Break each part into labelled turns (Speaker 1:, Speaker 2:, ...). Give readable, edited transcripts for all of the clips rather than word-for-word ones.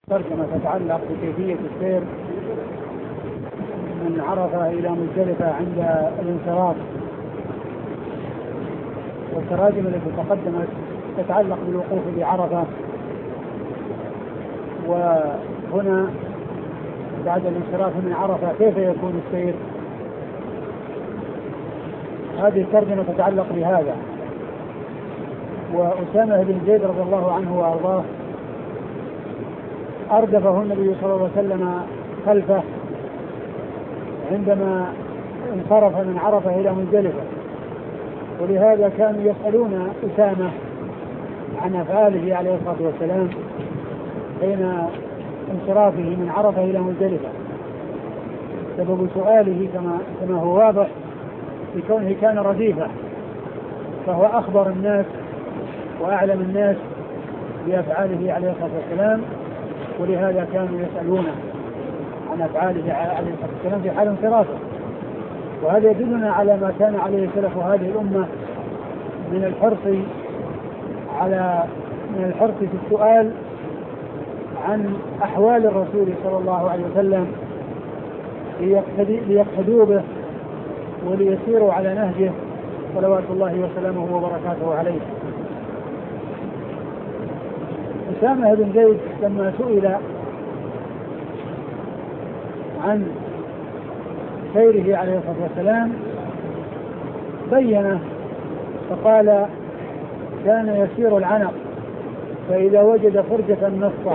Speaker 1: ترجمة تتعلق بكيفية السير من عرفة إلى مزدلفة عند الانصراف، والتراجم التي تقدمت تتعلق بالوقوف بعرفة، وهنا بعد الانصراف من عرفة كيف يكون السير. هذه الترجمة تتعلق بهذا. وأسامة بن زيد رضي الله عنه وأرضاه أردفه النبي صلى الله عليه وسلم خلفه عندما انصرف من عرفة إلى مزدلفة، ولهذا كانوا يسألون أسامة عن أفعاله عليه الصلاة والسلام حين انصرافه من عرفة إلى مزدلفة. سبب سؤاله كما هو واضح بكونه كان رديفا، فهو أخبر الناس وأعلم الناس بأفعاله عليه الصلاة والسلام، ولهذا كانوا يسألونه عن أفعاله عليه الصلاة والسلام في حال انصرافه. وهذا يدلنا على ما كان عليه سلف هذه الأمة من الحرص في السؤال عن أحوال الرسول صلى الله عليه وسلم ليقتدوا به وليسيروا على نهجه صلوات الله وسلامه وبركاته عليه. أسامة بن زيد لما سئل عن سيره عليه الصلاة والسلام بينه فقال: كان يسير العنق فإذا وجد فرجة نصع.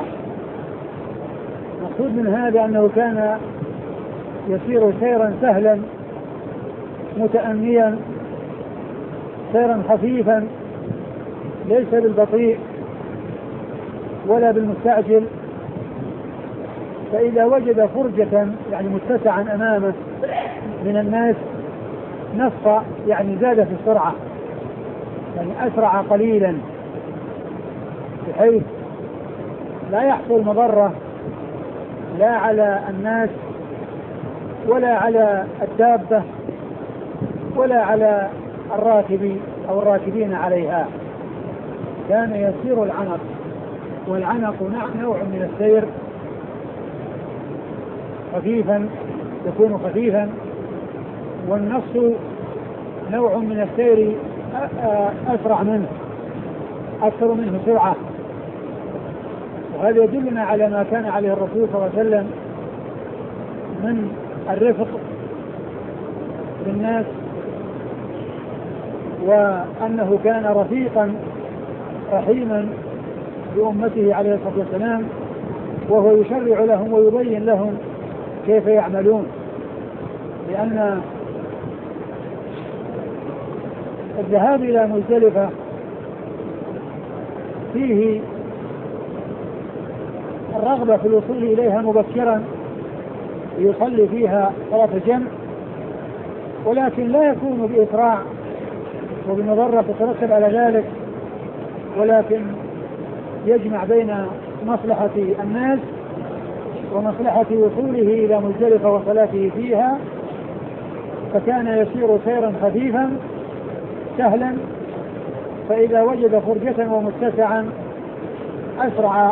Speaker 1: مقصود من هذا أنه كان يسير سيرا سهلا متأنيا، سيرا خفيفا ليس بالبطيء ولا بالمستعجل. فإذا وجد فرجة يعني متسعا أمامه من الناس نص، يعني زاد في السرعة، يعني أسرع قليلا بحيث لا يحصل مضرة لا على الناس ولا على الدابة ولا على الراكب أو الراكبين عليها. كان يسير العنق، والعنق نوع من السير خفيفا، يكون خفيفا، والنص نوع من السير أسرع منه، أكثر منه سرعة. وهذا يدلنا على ما كان عليه الرسول صلى الله عليه وسلم من الرفق بالناس، وأنه كان رفيقا رحيما بأمته عليه الصلاة والسلام، وهو يشرع لهم ويبين لهم كيف يعملون. لأن الذهاب إلى مزدلفة فيه الرغبة في الوصول إليها مبكرا يصلي فيها صلاة الجمع، ولكن لا يكون بإسراع وبمضرة تترتب على ذلك، ولكن يجمع بين مصلحة الناس ومصلحة وصوله إلى مزدلفة وصلاته فيها. فكان يسير سيرا خفيفا سهلا، فإذا وجد فرجة ومتسعا أسرع،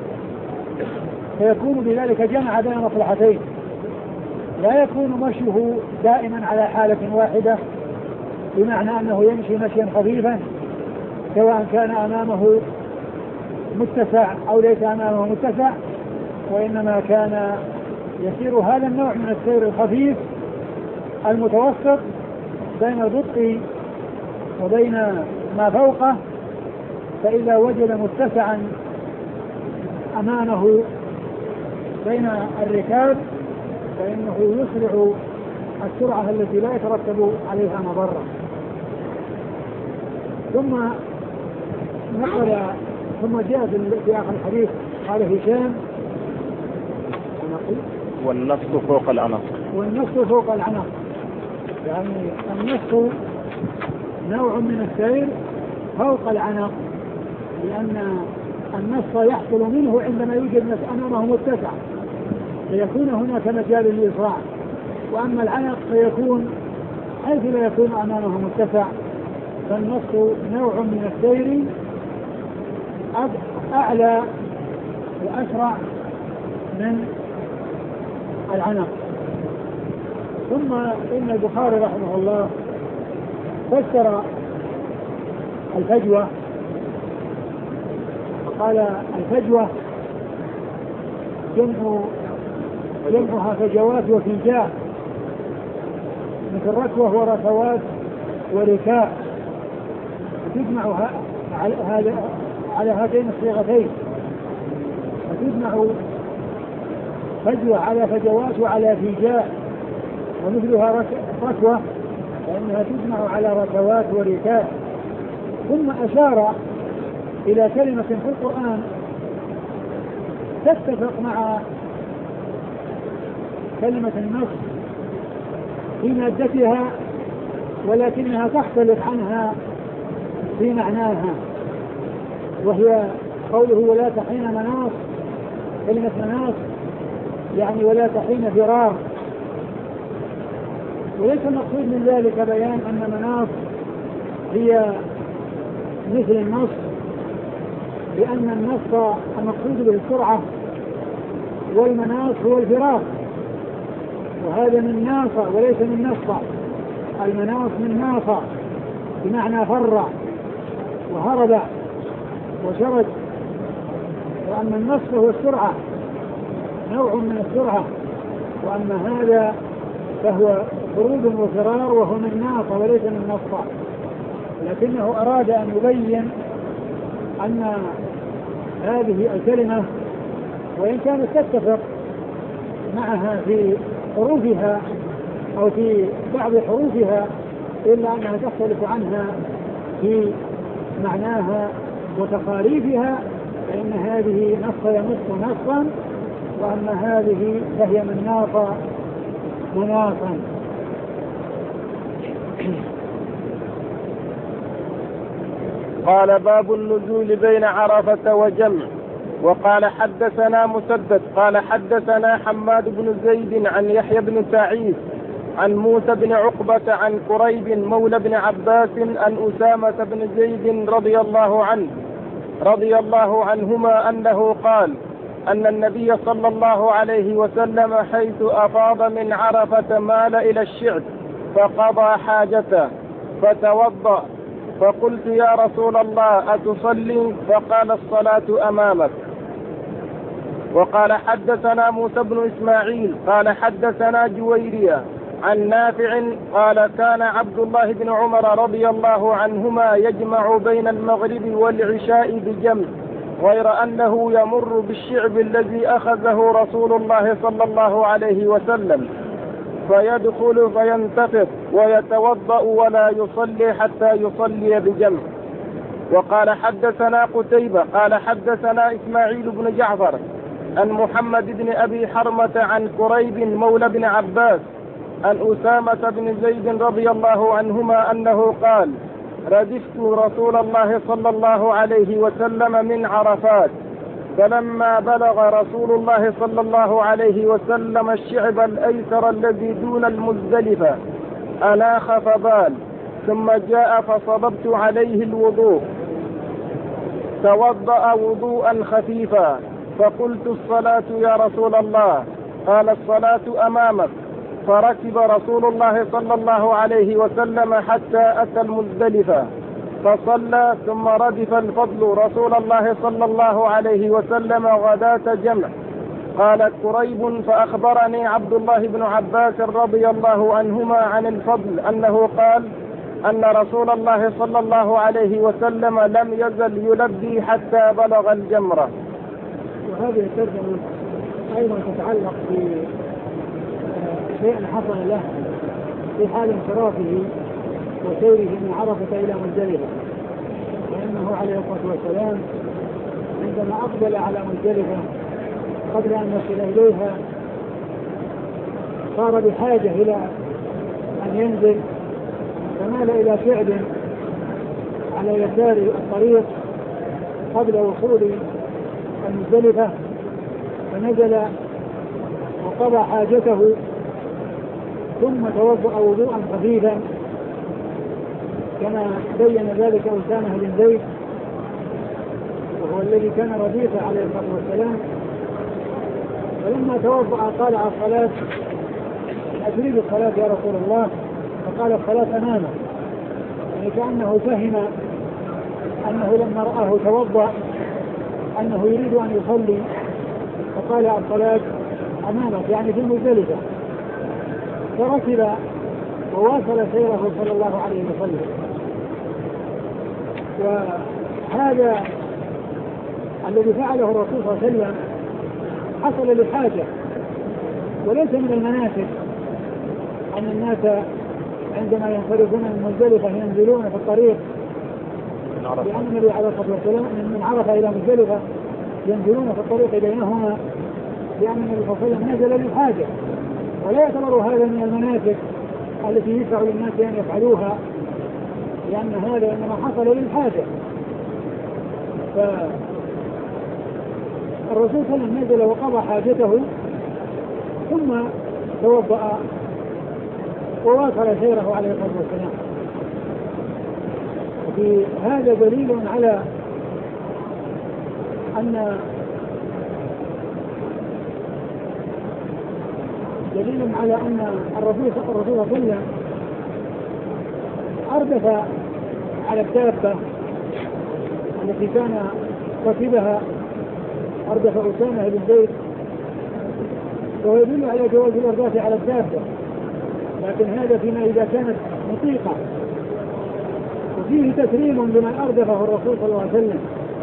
Speaker 1: فيكون بذلك جمع بين مصلحتين. لا يكون مشيه دائما على حالة واحدة، بمعنى أنه يمشي مشيا خفيفا سواء كان أمامه متسع أو ليس أمامه متسع، وإنما كان يسير هذا النوع من السير الخفيف المتوسط بين البطء وبين ما فوقه. فإذا وجد متسعا أمامه بين الركاب فإنه يسرع السرعة التي لا يترتب عليها مضرة. ثم جاء في آخر الحديث قال هشام:
Speaker 2: والنص فوق العنق.
Speaker 1: والنص فوق العنق، يعني النص نوع من السير فوق العنق، لأن النص يحصل منه عندما يوجد ناس أمامه متسع فيكون هناك مجال للإسراع، وأما العنق فيكون حيث لا يكون أمامه متسع. فالنص نوع من السير أعلى وأسرع من العنق. ثم إن البخاري رحمه الله فسر الفجوة وقال الفجوة جمعها فجوات وفجاء، مثل ركوة وركوات وركاء، تجمع على هاتين الصيغتين، وتجمع فجوة على فجوات وعلى فجاء، ومثلها ركوة لأنها تجمع على ركوات وركاء. ثم أشار إلى كلمة في القرآن تتفق مع كلمة النص في مادتها ولكنها تختلف عنها في معناها، وهي قوله ولا تحين مناص. كلمة مناص يعني ولا تحين فرار، وليس المقصود من ذلك بيان أن مناص هي مثل النص، لأن النص المقصود به السرعة والمناص هو الفرار، وهذا من ناص وليس من نص. المناص من ناص بمعنى فر وهرب وشرد، وأما النص هو السرعة، نوع من السرعة، وأما هذا فهو خروج وفرار وهو من ناص وليس من نص. لكنه أراد أن يبين أن هذه الكلمة وإن كانت تتفق معها في حروفها أو في بعض حروفها إلا أنها تختلف عنها في معناها وتقاريبها، فإن هذه نص ينص نصا، وأما هذه فهي من ناص مناصا.
Speaker 2: قال باب النزول بين عرفة وجمع. وقال حدثنا مسدد قال حدثنا حماد بن زيد عن يحيى بن سعيد عن موسى بن عقبة عن قريب مولى بن عباس عن أسامة بن زيد رضي الله عنهما أنه قال أن النبي صلى الله عليه وسلم حيث أفاض من عرفة مال إلى الشعب فقضى حاجته فتوضأ، فقلت يا رسول الله أتصلي؟ فقال الصلاة أمامك. وقال حدثنا موسى بن إسماعيل قال حدثنا جويرية عن نافع قال كان عبد الله بن عمر رضي الله عنهما يجمع بين المغرب والعشاء بجمع، غير أنه يمر بالشعب الذي أخذه رسول الله صلى الله عليه وسلم فيدخل فينتفض ويتوضأ ولا يصلي حتى يصلي بجمع. وقال حدثنا قتيبة قال حدثنا إسماعيل بن جعفر عن محمد بن أبي حرمة عن قريب مولى بن عباس عن أسامة بن زيد رضي الله عنهما أنه قال ردفت رسول الله صلى الله عليه وسلم من عرفات، فلما بلغ رسول الله صلى الله عليه وسلم الشعب الأيسر الذي دون المزدلفة أناخ فبال، ثم جاء فصببت عليه الوضوء، توضأ وضوءا خفيفا، فقلت الصلاة يا رسول الله؟ قال الصلاة أمامك. فركب رسول الله صلى الله عليه وسلم حتى أتى المزدلفة فصلى، ثم ردف الفضل رسول الله صلى الله عليه وسلم غداة جمع. قال قريب فأخبرني عبد الله بن عباس رضي الله عنهما عن الفضل أنه قال أن رسول الله صلى الله عليه وسلم لم يزل يلبي حتى بلغ الجمرة.
Speaker 1: وهذه الترجمة أيضا تتعلق بشيء حصل له في حال انصرافه وسيره من عرفة إلى مزدلفة، لأنه عليه الصلاة والسلام عندما أقبل على مزدلفة قبل أن يصل إليها صار بحاجة إلى أن ينزل، فمال إلى شعب على يسار الطريق قبل وصول المزدلفة، فنزل وقضى حاجته ثم توضأ وضوءا خفيفا كما بين ذلك أسامة بن زيد وهو الذي كان رديفه عليه الصلاة والسلام. فلما توضأ قال على الصلاة أتريد الصلاة يا رسول الله؟ فقال الصلاة أمامه، يعني كأنه فهم أنه لما رآه توضأ أنه يريد أن يصلي، فقال الصلاة أمامك يعني في مزدلفة، فركب وواصل سيره صلى الله عليه وسلم. وهذا الذي فعله الرسول صلى الله عليه وسلم حصل لحاجة، وليس من المناسك أن الناس عندما ينصرفون من مزدلفة ينزلون في الطريق، لأن النبي عليه الصلاة والسلام من عرفة إلى مزدلفة ينزلون في الطريق بينهما، لأن النبي صلى الله عليه وسلم نزل للحاجة، ولا يعتبر هذا من المناسك التي يشرع للناس أن يفعلوها، لأن هذا إنما حصل للحاجة. فالرسول صلى الله عليه وسلم نزل وقضى حاجته ثم توضأ وواصل سيره عليه الصلاة والسلام. وفي هذا دليل على أن الرسول صلى الله عليه وسلم أردف على الدابة التي كان ركبها، أردف أسامة بن زيد، وهو يدل على جواز الإرداف على الدابة، لكن هذا فيما إذا كانت مطيقة. وفيه تكريم لمن أردفه الرسول صلى الله عليه وسلم،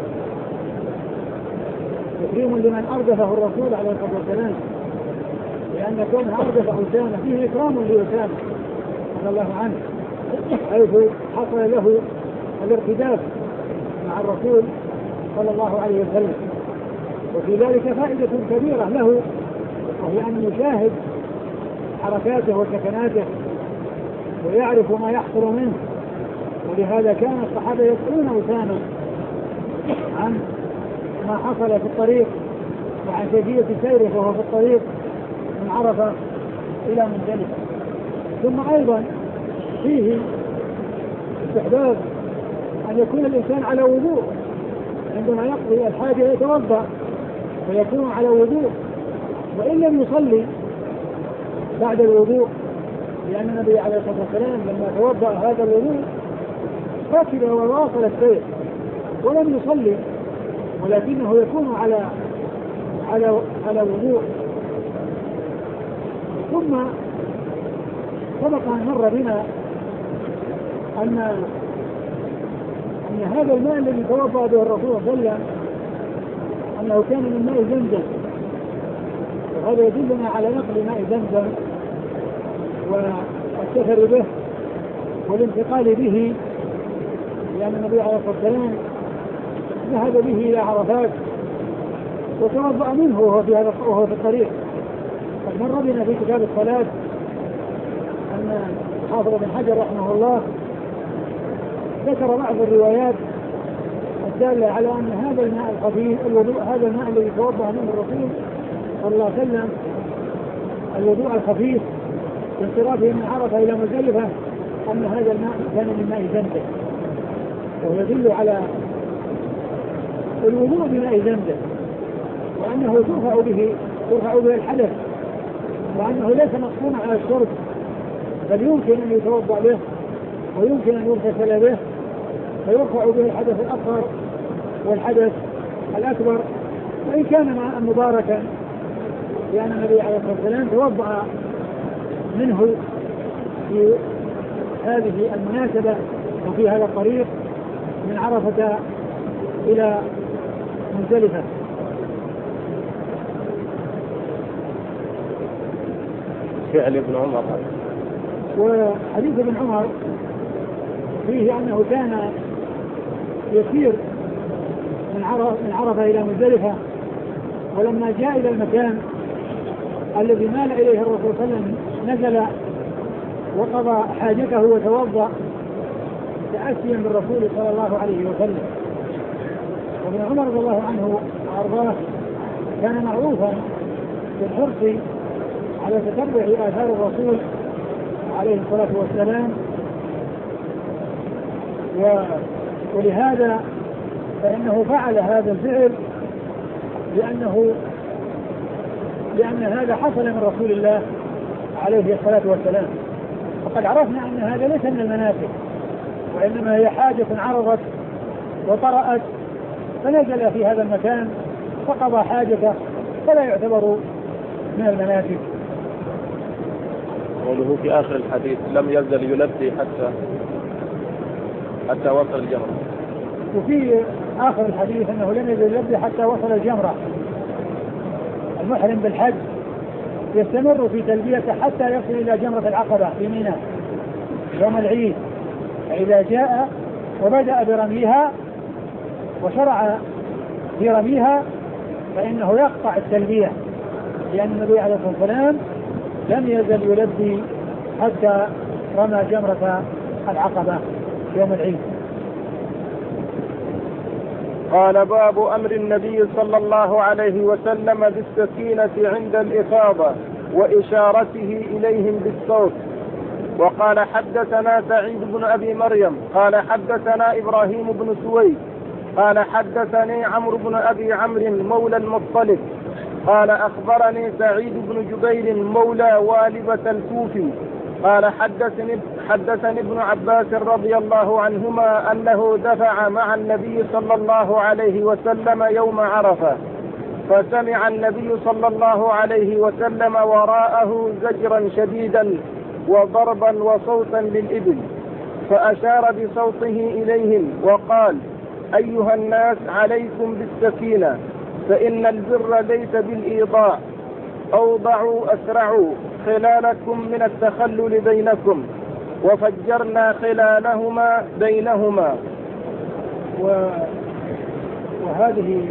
Speaker 1: تكريم لمن أردفه الرسول عليه الصلاة والسلام، لأن كونه أردف أسامة فيه إكرام لأسامة رضي الله عنه، حيث حصل له الارتداد مع الرسول صلى الله عليه وسلم. وفي ذلك فائدة كبيرة له، وهي أن يشاهد حركاته وسكناته ويعرف ما يحصل منه. ولهذا كان الصحابة يسألون أسامة عن ما حصل في الطريق وعن كيفية سيره وهو في الطريق من عرفة إلى مزدلفة. ثم أيضا فيه استحباب أن يكون الإنسان على وضوء عندما يقضي الحاجة يتوضأ ويكون على وضوء، وإن لم يصلي بعد الوضوء، لأن النبي عليه الصلاة والسلام لما توضأ هذا الوضوء ركب وواصل السير ولم يصلي، ولكنه يكون على وضوء. ثم سبق أن مر بنا أن هذا الماء الذي توضأ به الرسول صلى الله عليه وسلم أنه كان من ماء زمزم، وهذا يدلنا على نقل ماء زمزم والسفر به والانتقال به، لأن النبي عليه الصلاة والسلام ذهب به إلى عرفات وتوضأ منه وهو في الطريق. قد مر بنا في كتاب الصلاة أن حافظ بن حجر رحمه الله ذكر بعض الروايات الدالة على أن هذا الماء الخفيف هذا الماء الذي توضأ منه الرسول صلى الله عليه وسلم الوضوء الخفيف بانصرافه من عرفة إلى مزدلفة، أن هذا الماء كان من ماء زمزم، ويدل على الوضوء بماء زمزم، وأنه ترفع به الحدث، وأنه ليس مقصورا على الشرب، بل يمكن أن يتوضأ به ويمكن أن يغتسل به، فيرفع به الحدث الأصغر والحدث الأكبر، وإن كان ماء مباركا، لأن النبي عليه الصلاة والسلام توضأ منه في هذه المناسبة وفي هذا الطريق من عرفة إلى مزدلفة.
Speaker 2: فعل ابن عمر.
Speaker 1: وحديث ابن عمر فيه أنه كان يسير من عرفة إلى مزدلفة، ولما جاء إلى المكان الذي مال إليه الرسول صلى الله عليه وسلم نزل وقضى حاجته وتوضأ تأسيا بالرسول صلى الله عليه وسلم. وابن عمر رضي الله عنه وأرضاه كان معروفا بالحرص على تتبع آثار الرسول عليه الصلاة والسلام، ولهذا فإنه فعل هذا الفعل لأنه لأن هذا حصل من رسول الله عليه الصلاة والسلام. وقد عرفنا أن هذا ليس من المناسك، وإنما هي حاجة عرضت وطرأت فنزل في هذا المكان فقضى حاجته، فلا يعتبر من المناسك.
Speaker 2: قوله في آخر الحديث لم يزل يلبي حتى وصل الجمرة.
Speaker 1: وفي آخر الحديث أنه لم يزل يلبي حتى وصل الجمرة. المحرم بالحج يستمر في تلبيته حتى يصل إلى جمرة العقبة في منى يوم العيد، فإذا جاء وبدأ برميها وشرع في رميها فإنه يقطع التلبية، لأن النبي عليه الصلاة والسلام لم يزل يلبي حتى رمى جمرة العقبة يوم العيد.
Speaker 2: قال باب أمر النبي صلى الله عليه وسلم بالسكينة عند الإفاضة وإشارته إليهم بالصوت. وقال حدثنا سعيد بن أبي مريم قال حدثنا إبراهيم بن سويد قال حدثني عمرو بن أبي عمرو مولى المطلب قال أخبرني سعيد بن جبير مولى والبة الكوفي قال حدثني ابن عباس رضي الله عنهما أنه دفع مع النبي صلى الله عليه وسلم يوم عرفة، فسمع النبي صلى الله عليه وسلم وراءه زجرا شديدا وضربا وصوتا للإبل، فأشار بصوته إليهم وقال: أيها الناس عليكم بالسكينة، فإن البر ليس بالإيضاع، أوضعوا أسرعوا خلالكم من التخلل بينكم، وفجرنا خلالهما بينهما.
Speaker 1: وهذه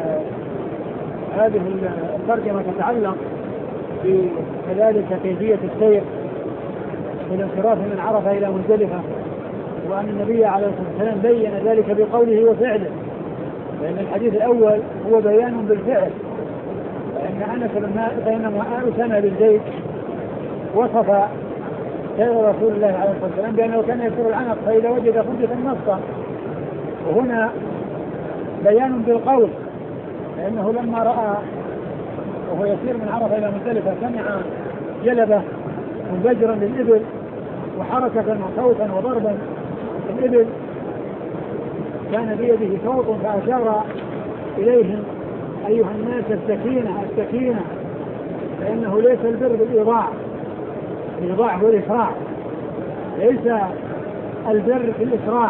Speaker 1: الترجمة تتعلق بكذلك كيفية السير في الانصراف من عرفة إلى مزدلفة، وأن النبي عليه الصلاة والسلام بين ذلك بقوله وفعله، لأن الحديث الأول هو بيان بالفعل، فإن أسامة بن زيد وصف سير رسول الله عليه الصلاة والسلام بأنه كان يسير العنق فإذا وجد خبزة نصا، وهنا بيان بالقول، لأنه لما رأى وهو يسير من عرفة إلى مزدلفة سمع جلبة وزجرا للإبل وحركة وصوتا وضربا الإبل، كان بيده صوت فأشار إليهم: أيها الناس السكينة السكينة، فإنه ليس البر بالإيضاع، الإيضاع هو الإسراع، ليس البر بالإسراع،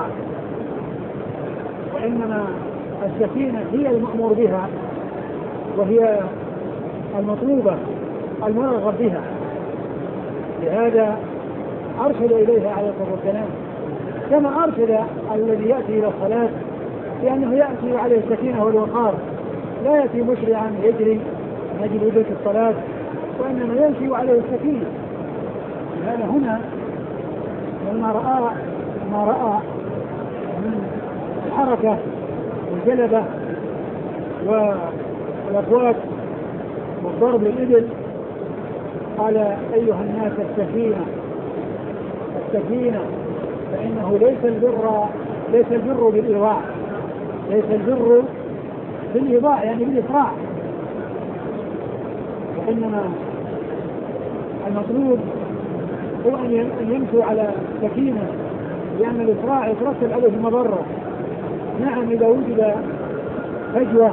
Speaker 1: وإنما السكينة هي المأمور بها وهي المطلوبة المرغب بها. لهذا أرشد إليها عليه الصلاة والسلام، كما أرشد الذي يأتي إلى الصلاة لأنه يأتي عليه السكينة والوقار، لا يأتي مسرعا يجري من أجل وجود الصلاة، وإنما يمشي عليه السكينة. لهذا هنا لما رأى من الحركة والجلبة والأصوات والضرب للإبل قال: أيها الناس السكينة السكينة، فإنه ليس البر بالإيضاع، ليس البر بالإيضاع يعني بالإسراع، وإنما المطلوب هو أن يمشوا على سكينة، لأن الإسراع يترتب عليه المضرة. نعم إذا وجد فجوة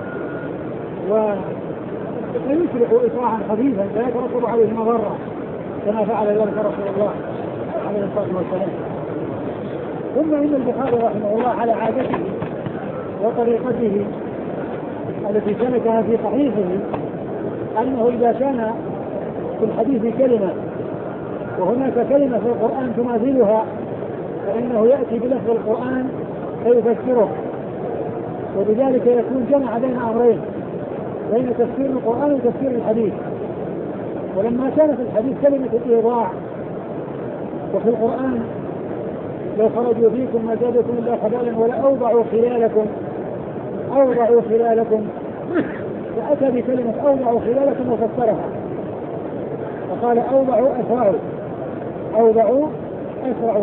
Speaker 1: ويسرع إسراعا خفيفا فيترتب عليه المضرة، كما فعل ذلك رسول الله عليه الصلاة والسلام. ثم إن البخاري رحمه الله على عادته وطريقته التي سلكها في صحيحه أنه إذا كان في الحديث كلمة وهناك كلمة في القرآن تماثلها فإنه يأتي بلفظ القرآن فيفسره، وبذلك يكون جمع بين أمرين، بين تفسير القرآن وتفسير الحديث. ولما كانت الحديث كلمة الإيضاع وفي القرآن: لو خرجوا فيكم ما زادكم إلا خبالا ولا أوضعوا خلالكم، فأتى بكلمة أوضعوا خلالكم وفسرها فقال: أوضعوا أسرعوا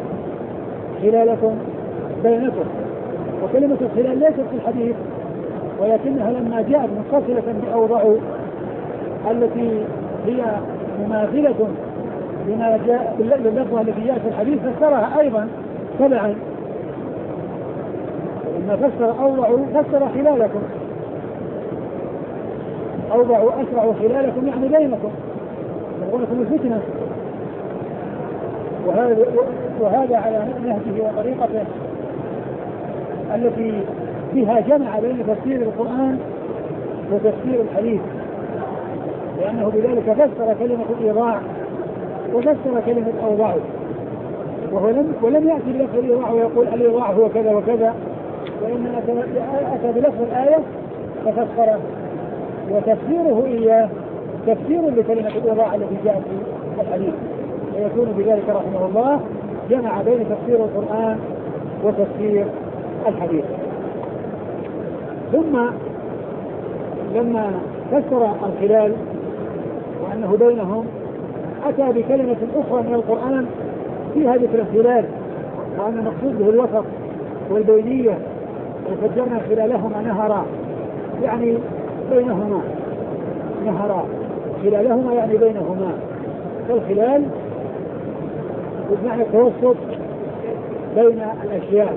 Speaker 1: خلالكم بينكم. وكلمة الخلال ليست في الحديث ولكنها لما جاءت متصلة بأوضع التي هي مماثلة لما جاء باللفظة التي جاءت في الحديث فسرها أيضا تبعا. لما فسر أوضع فسر خلالكم، أوضع أسرع خلالكم يعني بينكم يبغونكم الفتنة. وهذا على نهجه وطريقته التي بها جمع بين تفسير القرآن وتفسير الحديث، لأنه بذلك فسر كلمة الإيضاع وفسر كلمة أوضع، ولم يأتي بلفظ الإيضاع ويقول الإيضاع هو كذا وكذا، وإنما أتى بلفظ الآية ففسره، وتفسيره إياه تفسير لكلمة الإيضاع التي جاءت في الحديث، ويكون بذلك رحمه الله جمع بين تفسير القرآن وتفسير الحديث. ثم لما فسر الخلال وأنه بينهم أتى بكلمة أخرى من القرآن فيها ذكر الخلال، وأن المقصود به الوسط والبينية، وفجرنا خلالهما نهرا يعني بينهما نهرا، خلالهما يعني بينهما، فالخلال بمعنى التوسط بين الأشياء.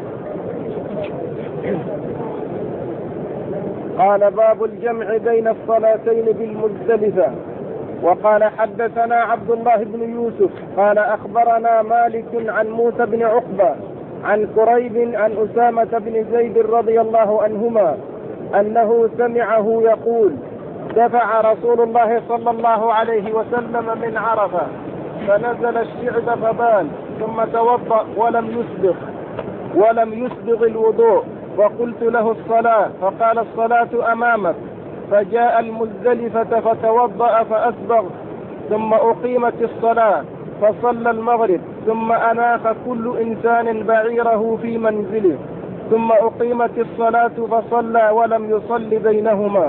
Speaker 2: قال باب الجمع بين الصلاتين بالمزدلفة. وقال حدثنا عبد الله بن يوسف قال أخبرنا مالك عن موسى بن عقبة عن كريب عن أسامة بن زيد رضي الله عنهما أنه سمعه يقول دفع رسول الله صلى الله عليه وسلم من عرفة فنزل الشعب فبال ثم توضأ ولم يسبغ الوضوء، فقلت له الصلاة، فقال الصلاة أمامك، فجاء المزدلفة فتوضأ فأسبغ، ثم أقيمت الصلاة فصلى المغرب، ثم أناخ كل إنسان بعيره في منزله، ثم أقيمت الصلاة فصلى ولم يصل بينهما.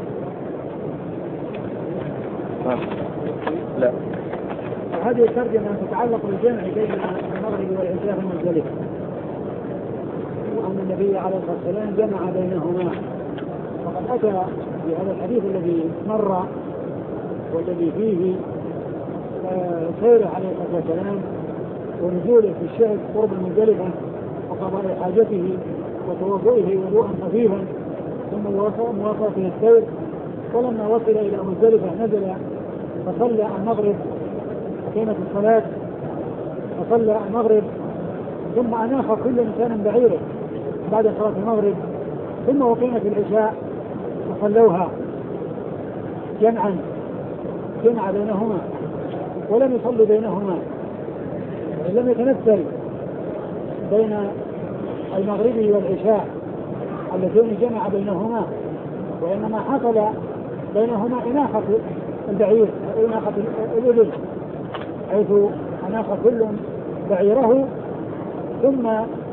Speaker 1: لا. هذه الترجمة تتعلق بالجمع بين المغرب والعشاء في المزدلفة، وأن النبي عليه الصلاة والسلام جمع بينهما، وقد أتى في هذا الحديث الذي مر والذي فيه سيره عليه الصلاة والسلام ونزوله في الشهر قرب المزدلفة وقضاء حاجته وتوضؤه وضوءا خفيفا ثم مواصلة السير، ولما وصل إلى مزدلفة نزل فصلى المغرب، قيمة الصلاة فصلى المغرب، ثم أناخ كل إنسان بعيره بعد صلاة المغرب، ثم أقيمت العشاء وصلوها جمعا، جمع بينهما ولم يصلي بينهما، لم يتنفل بين المغرب والعشاء اللتين جمع بينهما، وإنما حصل بينهما إناخة البعير إناخة الإبل، حيث أناخ كل بعيره ثم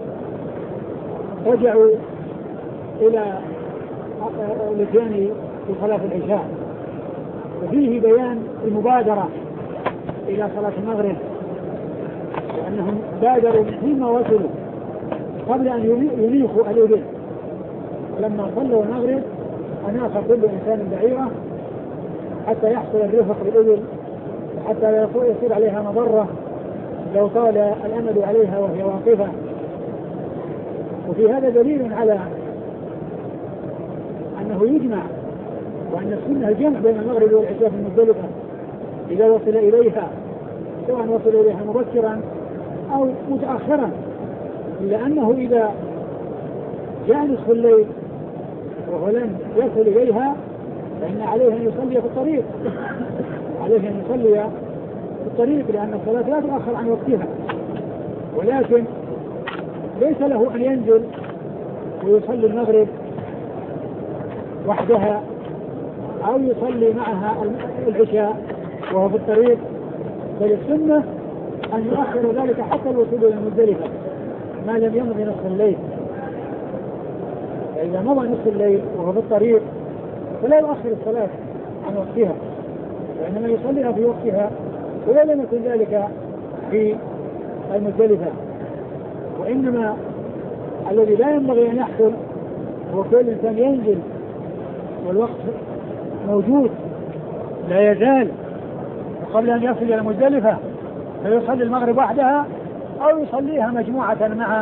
Speaker 1: رجعوا إلى الاتيان في صلاة العشاء. وفيه بيان المبادرة إلى صلاة المغرب، لأنهم بادروا فيما وصلوا قبل أن ينيخوا الإبل، ولما صلوا المغرب أناخ كل إنسان بعيره حتى يحصل الرفق بالإبل، حتى لا يصير عليها مضرة لو طال الأمد عليها وهي واقفة. وفي هذا دليل على أنه يجمع، وأن السنة الجمع بين المغرب والعشاء في المزدلفة إذا وصل إليها، سواء وصل إليها مبكرا أو متأخرا، إلا أنه إذا جاء نصف الليل وهو لم يصل إليها فإن عليه أن يصلي في الطريق، عليه أن يصلي في الطريق، لأن الصلاة لا تؤخر عن وقتها، ولكن ليس له أن ينزل ويصلي المغرب وحدها أو يصلي معها العشاء وهو في الطريق، بل السنة أن يؤخر ذلك حتى الوصول إلى المزدلفة ما لم يمضي نصف الليل. فإذا مضى نصف الليل وهو في الطريق فلا يؤخر الصلاة عن وقتها، وإنما يصليها في وقتها، ولا لم يكن ذلك في المزدلفة. وإنما الذي لا ينبغي أن يحصل وكل إنسان ينزل والوقت موجود لا يزال، وقبل أن يصل إلى مزدلفة فيصلي المغرب وحدها أو يصليها مجموعة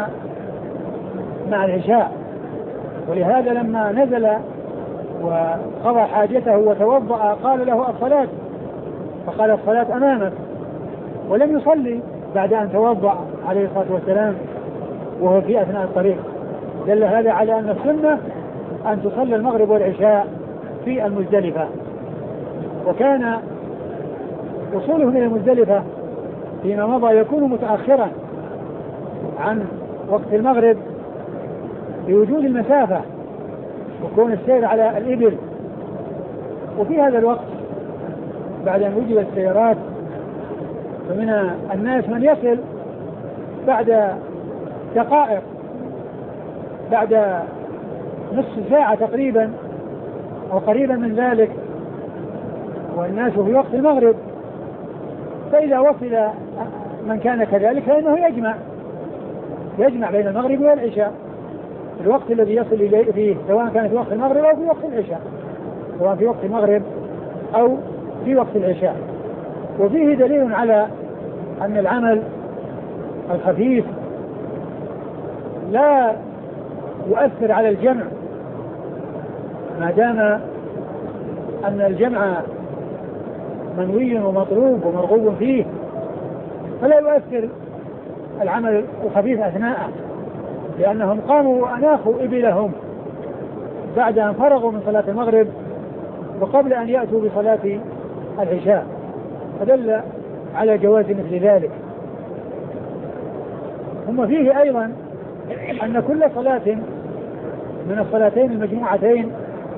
Speaker 1: مع العشاء. ولهذا لما نزل وقضى حاجته وتوضأ قال له الصلاة، فقال الصلاة أمامك، ولم يصلي بعد أن توضأ عليه الصلاة والسلام وهو في أثناء الطريق. دل هذا على أن السنة أن تصلي المغرب والعشاء في المزدلفة. وكان وصوله من المزدلفة فيما مضى يكون متأخرا عن وقت المغرب بوجود المسافة وكون السير على الإبل. وفي هذا الوقت بعد أن وجدت السيارات فمن الناس من يصل بعد دقائق، بعد نصف ساعة تقريبا أو قريبا من ذلك، والناس في وقت المغرب. فإذا وصل من كان كذلك فإنه يجمع بين المغرب والعشاء في الوقت الذي يصل إليه فيه، سواء كان في وقت المغرب أو في وقت العشاء، سواء في وقت المغرب أو في وقت العشاء. وفيه دليل على أن العمل الخفيف لا يؤثر على الجمع، ما دام أن الجمع منوي ومطلوب ومرغوب فيه، فلا يؤثر العمل الخفيف أثناءه، لأنهم قاموا وأناخوا إبلهم بعد أن فرغوا من صلاة المغرب وقبل أن يأتوا بصلاة العشاء، فدل على جواز مثل ذلك. ثم فيه أيضا أن كل صلاة من الصلاتين المجموعتين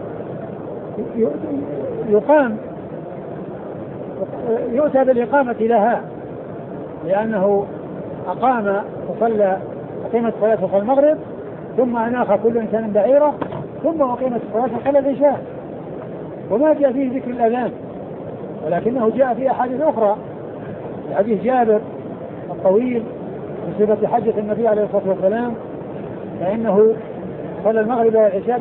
Speaker 1: يؤتى بالإقامة لها، لأنه أقام وصلى أقيمت صلاة وصلى المغرب ثم أناخ كل إنسان بعيرة ثم أقيمت الصلاة وصلى العشاء. وما جاء فيه ذكر الأذان، ولكنه جاء في أحاديث أخرى، حديث جابر الطويل في صفة حجة النبي عليه الصلاة والسلام، فإنه صلى المغرب والعشاء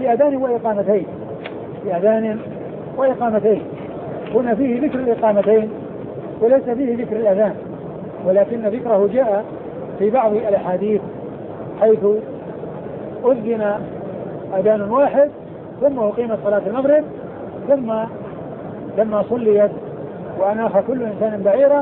Speaker 1: بأذان وإقامتين. هنا فيه ذكر الإقامتين وليس فيه ذكر الأذان، ولكن ذكره جاء في بعض الأحاديث حيث أذن أذان واحد ثم أقيمت صلاة المغرب، ثم لما صليت وأناخ كل إنسان بعيرة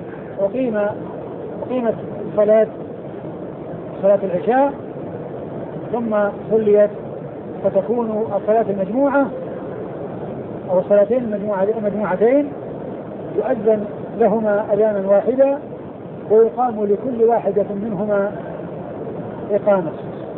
Speaker 1: أقيمت صلاة العشاء ثم صليت، فتكون الصلاة المجموعة أو الصلاتين المجموعتين يؤذن لهما أذانا واحدا ويقام لكل واحدة منهما إقامة.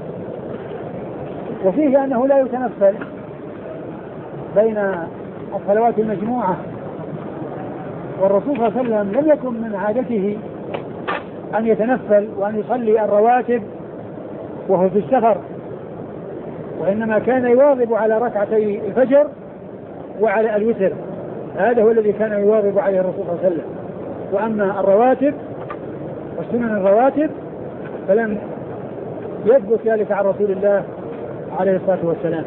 Speaker 1: وفيه أنه لا يتنفل بين الصلوات المجموعة، والرسول صلى الله عليه وسلم لم يكن من عادته أن يتنفل وأن يصلي الرواتب وهو في السفر، وإنما كان يواظب على ركعتي الفجر وعلى الوتر، هذا هو الذي كان يواظب عليه الرسول صلى الله عليه وسلم. وأما الرواتب والسنن الرواتب فلم يثبت ذلك عن رسول الله عليه الصلاة والسلام.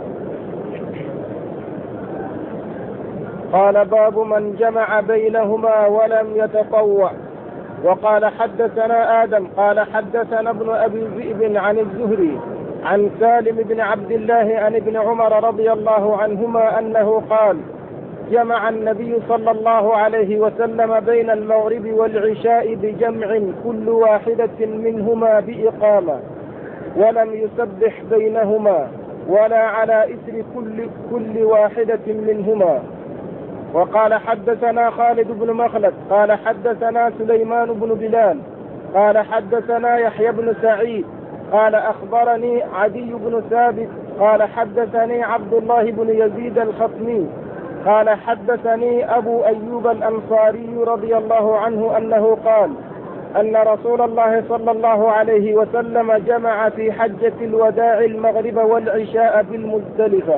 Speaker 2: قال باب من جمع بينهما ولم يتطوع. وقال حدثنا آدم قال حدثنا ابن أبي ذئب عن الزهري عن سالم بن عبد الله عن ابن عمر رضي الله عنهما أنه قال جمع النبي صلى الله عليه وسلم بين المغرب والعشاء بجمع كل واحدة منهما بإقامة، ولم يسبح بينهما ولا على إثر كل واحدة منهما. وقال حدثنا خالد بن مخلد قال حدثنا سليمان بن بلال قال حدثنا يحيى بن سعيد قال أخبرني عدي بن ثابت قال حدثني عبد الله بن يزيد الخطمي قال حدثني أبو أيوب الأنصاري رضي الله عنه أنه قال أن رسول الله صلى الله عليه وسلم جمع في حجة الوداع المغرب والعشاء بالمزدلفة.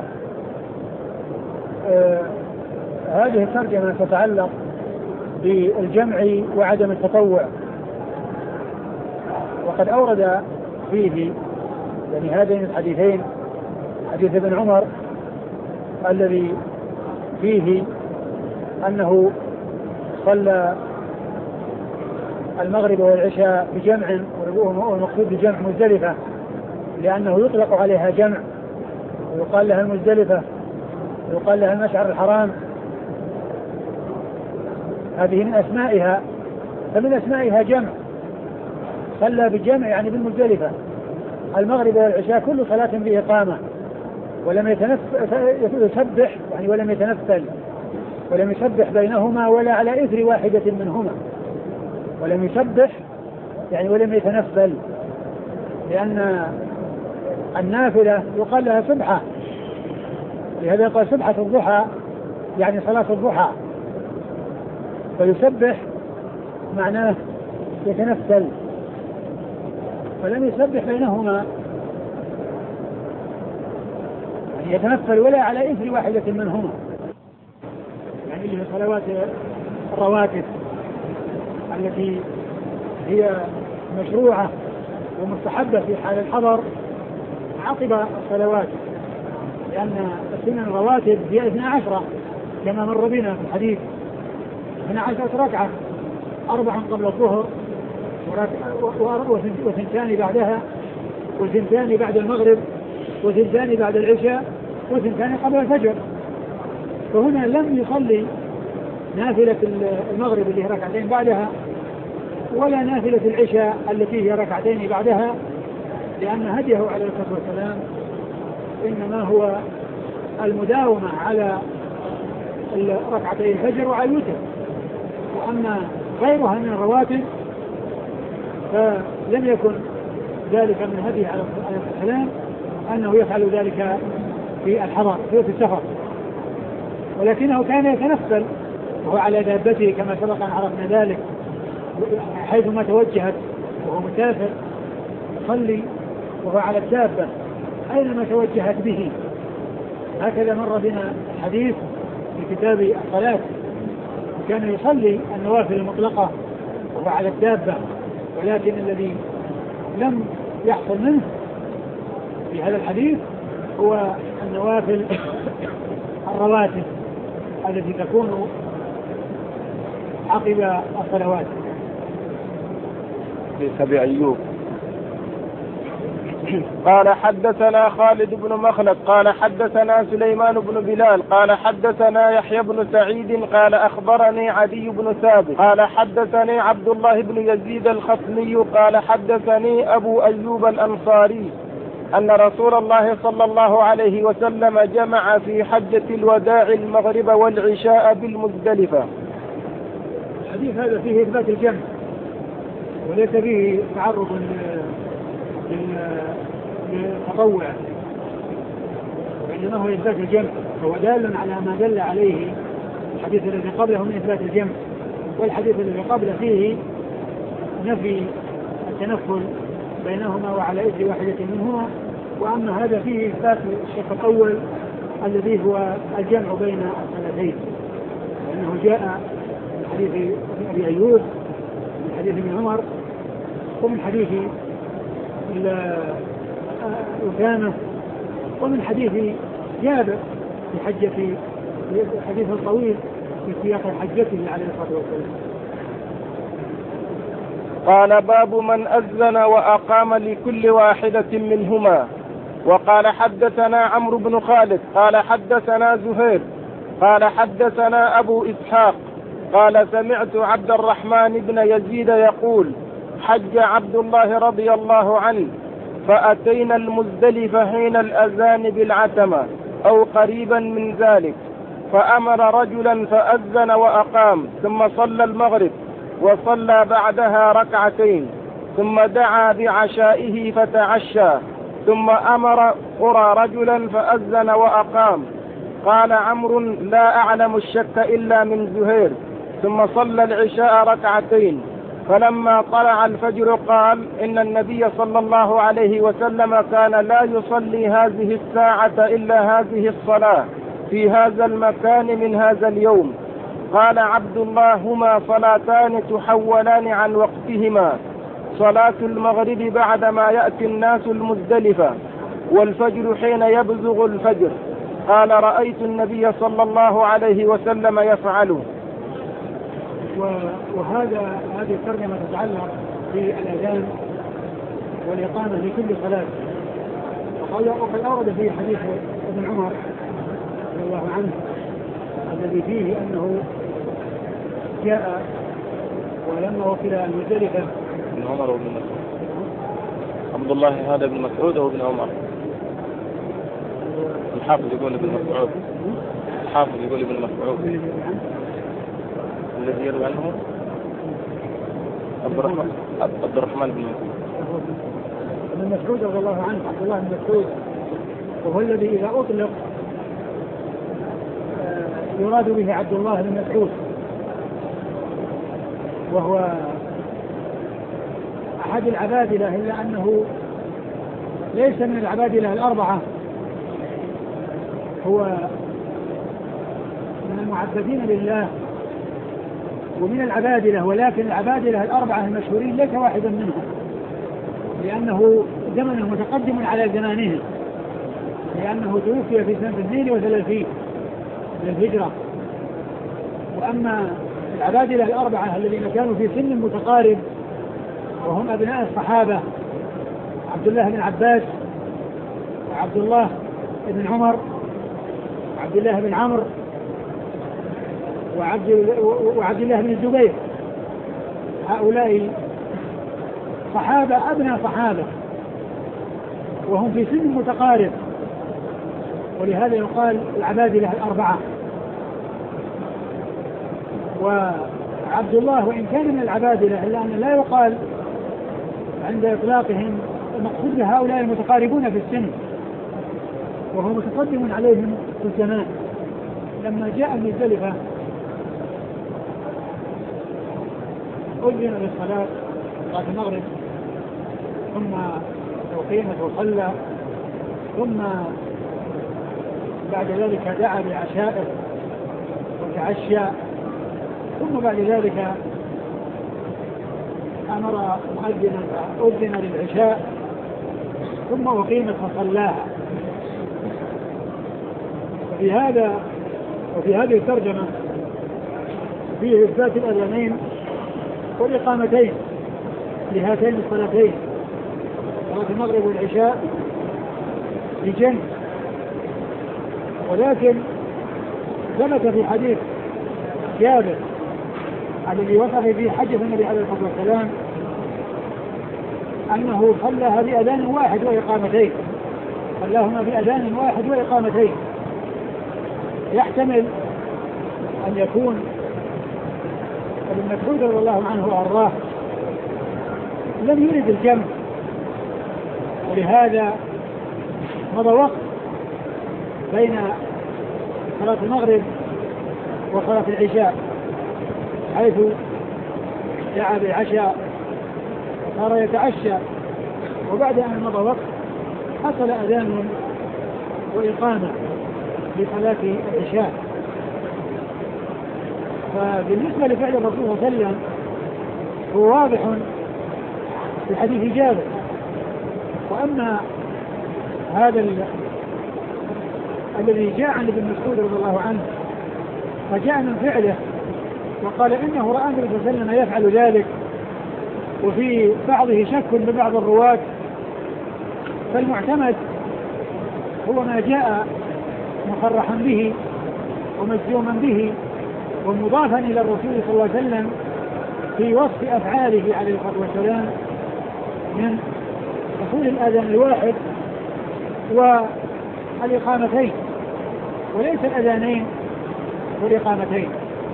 Speaker 1: هذه الترجمة تتعلق بالجمع وعدم التطوع، وقد أورد فيه يعني هذين الحديثين حديث ابن عمر الذي فيه أنه صلى المغرب والعشاء بجمع، والمقصود بجمع مزدلفة لأنه يطلق عليها جمع، ويقال لها المزدلفة، ويقال لها المشعر الحرام، هذه من أسمائها، فمن أسمائها جمع، صلى بالجمع يعني بالمزدلفة المغرب والعشاء كل صلاة بإقامة، ولم يسبح يعني ولم يتنفل، ولم يسبح بينهما ولا على إثر واحدة منهما، ولم يسبح يعني ولم يتنفل، لأن النافلة يقال لها سبحة، لهذا قال سبحة الضحى يعني صلاة الضحى، فيسبح معناه يتنفل، فلم يسبح بينهما يعني يتنفل ولا على إثر واحدة منهما، يعني اللي هي صلوات الرواتب التي هي مشروعة ومستحبة في حال الحضر عقب الصلوات، لأن السنن الرواتب هي 12 كما مر بنا في الحديث، 12 ركعة، 4 قبل الظهر وثنتان بعدها، وثنتان بعد المغرب، وثنتان بعد العشاء، وثنتان قبل الفجر. فهنا لم يصلي نافلة المغرب اللي هي ركعتين بعدها، ولا نافلة العشاء التي هي ركعتين بعدها، لأن هديه عليه الصلاة والسلام إنما هو المداومة على ركعتي الفجر وعلى الوتر، وأما غيرها من الرواتب فلم يكن ذلك من هديه عليه الصلاة والسلام أنه يفعل ذلك في الحضر في السفر، ولكنه كان يتنفل وهو على دابته كما سبق أن عرفنا ذلك، حيثما توجهت وهو مسافر يصلي وهو على الدابة أينما توجهت به. هكذا مر بنا الحديث في كتاب الصلاة، كان يصلي النوافل المطلقة وهو على الدابة، ولكن الذي لم يحصل منه في هذا الحديث هو النوافل الرواتب التي تكون عقب الصلوات.
Speaker 2: أبي أيوب قال حدثنا خالد بن مخلد قال حدثنا سليمان بن بلال قال حدثنا يحيى بن سعيد قال أخبرني عدي بن ثابت قال حدثني عبد الله بن يزيد الخصمي قال حدثني أبو أيوب الأنصاري أن رسول الله صلى الله عليه وسلم جمع في حجة الوداع المغرب والعشاء بالمزدلفة.
Speaker 1: الحديث هذا فيه إثبات الجمع وليس فيه تعرض للتطوع، وإنما هو إثبات الجمع، فهو دال على ما دل عليه الحديث الذي قبله من إثبات الجمع، والحديث الذي قبله فيه نفي التنفل بينهما وعلى إثر واحدة منهما، وأما هذا فيه إثبات الشق الأول الذي هو الجمع بين الصلاتين، لأنه جاء من حديث أبي أيوب، من حديث ابن عمر، ومن حديث أسامة، ومن حديث جابر في حديث الطويل في سياق حجته عليه الصلاة والسلام.
Speaker 2: قال باب من أذن وأقام لكل واحدة منهما. وقال حدثنا عمرو بن خالد قال حدثنا زهير قال حدثنا أبو إسحاق قال سمعت عبد الرحمن بن يزيد يقول حج عبد الله رضي الله عنه فأتينا المزدلفة حين الأذان بالعتمة أو قريبا من ذلك، فأمر رجلا فأذن وأقام، ثم صلى المغرب وصلى بعدها ركعتين، ثم دعا بعشائه فتعشى، ثم أمر قرى رجلا فأذن وأقام. قال عمرو لا أعلم الشك إلا من زهير. ثم صلى العشاء ركعتين، فلما طلع الفجر قال إن النبي صلى الله عليه وسلم كان لا يصلي هذه الساعة إلا هذه الصلاة في هذا المكان من هذا اليوم. قال عبد الله هما صلاتان تحولان عن وقتهما، صلاة المغرب بعدما يأتي الناس المزدلفة، والفجر حين يبزغ الفجر. قال رأيت النبي صلى الله عليه وسلم يفعله.
Speaker 1: هذه الترجمة تتعلق بالأذان والإقامة في كل صلاة. وقد أورد فيه حديث ابن عمر رضي الله عنه الذي فيه أنه جاء ولما وصل المزدلفة.
Speaker 2: ابن عمر وابن مسعود. عبد الله هذا ابن مسعود أو ابن عمر؟ الحافظ يقول ابن مسعود. الحافظ يقول ابن مسعود. الذي يروي عنه عبد الرحمن بن مسعود.
Speaker 1: ابن مسعود رضي الله عنه، عبد الله بن مسعود، وهو الذي إذا أطلق يراد به عبد الله بن مسعود، وهو أحد العبادلة، إلا أنه ليس من العبادلة الأربعة، هو من المعبدين لله ومن العبادلة، ولكن العبادلة الأربعة المشهورين ليس واحدا منهم، لأنه زمنه متقدم على زمانهم، لأنه توفي في سنة 32 من الهجرة. وأما العبادلة الأربعة الذين كانوا في سن متقارب وهم أبناء الصحابة عبد الله بن عباس وعبد الله بن عمر وعبد الله بن عمرو وعبد الله بن الزبير، هؤلاء صحابة أبناء صحابة وهم في سن متقارب، ولهذا يقال العبادلة الأربعة. وعبد الله وإن كان من العبادلة إلا أن لا يقال عند إطلاقهم، المقصود بهؤلاء المتقاربون في السن وهو متقدم عليهم في الزمان. لما جاء المزدلفة أذن للصلاة صلاة المغرب، ثم أقيمت وصلى، ثم بعد ذلك دعا بعشائه وتعشى، ثم بعد ذلك أمر مؤذنا فأذن للعشاء، ثم أقيمت فصلاها. وفي هذه الترجمة فيه إثبات الأذانين والإقامتين لهاتين الصلاتين، صلاة المغرب والعشاء بجنب. ولكن ثبت في حديث جابر الذي وصف في حجة النبي عليه الصلاة والسلام أنه صلىها بأذان واحد وإقامتين، صلاهما بأذان واحد وإقامتين. يحتمل أن يكون ابن مسعود رضي الله عنه وأرضاه لم يرد الجمع، ولهذا مضى وقت بين صلاة المغرب وصلاة العشاء، حيث دعا بالعشاء وصار يتعشى، وبعد أن مضى وقت حصل أذان وإقامة لصلاة العشاء. فبالنسبة لفعل الرسول صلى الله عليه وسلم هو واضح في حديث جابر. وأما هذا الذي جاء عن ابن مسعود رضي الله عنه فجاء من فعله، وقال إنه رأى النبي صلى الله عليه وسلم يفعل ذلك، وفي بعضه شك ببعض الرواة. فالمعتمد هو ما جاء مصرحا به ومجزوما به ومضافا إلى الرسول صلى الله عليه وسلم في وصف أفعاله عليه الصلاة والسلام من دخول الأذان الواحد والإقامتين، وليس الأذانين والإقامتين.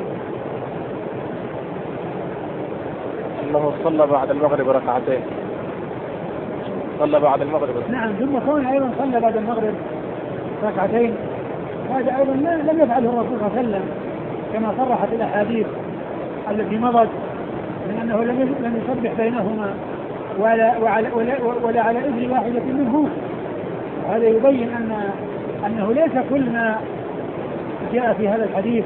Speaker 2: أنه صلى بعد المغرب ركعتين، صلى بعد المغرب.
Speaker 1: نعم، ثم كون أيضا صلى بعد المغرب ركعتين، هذا أيضا لم يفعله الرسول صلى الله عليه وسلم كما صرحت الأحاديث التي مضت من أنه لم يصبح بينهما ولا على إذن واحدة منهما. هذا يبين أنه ليس كل ما جاء في هذا الحديث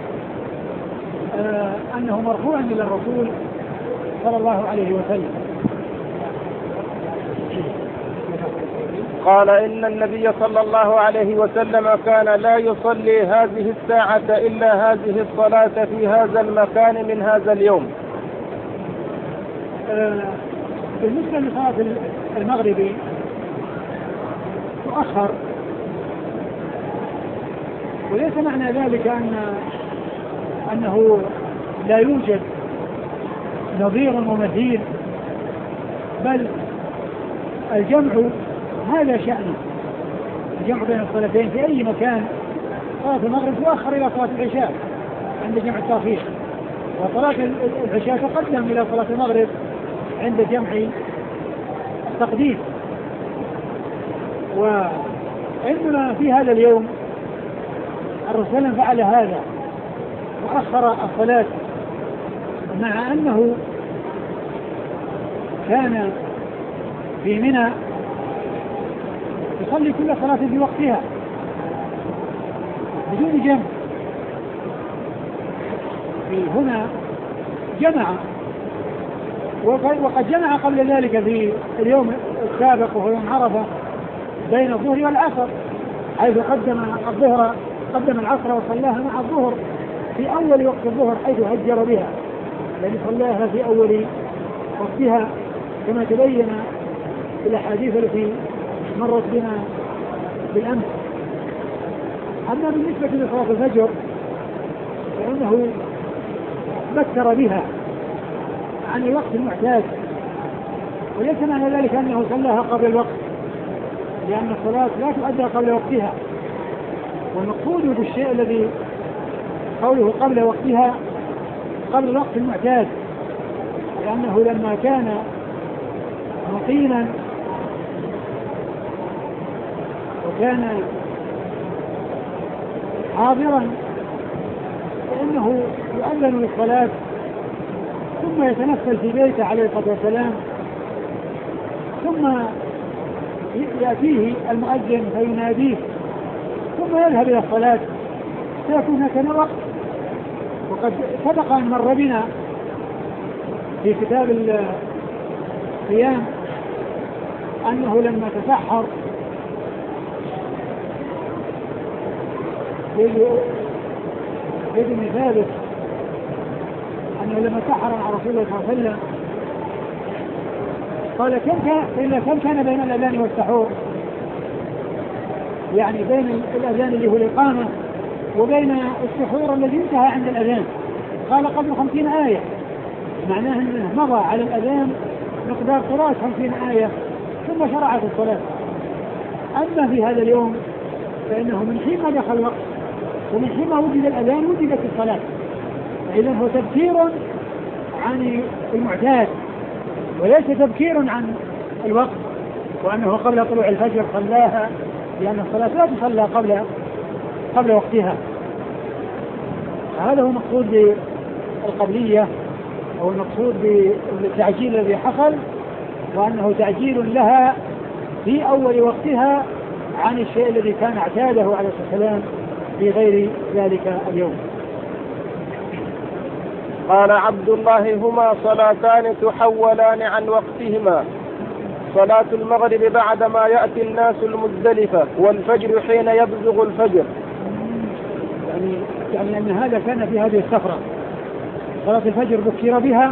Speaker 1: أنه مرفوع إلى الرسول صلى الله عليه وسلم.
Speaker 2: قال إن النبي صلى الله عليه وسلم كان لا يصلي هذه الساعة إلا هذه الصلاة في هذا المكان من هذا اليوم.
Speaker 1: بالنسبة لصلاة المغرب تؤخر، وليس معنى ذلك أنه لا يوجد نظير ومثيل، بل الجمع هذا شأنه، الجمع بين الصلاتين في أي مكان. صلاة المغرب تؤخر إلى صلاة العشاء عند جمع التأخير، وصلاة العشاء تقدم إلى صلاة المغرب عند جمع التقديم. وعندنا في هذا اليوم الرسول فعل هذا وأخر الصلاة، مع أنه كان في منى يصلي كل صلاة في وقتها بدون جمع. في هنا جمع، وقد جمع قبل ذلك في اليوم السابق وهو يوم عرفة بين الظهر والعصر، حيث قدم العصر وصلاها مع الظهر في أول وقت الظهر، حيث هجر بها، لأن صلاها في أول وقتها كما تبين في الأحاديث التي مرت بنا بالأمس. أما بالنسبة لصلاة الفجر فإنه بكر بها عن الوقت المعتاد، وليس معنى ذلك أنه صلاها قبل الوقت، لأن الصلاة لا تؤدى قبل وقتها، والمقصود بالشيء الذي قوله قبل وقتها قبل الوقت المعتاد، لأنه لما كان مقيما وكان حاضرا فإنه يؤذن للصلاة ثم يتنفل في بيته عليه الصلاة والسلام، ثم يأتيه المؤذن فيناديه ثم يذهب إلى الصلاة، سيكون هكذا وقت. وقد سبق أن مر بنا في كتاب الصيام أنه لما تسحر ابن ثابت أنه لما سحر مع رسول الله صلى الله عليه وسلم قال كم كان بين الأذان والسحور، يعني بين الأذان اللي هو الإقامة وبين السحور الذي انتهى عند الأذان. قال قبل 50 آية، معناه أنه مضى على الأذان مقدار قراءة 50 آية ثم شرع في الصلاة. أما في هذا اليوم فإنه من حين ما دخل الوقت ومن حين ما وجد الأذان وجدت الصلاة، إذن هو تبكير عن المعتاد وليس تبكير عن الوقت، وأنه قبل طلوع الفجر صلاها، لأن الصلاة لا تصلى قبل وقتها. هذا هو المقصود بالقبلية أو المقصود بالتعجيل الذي حصل، وأنه تعجيل لها في أول وقتها عن الشيء الذي كان اعتاده عليه الصلاة والسلام في غير ذلك اليوم.
Speaker 2: قال عبد الله: هما صلاتان تحولان عن وقتهما، صلاة المغرب بعدما يأتي الناس المزدلفة، والفجر حين يبزغ الفجر.
Speaker 1: يعني أن هذا كان في هذه السفرة، صلاة الفجر بكر بها،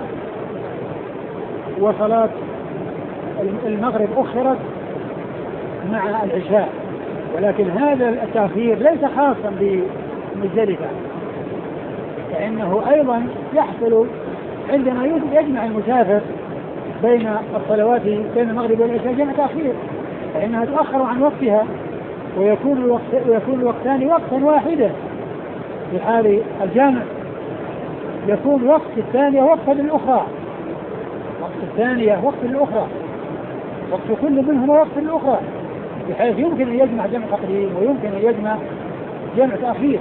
Speaker 1: وصلاة المغرب أخرت مع العشاء، ولكن هذا التأخير ليس خاصا بمزدلفة، فإنه أيضا يحصل عندما يجمع المسافر بين الصلوات بين المغرب والعشاء جمع تأخير، فإنها تؤخر عن وقتها ويكون الوقتان وقتا واحدا. في حال الجامع يكون وقت الثانية وقتا للأخرى، وقت الثانية وقت للأخرى، وقت كل منهما وقت للأخرى، بحيث يمكن أن يجمع جمع تقديم ويمكن أن يجمع جمع تأخير.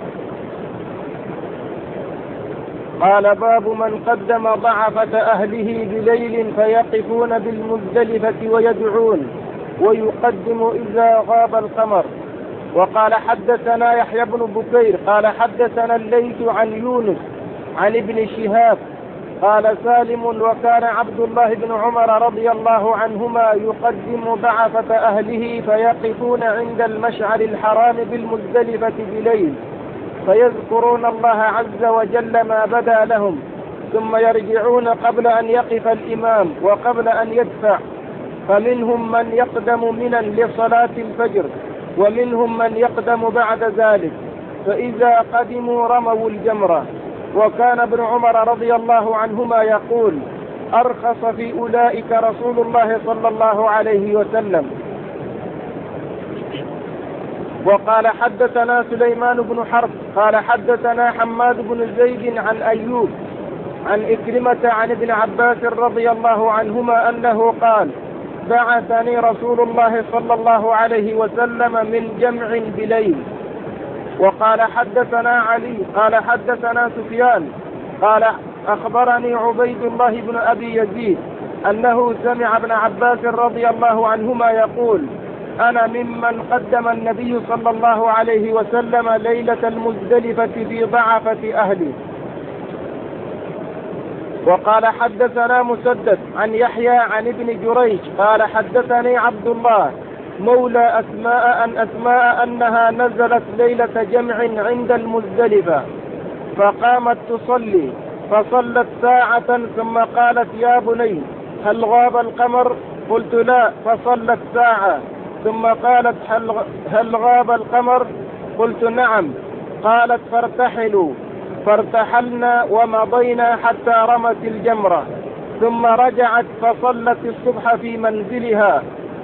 Speaker 2: قال: باب من قدم ضعفة أهله بليل فيقفون بالمزدلفة ويدعون ويقدم إذا غاب القمر. وقال: حدثنا يحيى بن بكير قال: حدثنا الليث عن يونس عن ابن شهاب قال سالم: وكان عبد الله بن عمر رضي الله عنهما يقدم بعثة أهله فيقفون عند المشعر الحرام بالمزدلفة بليل فيذكرون الله عز وجل ما بدا لهم، ثم يرجعون قبل أن يقف الإمام وقبل أن يدفع، فمنهم من يقدم منا لصلاة الفجر ومنهم من يقدم بعد ذلك، فإذا قدموا رموا الجمرة. وكان ابن عمر رضي الله عنهما يقول: أرخص في أولئك رسول الله صلى الله عليه وسلم. وقال حدثنا سليمان بن حرب قال حدثنا حماد بن زيد عن أيوب عن إكرمة عن ابن عباس رضي الله عنهما أنه قال: بعثني رسول الله صلى الله عليه وسلم من جمع بليل. وقال حدثنا علي قال حدثنا سفيان قال أخبرني عبيد الله بن أبي يزيد أنه سمع ابن عباس رضي الله عنهما يقول: أنا ممن قدم النبي صلى الله عليه وسلم ليلة المزدلفة في ضعفة أهلي. وقال حدثنا مسدد عن يحيى عن ابن جريج قال حدثني عبد الله مولى أسماء أنها نزلت ليلة جمع عند المزدلفة فقامت تصلي فصلت ساعة ثم قالت: يا بني هل غاب القمر؟ قلت: لا. فصلت ساعة ثم قالت: هل غاب القمر؟ قلت: نعم. قالت: فارتحلوا. فارتحلنا ومضينا حتى رمت الجمرة، ثم رجعت فصلت الصبح في منزلها،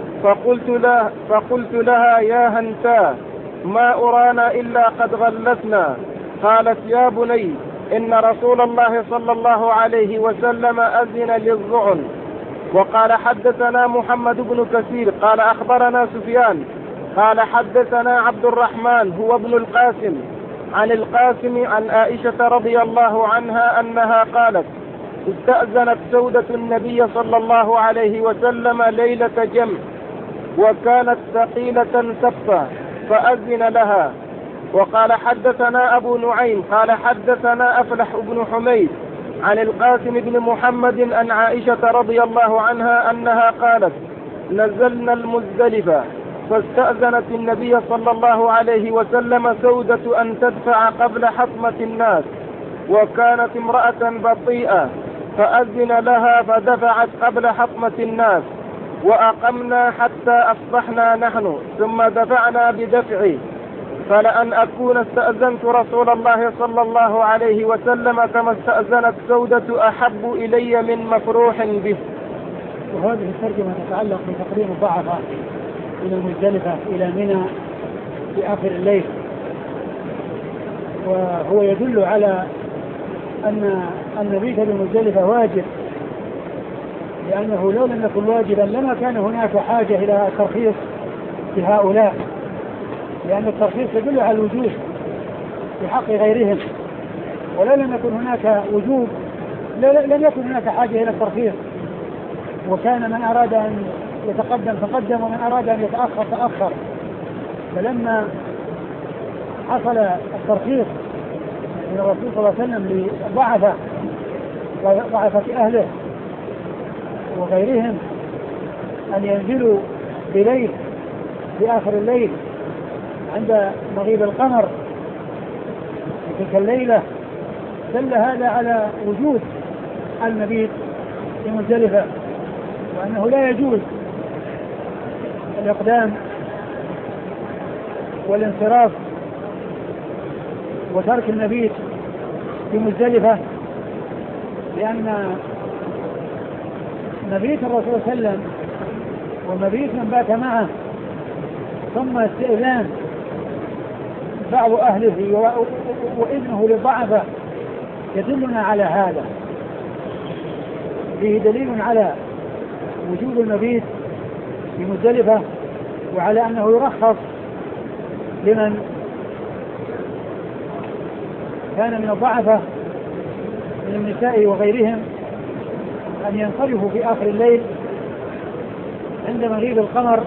Speaker 2: فقلت لها: يا هنتا ما أرانا إلا قد غلتنا. قالت: يا بني إن رسول الله صلى الله عليه وسلم أذن للظعن. وقال حدثنا محمد بن كثير قال أخبرنا سفيان قال حدثنا عبد الرحمن هو ابن القاسم عن القاسم عن عائشة رضي الله عنها أنها قالت: استأذنت سودة النبي صلى الله عليه وسلم ليلة جمع وكانت ثقيلة سفة فأذن لها. وقال حدثنا أبو نعيم قال حدثنا أفلح بن حميد عن القاسم بن محمد عن عائشة رضي الله عنها أنها قالت: نزلنا المزدلفة فاستأذنت النبي صلى الله عليه وسلم سودة أن تدفع قبل حطمة الناس، وكانت امرأة بطيئة فأذن لها فدفعت قبل حطمة الناس، وأقمنا حتى أصبحنا نحن ثم دفعنا بدفعي، فلأن أكون استأذنت رسول الله صلى الله عليه وسلم كما استأذنت سودة أحب إلي من مفروح به.
Speaker 1: وهذه الترجمة تتعلق بتقديم الضعفاء من المزدلفة إلى منى في آخر الليل، وهو يدل على أن المبيت بالمزدلفة واجب، لأنه لو لم يكن واجبا لما كان هناك حاجة إلى الترخيص بهؤلاء، لأن الترخيص يدل على الوجوب في حق غيرهم، ولو لم يكن هناك وجوب لم يكن هناك حاجة إلى الترخيص، وكان من أراد أن يتقدم تقدم ومن أراد أن يتأخر تأخر. فلما حصل الترخيص من الرسول صلى الله عليه وسلم لضعفة أهله وغيرهم أن ينزلوا بليل في آخر الليل عند مغيب القمر في تلك الليلة، دل هذا على وجود المبيت في مزدلفة، وأنه لا يجوز الإقدام والانصراف وترك المبيت في مزدلفة، لأن مبيت الرسول صلى الله عليه وسلم ومبيت من بات معه ثم استئذان بعض أهله وإذنه للضعفة يدلنا على هذا، فيه دليل على وجود المبيت في مزدلفة، وعلى أنه يرخص لمن كان من الضعفة من النساء وغيرهم أن ينصرفوا في آخر الليل عند مغيب القمر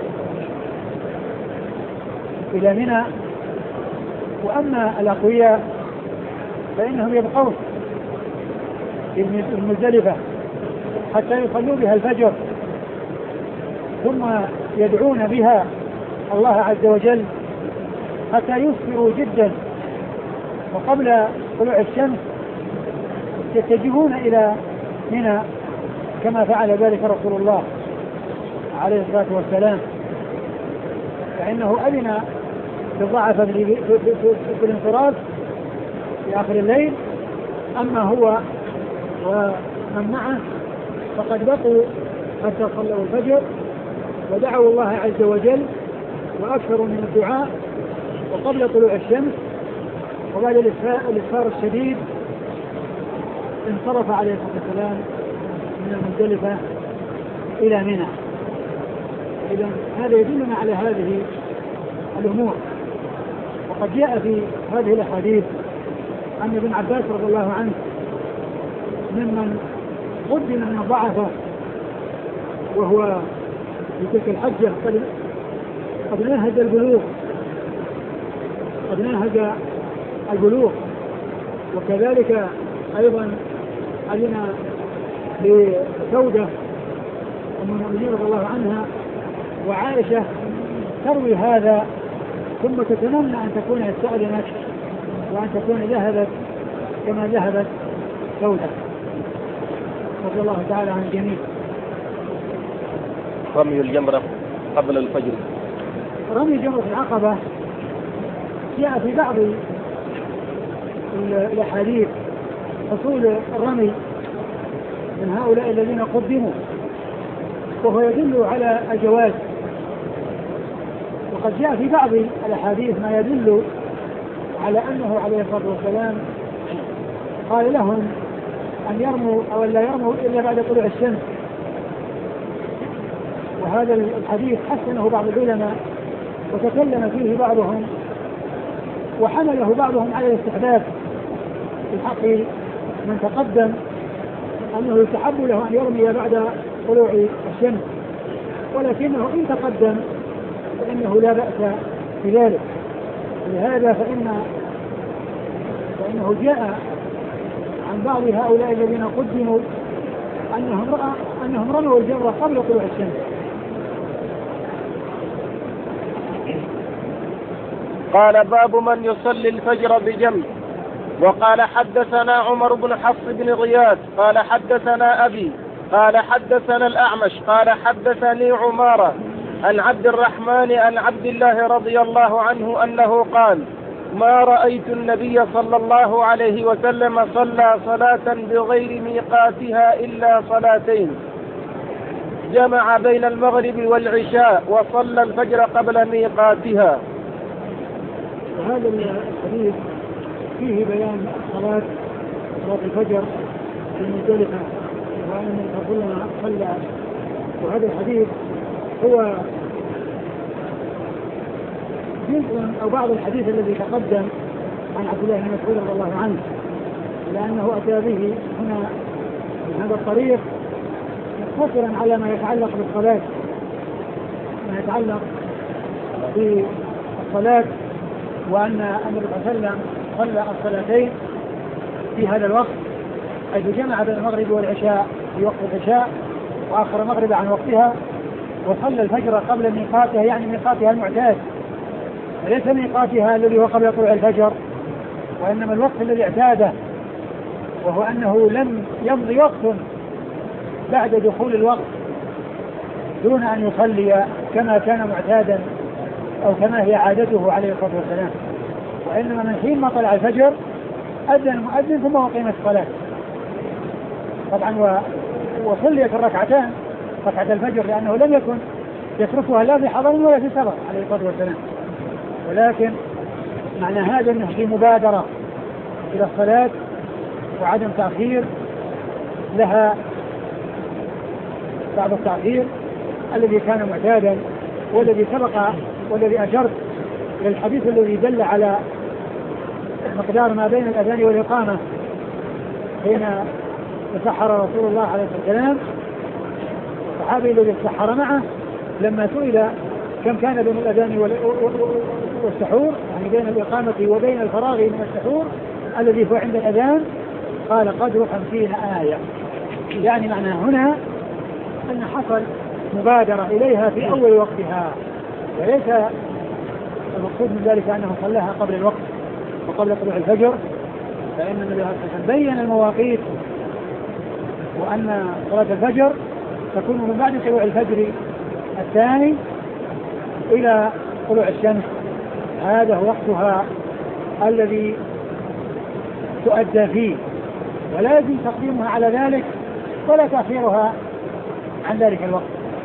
Speaker 1: إلى منى. وأما الأقوياء فإنهم يبقون في المزدلفة حتى يصلوا بها الفجر، ثم يدعون بها الله عز وجل حتى يسفروا جدا، وقبل طلوع الشمس يتجهون إلى منى كما فعل ذلك رسول الله عليه الصلاة والسلام، فإنه أذن بالضعف في الانصراف في آخر الليل، أما هو ومن معه فقد بقوا حتى صلوا الفجر ودعوا الله عز وجل وأكثروا من الدعاء، وقبل طلوع الشمس وبعد الإسفار الشديد انصرف عليه الصلاة والسلام من المزدلفة إلى منى. إذن هذا يدلنا على هذه الأمور. وقد جاء في هذه الأحاديث أن ابن عباس رضي الله عنه ممن قدم من الضعفاء، وهو في تلك الحجة قد ناهز البلوغ، وكذلك أيضا أذن لسودة أم المؤمنين رضي الله عنها وعائشة تروي هذا، ثم تتمنى أن تكون استأذنت وأن تكون ذهبت كما ذهبت سودة رضي الله تعالى عن الجميع.
Speaker 2: رمي الجمرة قبل الفجر.
Speaker 1: رمي جمرة العقبة جاء في بعض الأحاديث حصول الرمي من هؤلاء الذين قدموا، وهو يدل على الجواز. وقد جاء في بعض الأحاديث ما يدل على أنه عليه الصلاة والسلام قال لهم أن يرموا أو لا يرموا إلا بعد طلوع الشمس، وهذا الحديث حسنه بعض العلماء وتكلم فيه بعضهم وحمله بعضهم على الاستحباب في حق من تقدم، أنه يستحب له أن يرمي بعد طلوع الشمس، ولكنه إن تقدم فإنه لا بأس بذلك. ولهذا فإنه جاء عن بعض هؤلاء الذين قدموا أنهم رموا الجمرة قبل طلوع الشمس.
Speaker 2: قال باب من يصلي الفجر بجنب. وقال حدثنا عمر بن حفص بن غياث قال حدثنا أبي قال حدثنا الأعمش قال حدثني عمارة عن عبد الرحمن عن عبد الله رضي الله عنه أنه قال ما رأيت النبي صلى الله عليه وسلم صلى صلاة بغير ميقاتها إلا صلاتين، جمع بين المغرب والعشاء وصلى الفجر قبل ميقاتها.
Speaker 1: وهذا الحديث فيه بيان صلاة الفجر في المزدلفة، وأن كلما صلى. وهذا الحديث هو جزء أو بعض الحديث الذي تقدم عن عبد الله بن مسعود رضي الله عنه، لأنه أتى به هنا من هذا الطريق مقتصرا على ما يتعلق بالصلاة، ما يتعلق بالصلاة، وأن النبي صلى الله عليه وسلم صلى الصلاتين في هذا الوقت، حيث جمع بين المغرب والعشاء في وقت العشاء وآخر المغرب عن وقتها، وصلى الفجر قبل ميقاتها، يعني ميقاتها المعتاد، وليس ميقاتها الذي هو قبل طلوع الفجر، وإنما الوقت الذي اعتاده، وهو أنه لم يمضي وقت بعد دخول الوقت دون أن يصلي كما كان معتادا أو كما هي عادته عليه الصلاة والسلام، وإنما من حين ما طلع الفجر أذن المؤذن ثم أقيمت الصلاة طبعا، وصليت الركعتان ركعة الفجر، لأنه لم يكن يتركها لا في حضر ولا في سفر عليه الصلاة والسلام، ولكن معنى هذا أنه في مبادرة إلى الصلاة وعدم تأخير لها بعض التأخير الذي كان معتادا، والذي سبق والذي أشرت إلى الحديث الذي دل على مقدار ما بين الأذان والإقامة حين تسحر رسول الله عليه الصلاة والسلام. الصحابي الذي تسحر معه لما سئل كم كان بين الأذان والسحور، يعني بين الإقامة وبين الفراغ من السحور الذي هو عند الأذان، قال قدر 50 آية. يعني معنى هنا أن حصل مبادرة إليها في أول وقتها، وليس المقصود من ذلك أنه صلاها قبل الوقت وقبل طلوع الفجر، فإن النبي صلى الله عليه وسلم بين المواقيت، وأن صلاة الفجر تكون من بعد طلوع الفجر الثاني إلى طلوع الشمس، هذا هو وقتها الذي تؤدى فيه، ولا يجوز تقديمها على ذلك ولا تأخيرها عن ذلك الوقت.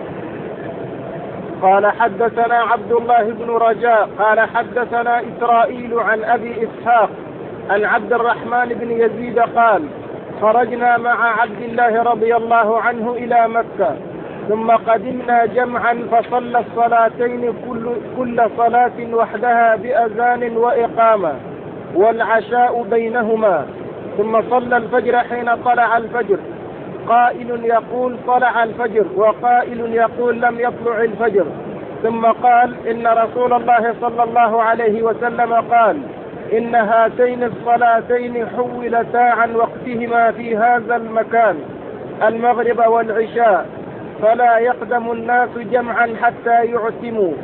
Speaker 2: قال حدثنا عبد الله بن رجاء قال حدثنا إسرائيل عن أبي إسحاق عن عبد الرحمن بن يزيد قال خرجنا مع عبد الله رضي الله عنه إلى مكة ثم قدمنا جمعا فصلى الصلاتين كل صلاة وحدها بأذان وإقامة والعشاء بينهما، ثم صلى الفجر حين طلع الفجر، قائل يقول طلع الفجر وقائل يقول لم يطلع الفجر، ثم قال إن رسول الله صلى الله عليه وسلم قال إن هاتين الصلاتين حولتا عن وقتهما في هذا المكان المغرب والعشاء، فلا يقدم الناس جمعا حتى يعتموا،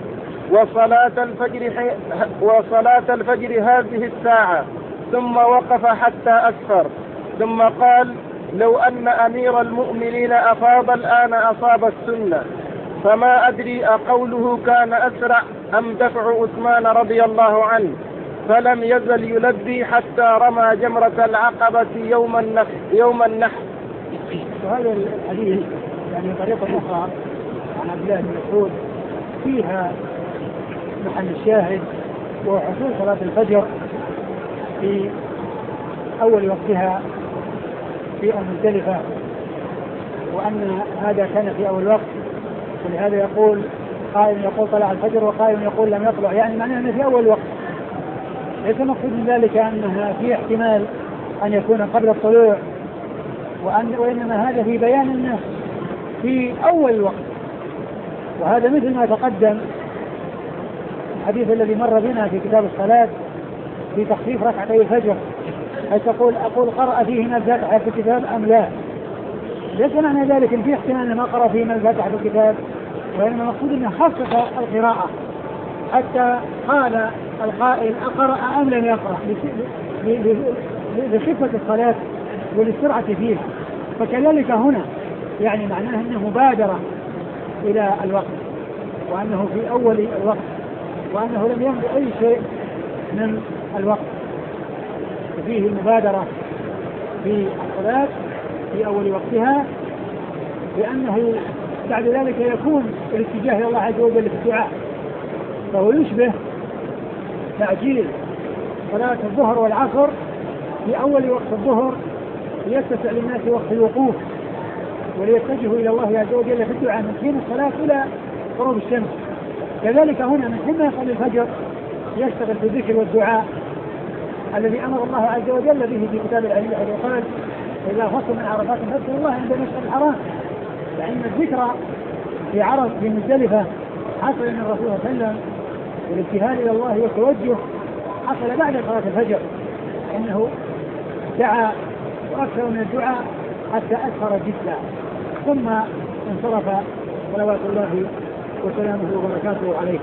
Speaker 2: وصلاة الفجر هذه الساعة، ثم وقف حتى أسفر، ثم قال لو أن أمير المؤمنين أفاض الآن أصاب السنة، فما أدري أقوله كان أسرع أم دفع عثمان رضي الله عنه، فلم يزل يلبي حتى رمى جمرة العقبة يوم النحر.
Speaker 1: وهذا الحديث يعني طريقة أخرى عن عبد الله بن مسعود فيها محل الشاهد وحصول صلاة الفجر في أول وقتها في المزدلفة، وأن هذا كان في أول وقت، ولهذا يقول قائل يقول طلع الفجر وقائل يقول لم يطلع، يعني معناه أنه في أول وقت، ليس مقصود من ذلك أنها في احتمال أن يكون قبل الطلوع، وإنما هذا في بيان أنه في أول الوقت. وهذا مثل ما تقدم الحديث الذي مر بنا في كتاب الصلاة في تخفيف ركعتي الفجر، هل أقول قرأ فيهما الفاتحة في الكتاب أم لا؟ ليس معنى ذلك إن في احتمال ما قرأ فيهما الفاتحة في الكتاب، وإنما المقصود أنه خفف القراءة حتى قال القائل أقرأ أم لم يقرأ لخفة الصلاة وللسرعة فيها. فكذلك هنا يعني معناه أنه مبادرة إلى الوقت، وأنه في أول الوقت، وأنه لم يمضي أي شيء من الوقت، فيه المبادرة في الصلاة في أول وقتها، لأنه بعد ذلك يكون الاتجاه إلى الله عز وجل في الدعاء، فهو يشبه تعجيل صلاة الظهر والعصر في أول وقت الظهر ليتسع للناس وقت الوقوف وليتجهوا إلى الله عز وجل في الدعاء من حين الصلاة إلى غروب الشمس. كذلك هنا من حين يصلي الفجر يشتغل في الذكر والدعاء الذي أمر الله عز وجل به في كتاب العزيز، وقال إذا فصل من عرفات فاذكروا الله عند المشعر الحرام، فإن الذكر في عرف في مزدلفة حصل من الرسول صلى الله عليه وسلم، والابتهال إلى الله والتوجه حصل بعد صلاة الفجر، إنه دعا وأكثر من الدعاء حتى أسفر جدا، ثم انصرف صلوات الله وسلامه وبركاته عليه.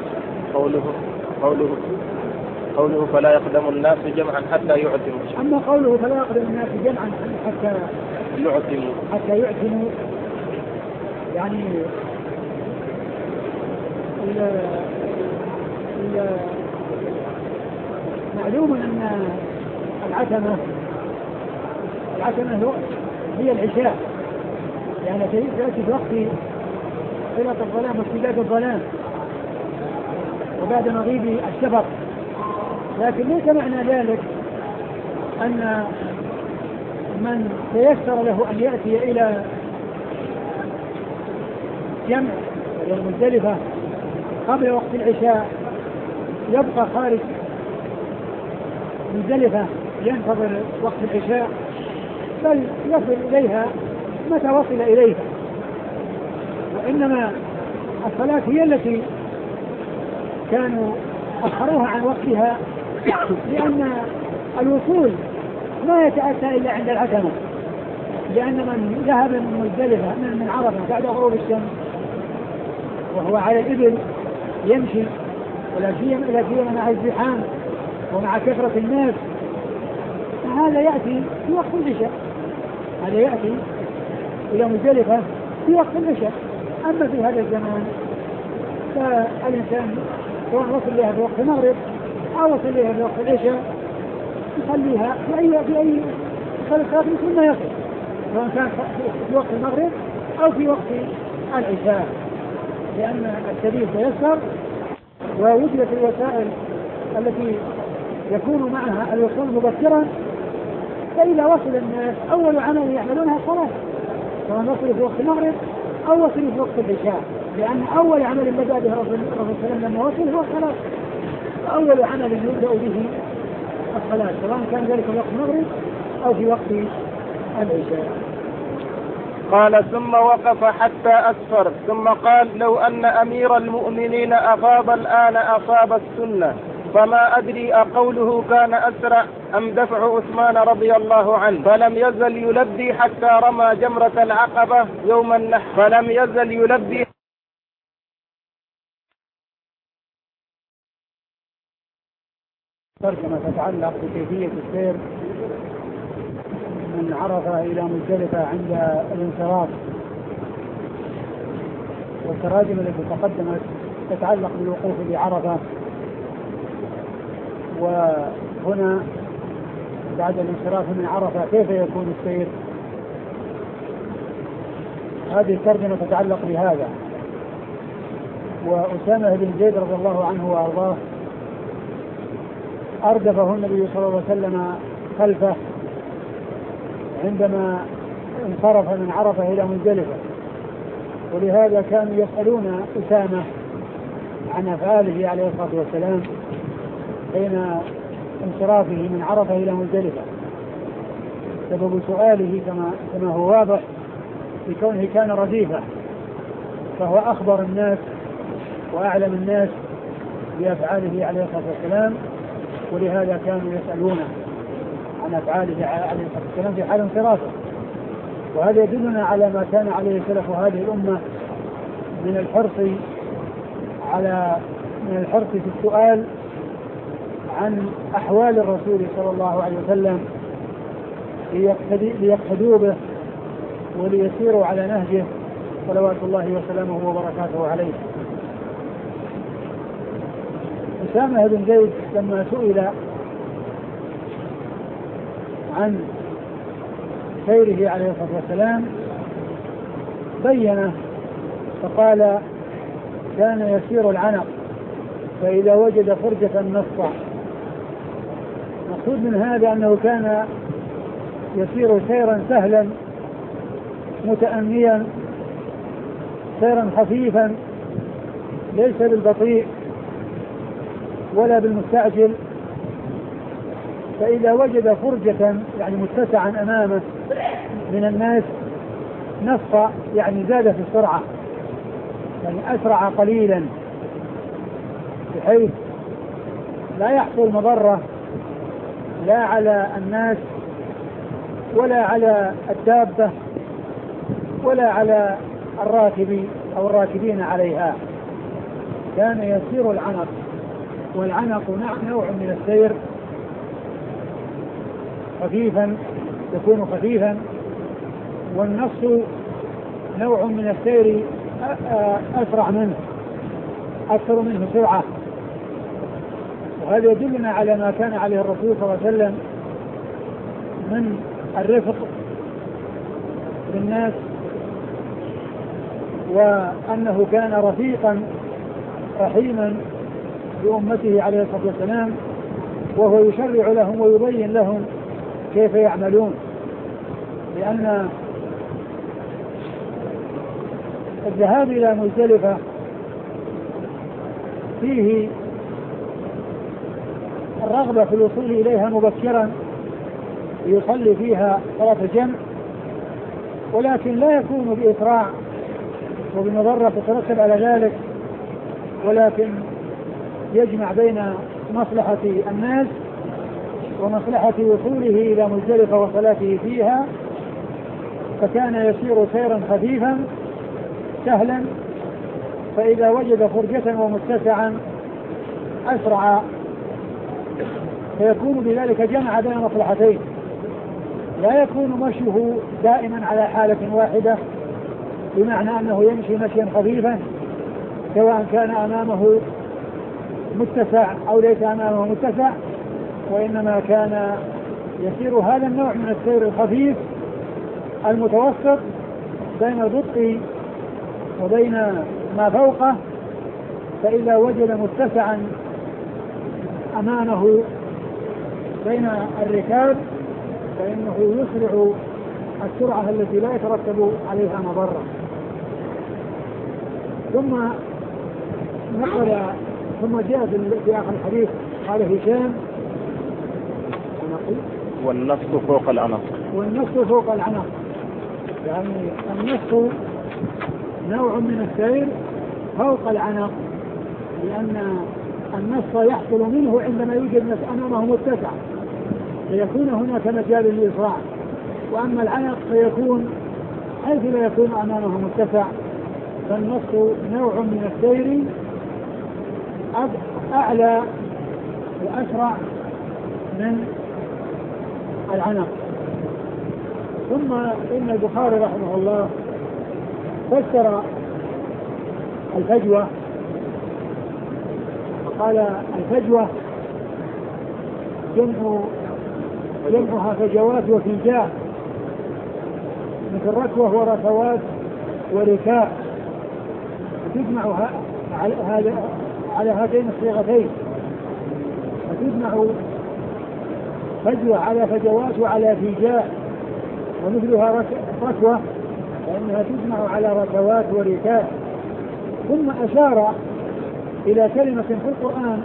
Speaker 2: قوله فلا يقدم الناس جمعا حتى يعتموا.
Speaker 1: أما قوله فلا يقدم الناس جمعا حتى يعتموا يعني معلوم أن العتمة هي العشاء، يعني تأتي في وقت خلط الظلام واشتداد الظلام وبعد مغيب الشفق، لكن ليس معنى ذلك أن من تيسر له أن يأتي إلى جمع المزدلفة قبل وقت العشاء يبقى خارج مزدلفة ينتظر وقت العشاء، بل يصل إليها متى وصل إليها، وإنما الصلاة هي التي كانوا أخروها عن وقتها، لأن الوصول ما يتأتى إلا عند العتمة، لأن من ذهب من مزدلفة من عرفة بعد غروب الشمس وهو على الإبل يمشي، ولا سيما مع الزحام ومع كثرة الناس، هذا يأتي في وقت العشاء، هذا يأتي إلى مزدلفة في وقت العشاء. أما في هذا الزمان فالإنسان سواء وصل لها في وقت المغرب أو وصل لها في وقت العشاء يخليها في أي صلاة مثل ما يصل، سواء كان في وقت المغرب أو في وقت العشاء، لأن السبيل تيسر ووجدت الوسائل التي يكون معها الوصول مبكرا. فإذا وصل الناس أول عمل يعملونها الصلاة، سواء وصلوا في وقت المغرب أو وصلوا في وقت العشاء، لأن أول عمل بدأ به الرسول صلى الله عليه وسلم لما وصل هو الصلاة، أول عمل يبدأ به الصلاة، سواء كان ذلك في وقت المغرب أو في وقت العشاء.
Speaker 2: قال ثم وقف حتى أسفر، ثم قال لو أن أمير المؤمنين أفاض الآن أصاب السنة، فما أدري أقوله كان أسرع أم دفع عثمان رضي الله عنه، فلم يزل يلبي حتى رمى جمرة العقبة يوم النحر، فلم يزل يلبي.
Speaker 1: ترجمة تتعلق بكيفية السير من عرفة إلى مزدلفة عند الانصراف، والتراجم التي تقدمت تتعلق بالوقوف بعرفة، وهنا بعد الانصراف من عرفة كيف يكون السير. هذه الترجمة تتعلق بهذا. وأسامة بن زيد رضي الله عنه وأرضاه أردفه النبي صلى الله عليه وسلم خلفه عندما انصرف من عرفة إلى مزدلفة، ولهذا كانوا يسألون أسامة عن أفعاله عليه الصلاة والسلام حين انصرافه من عرفة إلى مزدلفة. سبب سؤاله كما هو واضح بكونه كان رديفا، فهو أخبر الناس وأعلم الناس بأفعاله عليه الصلاة والسلام، ولهذا كانوا يسألونه عن أفعاله عليه الصلاة والسلام في حال انصرافه. وهذا يدلنا على ما كان عليه سلف هذه الأمة من الحرص في السؤال عن أحوال الرسول صلى الله عليه وسلم ليقتدوا به وليسيروا على نهجه صلوات الله وسلامه وبركاته عليه. أسامة بن زيد لما سئل عن سيره عليه الصلاة والسلام بينه فقال كان يسير العنق فإذا وجد فرجة نصع. مقصود من هذا أنه كان يسير سيرا سهلا متأنيا، سيرا خفيفا ليس بالبطيء ولا بالمستعجل، فإذا وجد فرجة يعني متسعا أمامه من الناس نص يعني زاد في السرعة، يعني أسرع قليلا بحيث لا يحصل مضرة لا على الناس ولا على الدابة ولا على الراكب أو الراكبين عليها. كان يسير العنق، والعنق نوع من السير خفيفا يكون خفيفا، والنص نوع من السير أسرع منه أكثر منه سرعة. وهذا يدلنا على ما كان عليه الرسول صلى الله عليه وسلم من الرفق بالناس، وأنه كان رفيقا رحيما بأمته عليه الصلاة والسلام، وهو يشرع لهم ويبين لهم كيف يعملون، لأن الذهاب إلى مزدلفة فيه الرغبة في الوصول إليها مبكرا يصلي فيها صلاة الجمع، ولكن لا يكون بإسراع وبمضرة تترتب على ذلك، ولكن يجمع بين مصلحة الناس ومصلحة وصوله إلى مزدلفة وصلاته فيها، فكان يسير سيرا خفيفا سهلا، فإذا وجد فرجة ومتسعا أسرع، فيكون بذلك جمع بين مصلحتين، لا يكون مشيه دائما على حالة واحدة، بمعنى أنه يمشي مشيا خفيفا سواء كان أمامه متسع أو ليس أمامه متسع، وإنما كان يسير هذا النوع من السير الخفيف المتوسط بين البطء وبين ما فوقه، فإذا وجد متسعا أمامه بين الركاب فإنه يسرع السرعة التي لا يترتب عليها مضرة. ثم جاء في آخر الحديث قال هشام
Speaker 2: والنص فوق العنق.
Speaker 1: والنص فوق العنق، يعني النص نوع من السير فوق العنق، لأن النص يحصل منه عندما يوجد نص أمامه متسع فيكون هناك مجال للإسراع، وأما العنق فيكون حيث لا يكون أمامه متسع، فالنص نوع من السير أعلى وأسرع من العنق. ثم إن البخاري رحمه الله فسر الفجوة وقال الفجوة جمعها فجوات وفجاء، مثل ركوة وركوات وركاء، تجمع على هاتين الصيغتين، فتجمع فجوة على فجوات وعلى فجاء، ومثلها ركوة فإنها تجمع على ركوات وركاء. ثم أشار إلى كلمة في القرآن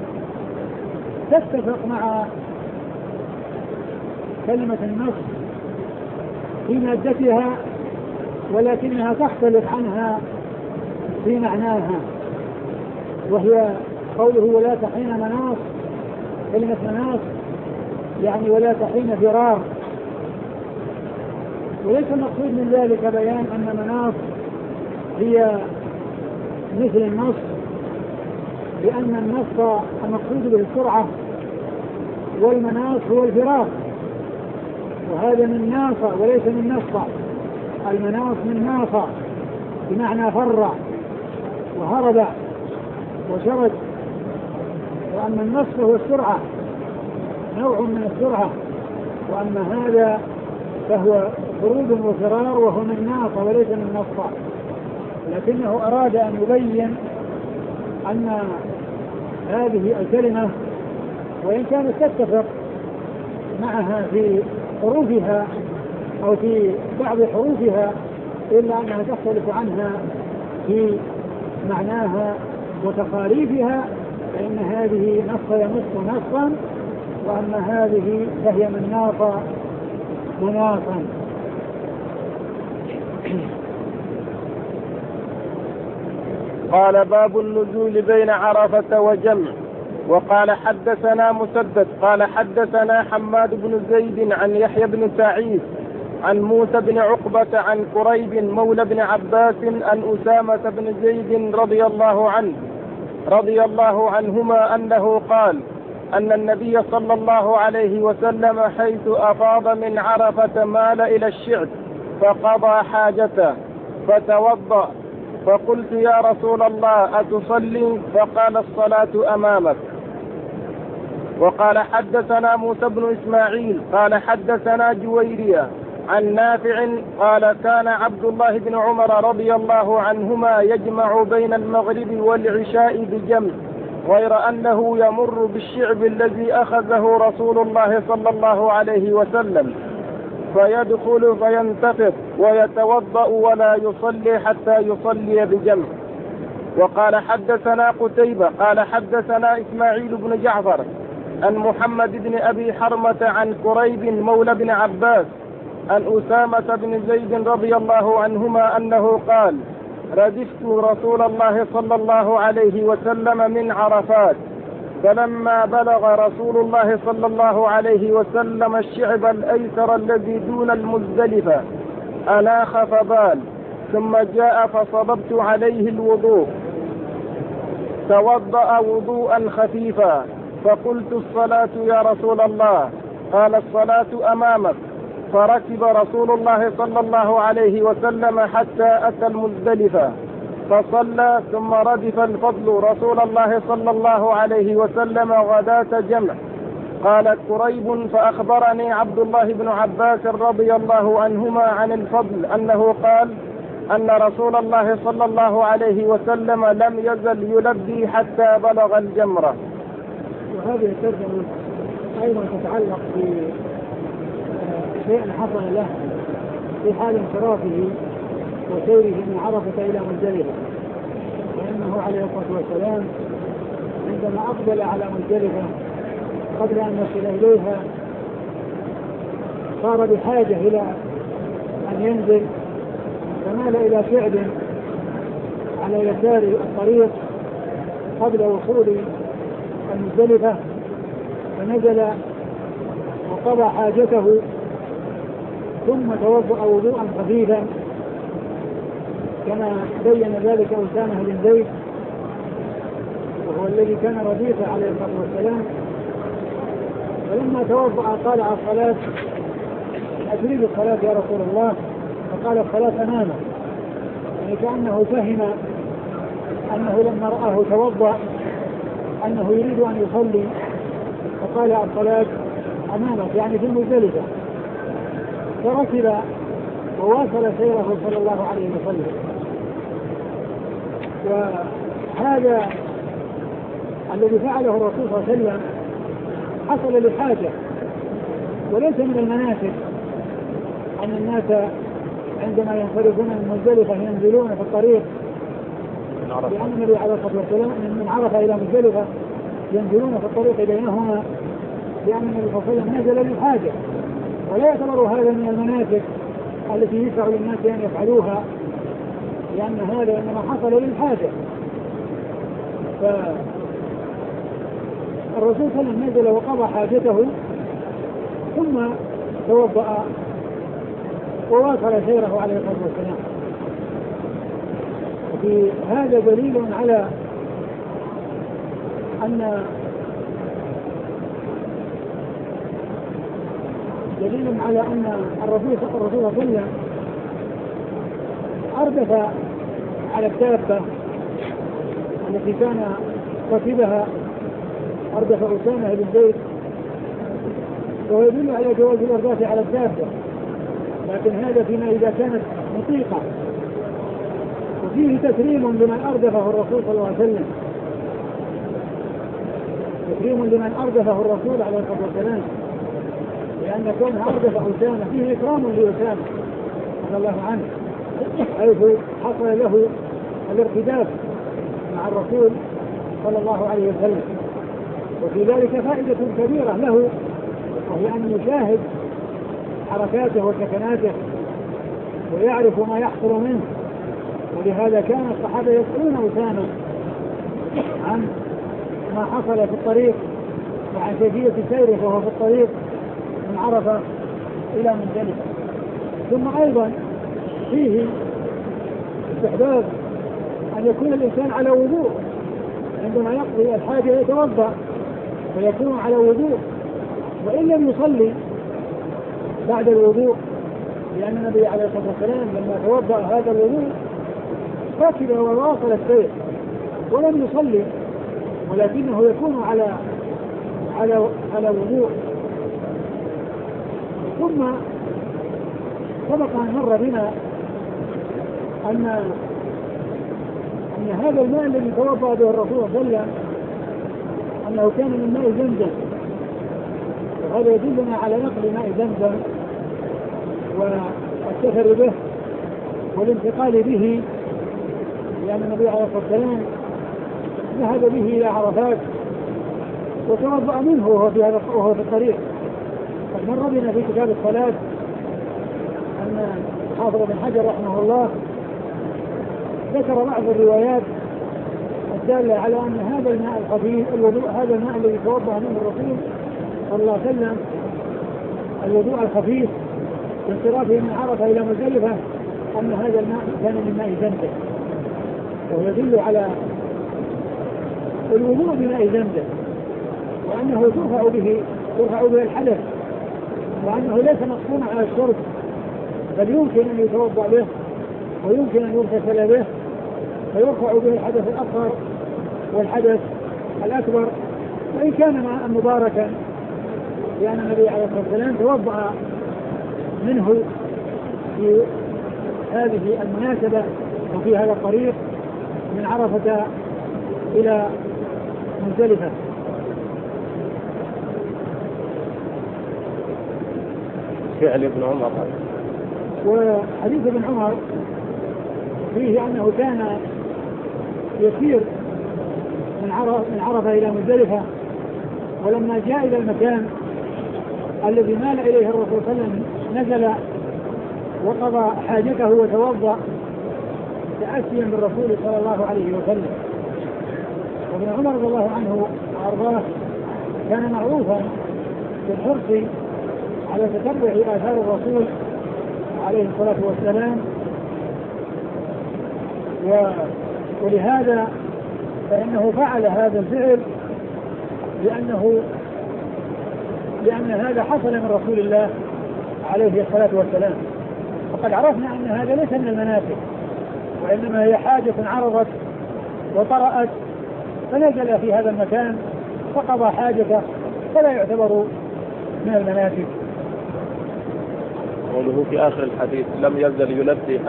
Speaker 1: تتفق مع كلمة النص في مادتها ولكنها تختلف عنها في معناها، وهي قوله ولا تحين مناص. كلمة مناص يعني ولا تحين فرار، وليس المقصود من ذلك بيان أن مناص هي مثل النص، لأن النص المقصود به السرعة والمناص هو الفرار، وهذا من ناص وليس من نص. المناص من ناص بمعنى فر وهرب وشرد، وأما النص هو السرعة، نوع من السرعة، وأما هذا فهو خروج وفرار وهو من ناص وليس من نص، لكنه أراد أن يبين أن هذه الكلمة وإن كانت تتفق معها في حروفها أو في بعض حروفها إلا أنها تختلف عنها في معناها وتقاريبها، فإن هذه نص ينص نصا، وأما هذه فهي من ناص مناصا.
Speaker 2: قال باب النزول بين عرفة وجمع. وقال حدثنا مسدد قال حدثنا حماد بن زيد عن يحيى بن سعيد عن موسى بن عقبة عن كريب مولى بن عباس عن أسامة بن زيد رضي الله عنهما أنه قال أن النبي صلى الله عليه وسلم حيث أفاض من عرفة مال إلى الشعب فقضى حاجته فتوضأ، فقلت يا رسول الله أتصلي؟ فقال الصلاة أمامك. وقال حدثنا موسى بن إسماعيل قال حدثنا جويرية عن نافع قال كان عبد الله بن عمر رضي الله عنهما يجمع بين المغرب والعشاء بجمع، غير أنه يمر بالشعب الذي أخذه رسول الله صلى الله عليه وسلم فيدخل فينتفض ويتوضأ ولا يصلي حتى يصلي بجمع. وقال حدثنا قتيبة قال حدثنا إسماعيل بن جعفر عن محمد بن أبي حرمة عن كريب مولى بن عباس عن أسامة بن زيد رضي الله عنهما أنه قال ردفت رسول الله صلى الله عليه وسلم من عرفات فلما بلغ رسول الله صلى الله عليه وسلم الشعب الأيسر الذي دون المزدلفة أناخ فبال، ثم جاء فصببت عليه الوضوء، توضأ وضوءا خفيفا، فقلت الصلاة يا رسول الله؟ قال الصلاة أمامك. فركب رسول الله صلى الله عليه وسلم حتى أتى المزدلفة فصلى، ثم ردف الفضل رسول الله صلى الله عليه وسلم غداة جمع. قال كريب فأخبرني عبد الله بن عباس رضي الله عنهما عن الفضل أنه قال أن رسول الله صلى الله عليه وسلم لم يزل يلبي حتى بلغ الجمرة.
Speaker 1: وهذه الترجمة أيضا تتعلق بشيء حصل له في حال انصرافه وسيره من عرفة إلى مزدلفة، لأنه عليه الصلاة والسلام عندما أقبل على مزدلفة قبل أن يصل إليها صار بحاجة إلى أن ينزل، فمال إلى شعب على يسار الطريق قبل وصول المزدلفة، فنزل وقضى حاجته ثم توضأ وضوءا خفيفا كما بين ذلك أسامة بن زيد وهو الذي كان رديفه عليه الصلاة والسلام. فلما توضأ قال على الصلاة أتريد الصلاة يا رسول الله؟ فقال الصلاة أمامك، يعني كأنه فهم أنه لما رآه توضأ أنه يريد أن يصلي، فقال الصلاة أمامك يعني في المزدلفة، فركب وواصل سيره صلى الله عليه وسلم. وهذا الذي فعله الرسول صلى الله عليه وسلم حصل لحاجة، وليس من المناسك أن الناس عندما ينصرفون من مزدلفة ينزلون في الطريق، لأن النبي عليه الصلاة والسلام من عرفة إلى مزدلفة ينزلون في الطريق بينهما، لأن النبي صلى الله عليه وسلم نزل للحاجة، ولا يعتبر هذا من المناسك التي يشرع للناس أن يفعلوها، لأن هذا إنما حصل للحاجة. فالرسول صلى الله عليه وسلم نزل وقضى حاجته ثم توضأ وواصل سيره عليه الصلاة والسلام. وفي هذا دليل على أن الرسول صلى الله عليه وسلم أردف على الدابة التي كان ركبها، أردف أسامة بن زيد، وهو يدل على جواز الإرداف على الدابة، لكن هذا فيما إذا كانت مطيقة. وفيه تكريم لمن أردفه الرسول صلى الله عليه وسلم، تكريم لمن أردفه الرسول عليه الصلاة والسلام، لأن كونه أردف أسامة فيه إكرام لأسامة رضي الله عنه، حيث حصل له الارتداف مع الرسول صلى الله عليه وسلم. وفي ذلك فائدة كبيرة له، وهي أن يشاهد حركاته وسكناته ويعرف ما يحصل منه. ولهذا كان الصحابة يسألون أسامة عن ما حصل في الطريق وعن كيفية سيره وهو في الطريق من عرفة إلى مزدلفة. ثم أيضا فيه استحباب أن يكون الإنسان على وضوء عندما يقضي الحاجة، يتوضأ فيكون على وضوء، وإن لم يصلي بعد الوضوء، لأن النبي عليه الصلاة والسلام لما توضأ هذا الوضوء ركب وواصل السير ولم يصلي، ولكنه يكون على وضوء. ثم سبق أن مر بنا أن هذا الماء الذي توضأ به الرسول صلى الله عليه وسلم أنه كان من ماء زمزم، وهذا يدلنا على نقل ماء زمزم والسفر به والانتقال به، لأن النبي عليه الصلاة والسلام ذهب به إلى عرفات وتوضأ منه وهو في الطريق. قد مر بنا في كتاب الصلاة أن حافظ بن حجر رحمه الله ذكر بعض الروايات دالة على أن هذا الماء الخفيف الوضوء، هذا الماء الذي توضأ منه الرسول صلى الله عليه وسلم الوضوء الخفيف بانصرافه من عرفة إلى مزدلفة، أن هذا الماء كان من ماء زمزم، وهو يدل على الوضوء بماء زمزم، وأنه ترفع به الحدث، وأنه ليس مقصورا على الشرب، بل يمكن أن يتوضأ به ويمكن أن يغتسل به فيرفع به الحدث الأصغر والحدث الأكبر، وإن كان ماء مباركا، لأن النبي عليه الصلاة والسلام توضأ منه في هذه المناسبة وفي هذا الطريق من عرفة إلى مزدلفة.
Speaker 2: فعل ابن عمر.
Speaker 1: وحديث ابن عمر فيه أنه كان يسير من عرفة إلى مزدلفة، ولما جاء إلى المكان الذي مال إليه الرسول صلى الله عليه وسلم نزل وقضى حاجته وتوضأ تأسيا بالرسول صلى الله عليه وسلم. وابن عمر رضي الله عنه وأرضاه كان معروفا بالحرص على تتبع آثار الرسول عليه الصلاة والسلام، ولهذا فإنه فعل هذا الفعل لأن هذا حصل من رسول الله عليه الصلاة والسلام. وقد عرفنا أن هذا ليس من المناسك، وإنما هي حاجة عرضت وطرأت فنزل في هذا المكان فقضى حاجته، فلا يعتبر من المناسك.
Speaker 2: قوله في آخر الحديث لم يزل يلبي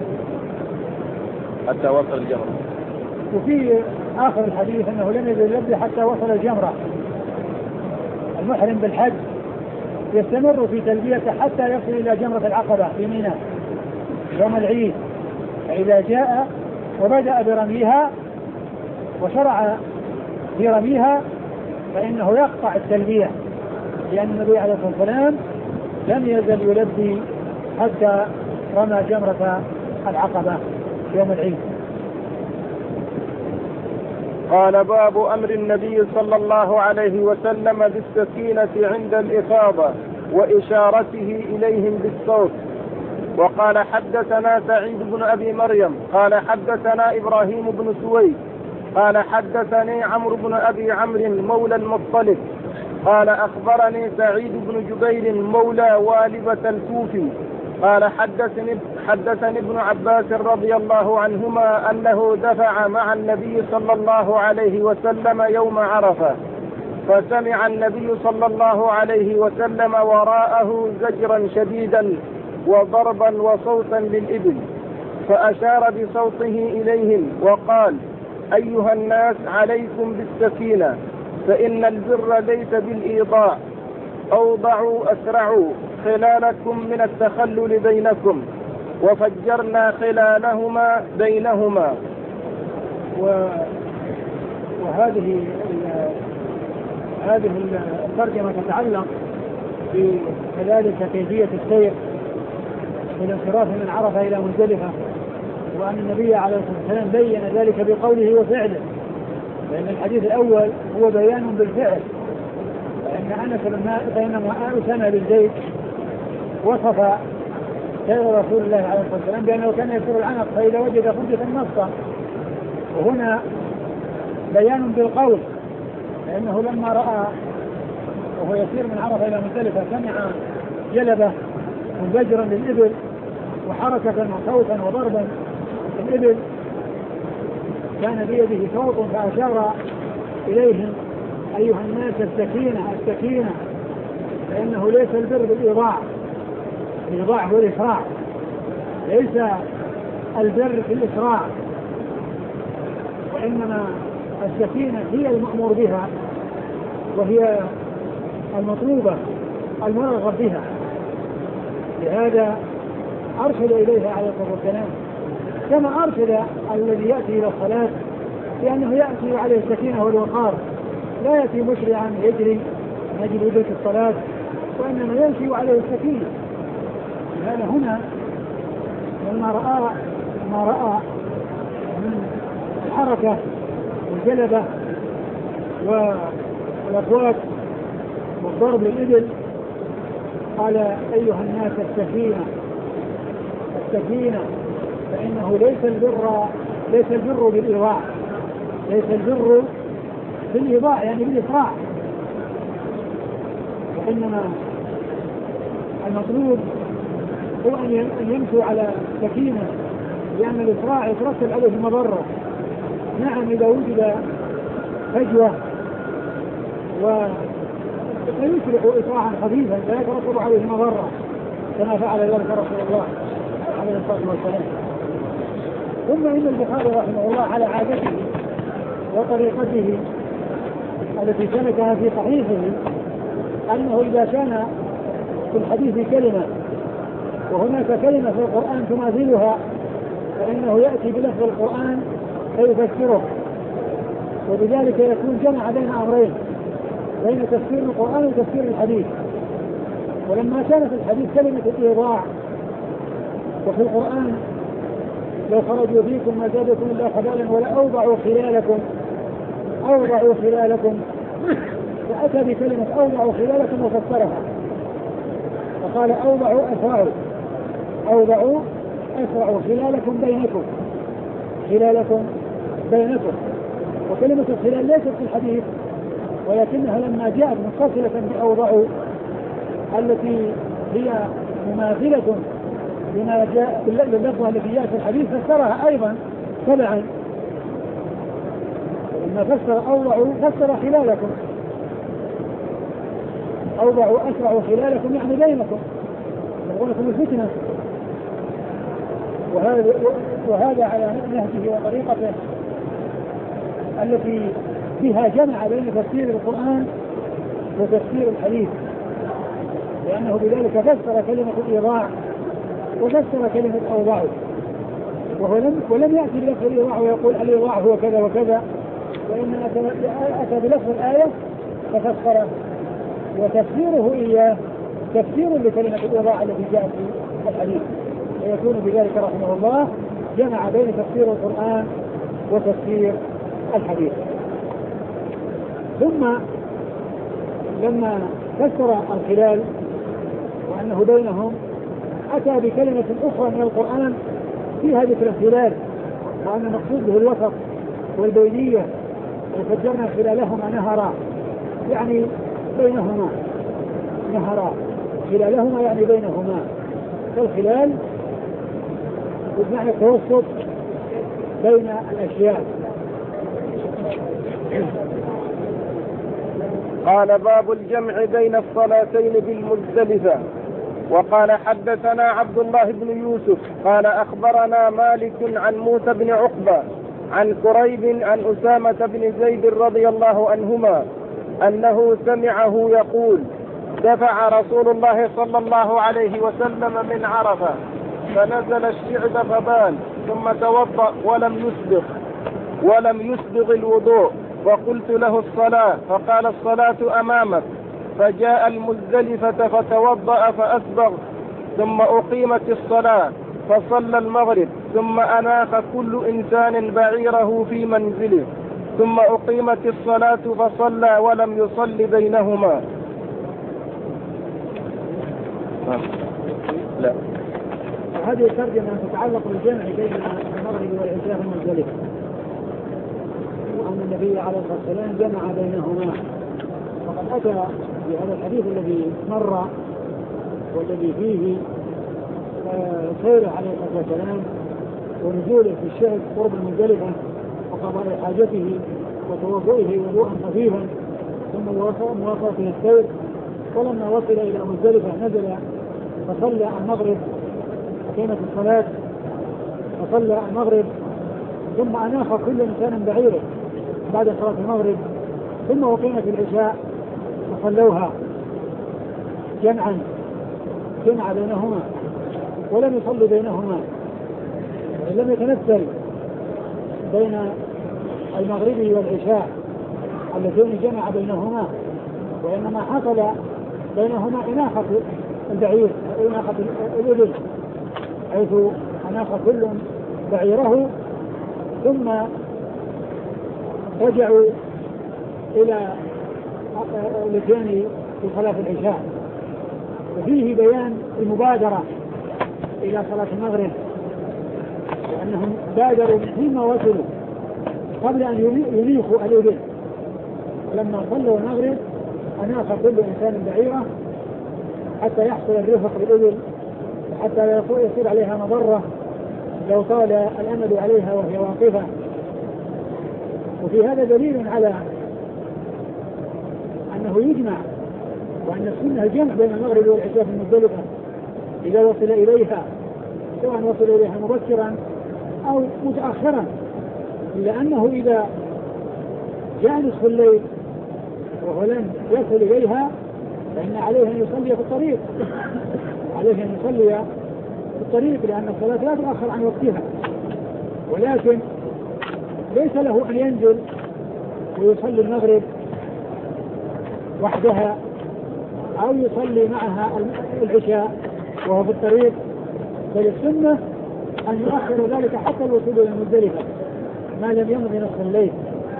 Speaker 2: حتى وصل الجمرة.
Speaker 1: وفي آخر الحديث أنه لم يزل يلبي حتى وصل الجمرة. المحرم بالحج يستمر في تلبيته حتى يصل إلى جمرة العقبة في منى يوم العيد، فإذا جاء وبدأ برميها وشرع في رميها فإنه يقطع التلبية، لأن النبي عليه الصلاة والسلام لم يزل يلبي حتى رمى جمرة العقبة يوم العيد.
Speaker 2: قال باب أمر النبي صلى الله عليه وسلم بالسكينة عند الإفاضة وإشارته إليهم بالصوت. وقال حدثنا سعيد بن أبي مريم قال حدثنا إبراهيم بن سويد قال حدثني عمرو بن أبي عمرو مولى المطلب قال أخبرني سعيد بن جبير مولى والبة الكوفي قال حدثني ابن عباس رضي الله عنهما أنه دفع مع النبي صلى الله عليه وسلم يوم عرفة، فسمع النبي صلى الله عليه وسلم وراءه زجرا شديدا وضربا وصوتا للإبل، فأشار بصوته إليهم وقال: أيها الناس عليكم بالسكينة، فإن البر ليس بالإيضاع، أوضعوا أسرعوا خلالكم من التخلل بينكم، وفجرنا خلالهما بينهما.
Speaker 1: وهذه الترجمة تتعلق بكذلك كيفية السير والانصراف من عرفة إلى مزدلفة، وأن النبي عليه الصلاة والسلام بين ذلك بقوله وفعله، لأن الحديث الأول هو بيان بالفعل، فإن أسامة بن زيد وصف سير رسول الله عليه الصلاة والسلام بأنه كان يسير العنق فإذا وجد خرجة النصة، وهنا بيان بالقول، لأنه لما رأى وهو يسير من عرفة إلى مزدلفة سمع جلبة وزجرا للإبل وحركة وصوتا وضربا الإبل، كان بيده صوت فأشار إليهم: أيها الناس السكينة، فإنه ليس البر بالإيضاع، الإيضاع هو الإسراع، ليس البر في الإسراع، وإنما السكينة هي المأمور بها وهي المطلوبة المرغب بها. لهذا أرشد إليها عليه الصلاة والسلام، كما أرشد الذي يأتي إلى الصلاة لأنه يأتي عليه السكينة والوقار، لا يأتي مسرعا يجري نجد بيت الصلاة، وإنما يمشي عليه السكينة. لهذا هنا لما رأى من الحركة والجلبة والأكواك والضرب للإبل. قال أيها الناس السكينة فإنه ليس البر بالإيضاع، ليس البر بالإيضاع يعني بالإسراع، وإنما المطلوب هو أن يمشوا على سكينة، لأن الإسراع يترتب عليه المضرة. نعم إذا وجد فجوة ويسرع إسراعا خفيفا لا يترتب عليه المضرة كما فعل ذلك رسول الله عليه الصلاة والسلام. ثم إن البخاري رحمه الله على عادته وطريقته التي سلكها في صحيحه أنه إذا كان في الحديث كلمة وهناك كلمة في القرآن تماثلها فإنه يأتي بلفظ القرآن فيفسره، وبذلك يكون جمع بين أمرين، بين تفسير القرآن وتفسير الحديث. ولما كانت الحديث كلمة الإيضاع وفي القرآن لو خرجوا فيكم ما زادكم إلا خبالا ولا أوضعوا خلالكم فأتى بكلمة أوضعوا خلالكم وفسرها فقال أوضعوا أسرعوا خلالكم بينكم. وكلمة الخلال ليست في الحديث ولكنها لما جاءت متصلة بأوضعوا التي هي مماثلة بما جاء باللفظة التي جاءت في الحديث فسرها أيضا تبعا. لما فسر أوضعوا فسر خلالكم، أوضعوا أسرعوا خلالكم يعني بينكم يبغونكم الفتنة. وهذا على نهجه وطريقته التي بها جمع بين تفسير القرآن وتفسير الحديث، لأنه بذلك فسر كلمة الإيضاع وفسر كلمة أوضعوا، ولم يأتي بلفظ الإيضاع ويقول الإيضاع هو كذا وكذا، وإنما أتى بلفظ الآية ففسره، وتفسيره إياه تفسير لكلمة الإيضاع التي جاءت في الحديث، ويكون بذلك رحمه الله جمع بين تفسير القرآن وتفسير الحديث. ثم لما فسر الخلال وأنه بينهم أتى بكلمة أخرى من القرآن فيها ذكر الخلال، وأن المقصود به الوسط والبينية، وفجرنا خلالهما نهرا يعني بينهما نهرا، خلالهما يعني بينهما. فالخلال بمعنى التوسط بين الأشياء.
Speaker 2: قال باب الجمع بين الصلاتين بالمزدلفة. وقال حدثنا عبد الله بن يوسف قال أخبرنا مالك عن موسى بن عقبة عن كريب عن أسامة بن زيد رضي الله عنهما أنه سمعه يقول دفع رسول الله صلى الله عليه وسلم من عرفة فنزل الشعب فبال ثم توضأ ولم يسبغ الوضوء، وقلت له الصلاة فقال الصلاة أمامك، فجاء المزدلفة فتوضأ فأسبغ، ثم أقيمت الصلاة فصلى المغرب، ثم أناخ كل إنسان بعيره في منزله، ثم أقيمت الصلاة فصلى ولم يصل بينهما.
Speaker 1: لا. هذه الترجمة تتعلق بالجمع بين المغرب والعشاء في مزدلفة، وأن النبي عليه الصلاة والسلام جمع بينهما. وقد أتى في هذا الحديث الذي مر والذي فيه سيره عليه الصلاة والسلام ونزوله في الشعب قرب المزدلفة وقضاء حاجته وتوضؤه وضوءا خفيفا ثم مواصلته السير. ولما وصل إلى مزدلفة نزل فصلى المغرب، أقيمت الصلاة فصلى المغرب، ثم أناخ كل إنسان بعيره بعد صلاة المغرب، ثم أقيمت العشاء وصلوها جمع بينهما ولم يصلوا بينهما، لم يتمثل بين المغرب والعشاء اللذين جمع بينهما، وإنما حصل بينهما إناخة البعير وإناخة الإبل، حيث أناخ كل بعيره ثم رجعوا إلى الاتيان في صلاة العشاء. وفيه بيان المبادرة إلى صلاة المغرب، لأنهم بادروا فيما وصلوا قبل أن يليخوا الإبل. لما صلوا المغرب أناخ كل إنسان بعيرة حتى يحصل الرفق بالإبل، حتى لا يصير عليها مضرة لو طال الأمد عليها وهي واقفة. وفي هذا دليل على أنه يجمع، وأن السنة الجمع بين المغرب والعشاء في مزدلفة إذا وصل إليها، سواء وصل إليها مبكرا أو متأخرا، إلا أنه إذا جاء نصف الليل وهو لم يصل إليها فإن عليه أن يصلي في الطريق، عليه أن يصلي في الطريق، لأن الصلاة لا تؤخر عن وقتها. ولكن ليس له أن ينزل ويصلي المغرب وحدها أو يصلي معها العشاء وهو في الطريق، بل السنة أن يؤخر ذلك حتى الوصول إلى مزدلفة ما لم يمض نصف الليل.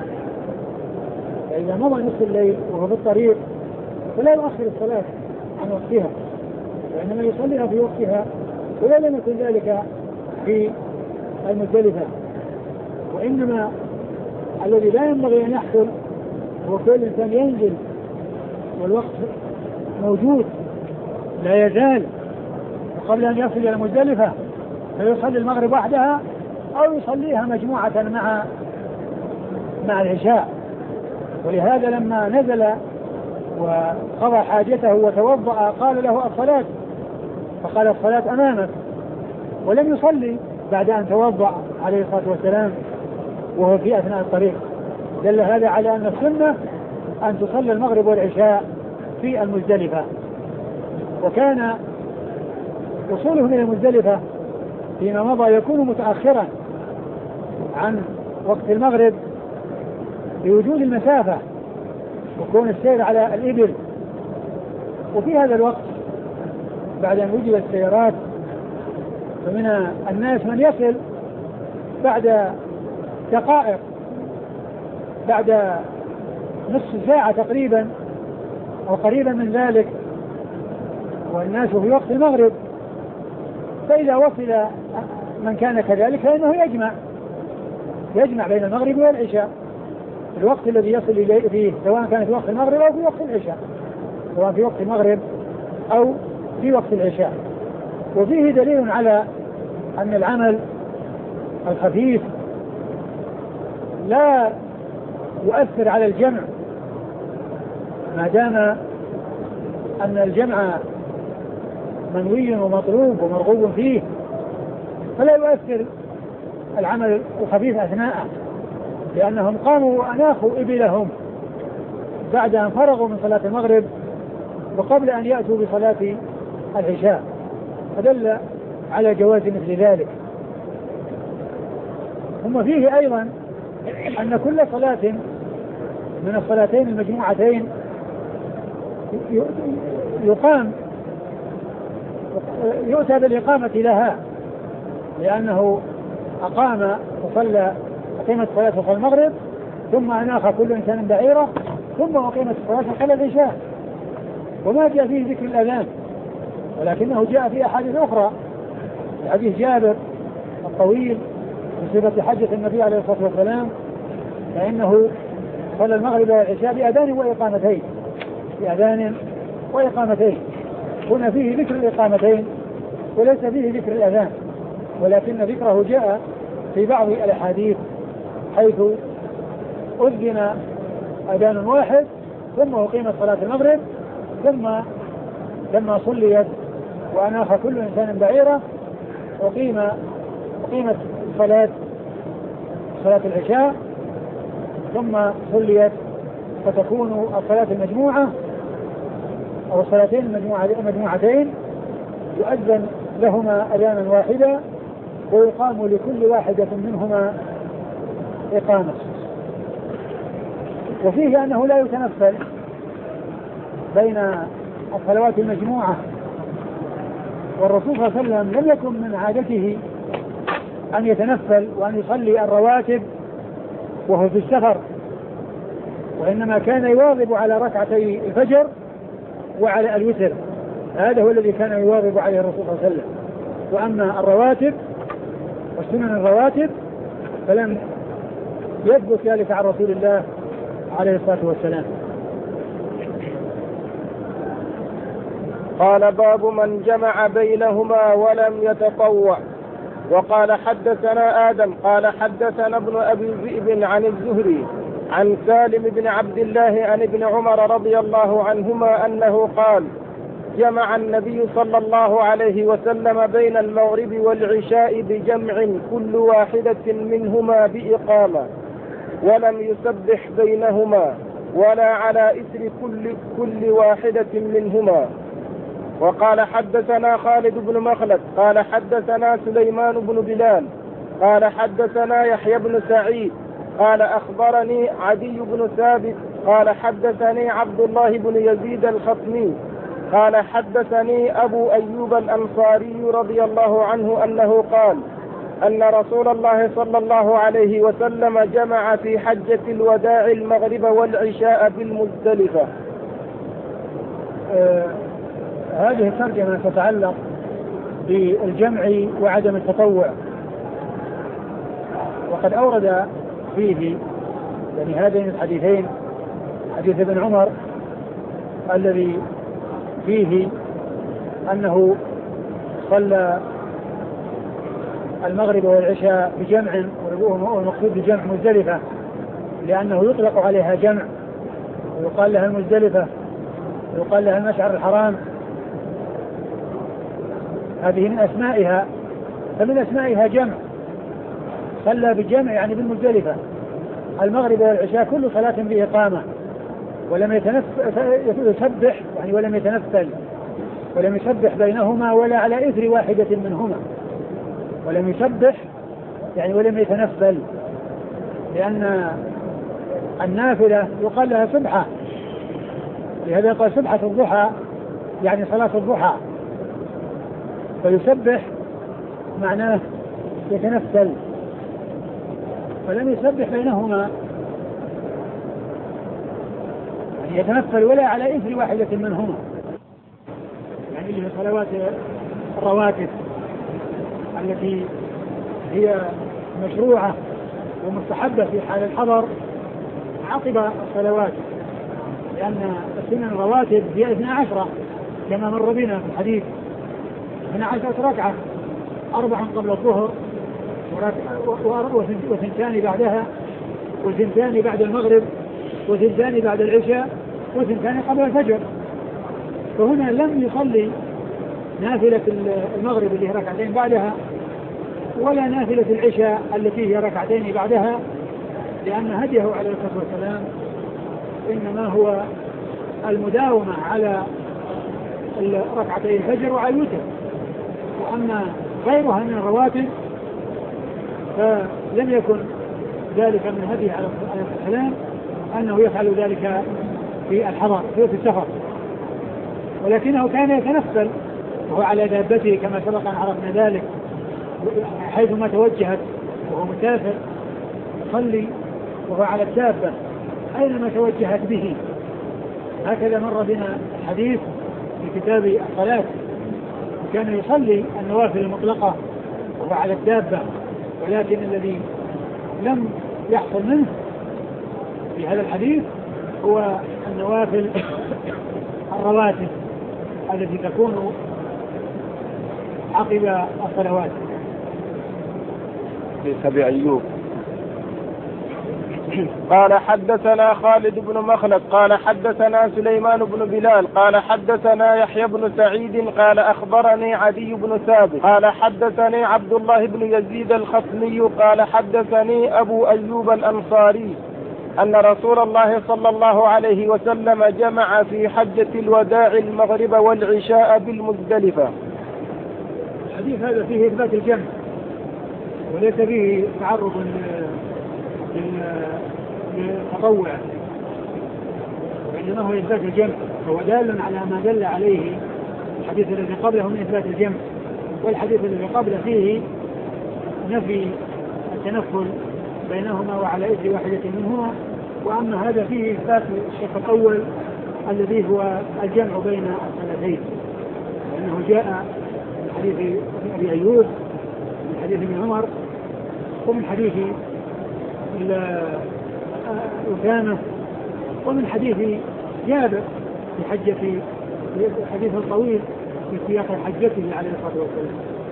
Speaker 1: فإذا مضى نصف الليل وهو في الطريق فلا يؤخر الصلاة عن وقتها، وإنما يصليها في وقتها، ولا لم يكن ذلك في المزدلفة. وإنما الذي لا ينبغي أن يحصل هو كل إنسان ينزل والوقت موجود لا يزال، وقبل أن يصل إلى مزدلفة فيصلي المغرب وحدها أو يصليها مجموعة مع العشاء. ولهذا لما نزل وقضى حاجته وتوضأ قال له الصلاة، فقال الصلاة أمامك، ولم يصلي بعد أن توضأ عليه الصلاة والسلام وهو في أثناء الطريق. دل هذا على أن السنة أن تصلي المغرب والعشاء في المزدلفة. وكان وصوله من المزدلفة فيما مضى يكون متأخرا عن وقت المغرب بوجود المسافة وكون السير على الإبل. وفي هذا الوقت بعد أن وجدت السيارات فمن الناس من يصل بعد دقائق، بعد نصف ساعة تقريبا أو قريبا من ذلك، والناس في وقت المغرب. فإذا وصل من كان كذلك فإنه يجمع بين المغرب والعشاء في الوقت الذي يصل إليه فيه، سواء كان في وقت المغرب أو في وقت العشاء، سواء في وقت المغرب أو في وقت العشاء. وفيه دليل على أن العمل الخفيف لا يؤثر على الجمع، ما دام أن الجمع منوي ومطلوب ومرغوب فيه، فلا يؤثر العمل الخفيف أثناءه، لأنهم قاموا وأناخوا إبلهم بعد أن فرغوا من صلاة المغرب وقبل أن يأتوا بصلاة العشاء، فدل على جواز مثل ذلك. ثم فيه أيضا أن كل صلاة من الصلاتين المجموعتين يؤتى بالإقامة لها، لأنه أقام وصلى أقيمت صلاة صلاة المغرب ثم أناخ كل إنسان بعيرة ثم أقيمت الصلاة صلاة العشاء. وما جاء فيه ذكر الأذان، ولكنه جاء في أحاديث أخرى، حديث جابر الطويل في صفة حجة النبي عليه الصلاة والسلام، فإنه صلى المغرب والعشاء بأذان وإقامتين. هنا فيه ذكر الإقامتين وليس فيه ذكر الأذان، ولكن ذكره جاء في بعض الأحاديث حيث أذن أذان واحد ثم أقيمت صلاة المغرب، ثم لما صليت وأناخ كل إنسان بعيرة أقيمت صلاة العشاء ثم صليت، فتكون الصلاة المجموعة أو الصلاتين المجموعتين يؤذن لهما أذانا واحدا ويقام لكل واحدة منهما إقامة. وفيه أنه لا يتنفل بين الصلوات المجموعة، والرسول صلى الله عليه وسلم لم يكن من عادته أن يتنفل وأن يصلي الرواتب وهو في السفر، وإنما كان يواظب على ركعتي الفجر وعلى الوتر، هذا هو الذي كان يواظب عليه الرسول صلى الله عليه وسلم. وأما الرواتب والسنن الرواتب فلم يثبت ذلك عن رسول الله عليه الصلاة والسلام.
Speaker 2: قال باب من جمع بينهما ولم يتطوع. وقال حدثنا آدم قال حدثنا ابن أبي ذئب عن الزهري عن سالم بن عبد الله عن ابن عمر رضي الله عنهما أنه قال جمع النبي صلى الله عليه وسلم بين المغرب والعشاء بجمع كل واحدة منهما بإقامة ولم يسبح بينهما ولا على إثر كل واحدة منهما. وقال حدثنا خالد بن مخلد قال حدثنا سليمان بن بلال قال حدثنا يحيى بن سعيد قال أخبرني عدي بن ثابت قال حدثني عبد الله بن يزيد الخطمي قال حدثني أبو أيوب الأنصاري رضي الله عنه أنه قال أن رسول الله صلى الله عليه وسلم جمع في حجة الوداع المغرب والعشاء بالمزدلفة.
Speaker 1: هذه الترجمة تتعلق بالجمع وعدم التطوع، وقد أورد فيه يعني هذين الحديثين، حديث ابن عمر الذي فيه أنه صلى المغرب والعشاء بجمع، والمقصود بجمع مزدلفة لأنه يطلق عليها جمع ويقال لها المزدلفة ويقال لها المشعر الحرام، هذه من أسمائها، فمن أسمائها جمع، صلى بالجمع يعني بالمزدلفة المغرب والعشاء كل صلاة بإقامة ولم يسبح يعني ولم يتنفل ولم يسبح بينهما ولا على إثر واحدة منهما، ولم يسبح يعني ولم يتنفل، لأن النافلة يقال لها سبحة، لهذا يقال سبحة الضحى يعني صلاة الضحى، فيسبح معناه يتنفل، ولم يسبح بينهما يعني يتنفل ولا على إثر واحدة منهما، يعني اللي هي صلوات الرواتب التي هي مشروعة ومستحبة في حال الحضر عقب الصلوات، لأن السنن الرواتب هي 12 كما مر بنا في الحديث، 12 ركعة، 4 قبل الظهر وثنتان بعدها وثنتان بعد المغرب وثنتان بعد العشاء وثنتان قبل الفجر. فهنا لم يصلي نافلة المغرب اللي هي ركعتين بعدها ولا نافلة العشاء التي هي ركعتين بعدها، لأن هديه عليه الصلاة والسلام إنما هو المداومة على ركعتي الفجر وعلى الوتر، وأما غيرها من الرواتب فلم يكن ذلك من هديه عليه الصلاة والسلام أنه يفعل ذلك في الحضر في السفر، ولكنه كان يتنفل وهو على دابته كما سبق أن عرفنا ذلك، حيثما توجهت وهو مسافر يصلي وهو على الدابة أينما توجهت به. هكذا مر بنا الحديث في كتاب الصلاة، كان يصلي النوافل المطلقة وهو على الدابة، ولكن الذي لم يحصل منه في هذا الحديث هو النوافل الرواتب التي تكون عقب الصلوات.
Speaker 2: أبي أيوب قال حدثنا خالد بن مخلد قال حدثنا سليمان بن بلال قال حدثنا يحيى بن سعيد قال أخبرني عدي بن ثابت قال حدثني عبد الله بن يزيد الخطمي قال حدثني أبو أيوب الأنصاري أن رسول الله صلى الله عليه وسلم جمع في حجة الوداع المغرب والعشاء بالمزدلفة.
Speaker 1: الحديث هذا فيه إثبات الجمع وليس فيه تعرض للتطوع، وإنما هو إثبات الجمع، فهو دال على ما دل عليه الحديث الذي قبله من إثبات الجمع، والحديث الذي قبله فيه نفي التنفل بينهما وعلى إثر واحدة منهما، وأما هذا فيه إثبات الشق الأول الذي هو الجمع بين الصلاتين، لأنه جاء من حديث أبي أيوب، من حديث ابن عمر، ومن حديث أسامة، ومن حديث جابر في الحديث الطويل في سياق حجته عليه الصلاة والسلام.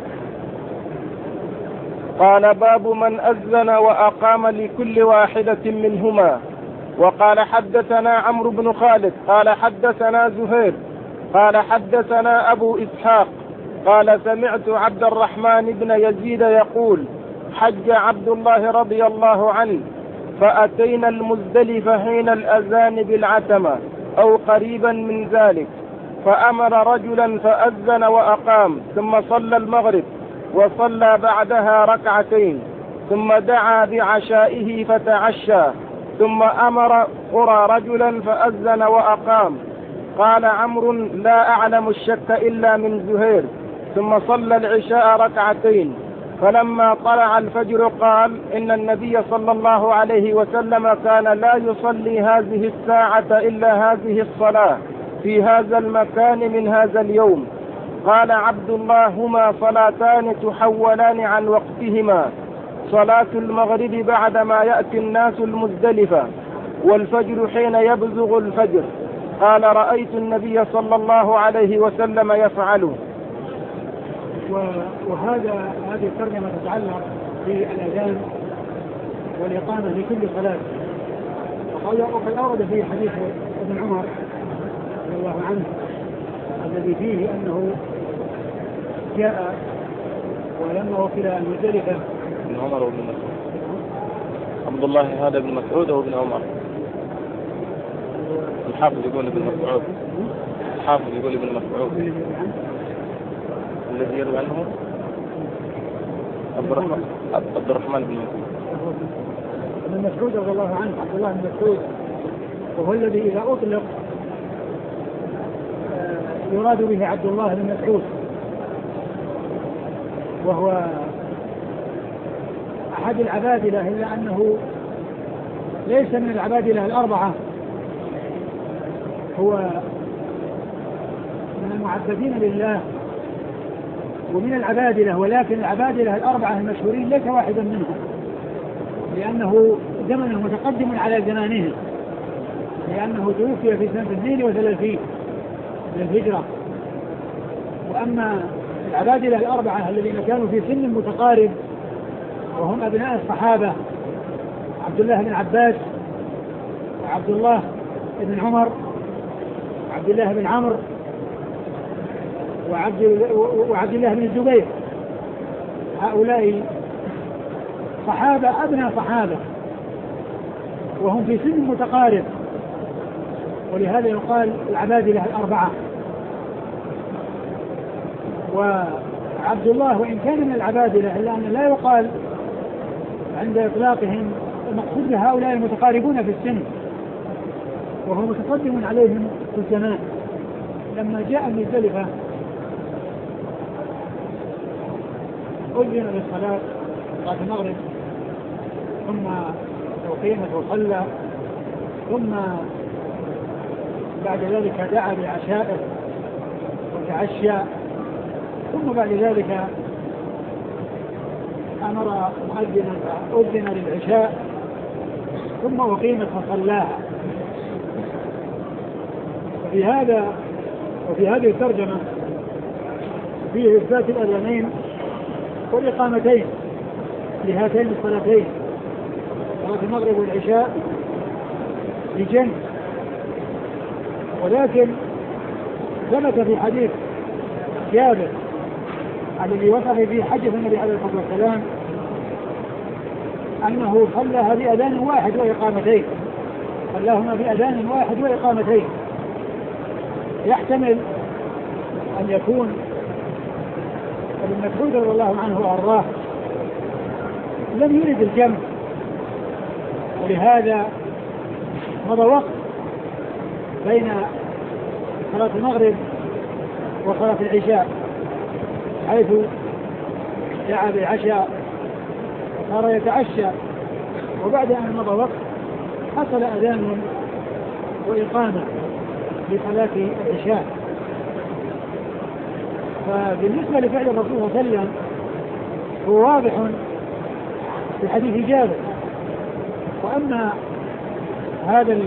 Speaker 2: قال باب من أذن وأقام لكل واحدة منهما. وقال حدثنا عمرو بن خالد قال حدثنا زهير قال حدثنا أبو إسحاق قال سمعت عبد الرحمن بن يزيد يقول حج عبد الله رضي الله عنه فأتينا المزدلفة حين الأذان بالعتمة أو قريبا من ذلك، فأمر رجلا فأذن وأقام، ثم صلى المغرب وصلى بعدها ركعتين، ثم دعا بعشائه فتعشى، ثم أمر قرى رجلا فأذن وأقام. قال عمرو لا أعلم الشك إلا من زهير. ثم صلى العشاء ركعتين، فلما طلع الفجر قال إن النبي صلى الله عليه وسلم كان لا يصلي هذه الساعة إلا هذه الصلاة في هذا المكان من هذا اليوم. قال عبد الله هما صلاتان تحولان عن وقتهما، صلاة المغرب بعدما يأتي الناس المزدلفة، والفجر حين يبزغ الفجر. قال رأيت النبي صلى الله عليه وسلم يفعله.
Speaker 1: هذه الترجمة تتعلق بالأذان والإقامة لكل صلاة. وقد أورد في حديث ابن عمر رضي الله عنه الذي فيه أنه جاء ولما وصل المزدلفة.
Speaker 2: ابن عمر وابن مسعود. عبد الله هذا ابن مسعود أو ابن عمر؟ الحافظ يقول ابن مسعود. الحافظ يقول ابن مسعود الذي يروي عنه عبد الرحمن بن مسعود.
Speaker 1: ابن مسعود رضي الله عنه، عبد الله بن مسعود، وهو الذي إذا أطلق يراد به عبد الله بن مسعود، وهو أحد العبادلة، إلا أنه ليس من العبادلة الأربعة، هو من المعبدين لله ومن العبادلة، ولكن العبادلة الأربعة المشهورين ليس واحدا منهم، لأنه زمنه متقدم على زمانهم، لأنه توفي في سنة 32 للهجرة. وأما العبادلة الأربعة الذين كانوا في سن متقارب وهم أبناء الصحابة عبد الله بن عباس وعبد الله بن عمر وعبد الله بن عمرو وعبد الله بن الزبير، هؤلاء صحابة أبناء صحابة وهم في سن متقارب، ولهذا يقال العبادلة الأربعة. وعبد الله وإن كان من العبادلة إلا أن لا يقال عند إطلاقهم، المقصود بهؤلاء المتقاربون في السن وهو متقدم عليهم في الزمان. لما جاء المزدلفة أذن للصلاة صلاة المغرب، ثم أقيمت وصلى، ثم بعد ذلك دعا بعشائه وتعشى، ثم بعد ذلك أمر مؤذنا فأذن للعشاء، ثم أقيمت فصلاها. وفي هذه الترجمة فيه إثبات الأذانين والإقامتين لهاتين الصلاتين، صلاة المغرب والعشاء بجمع. ولكن ثبت في حديث جابر الذي وصف فيه حديث النبي عليه الصلاة والسلام أنه صلىها بأذان واحد وإقامتين، صلاهما بأذان واحد وإقامتين. يحتمل أن يكون ابن مسعود رضي الله عنه وأرضاه لم يرد الجمع، ولهذا مضى وقت بين صلاة المغرب وصلاة العشاء، حيث دعا بالعشاء وصار يتعشى، وبعد أن مضى وقت حصل أذان وإقامة لصلاة العشاء. فبالنسبة لفعل الرسول صلى الله عليه وسلم هو واضح في حديث جابر. وأما هذا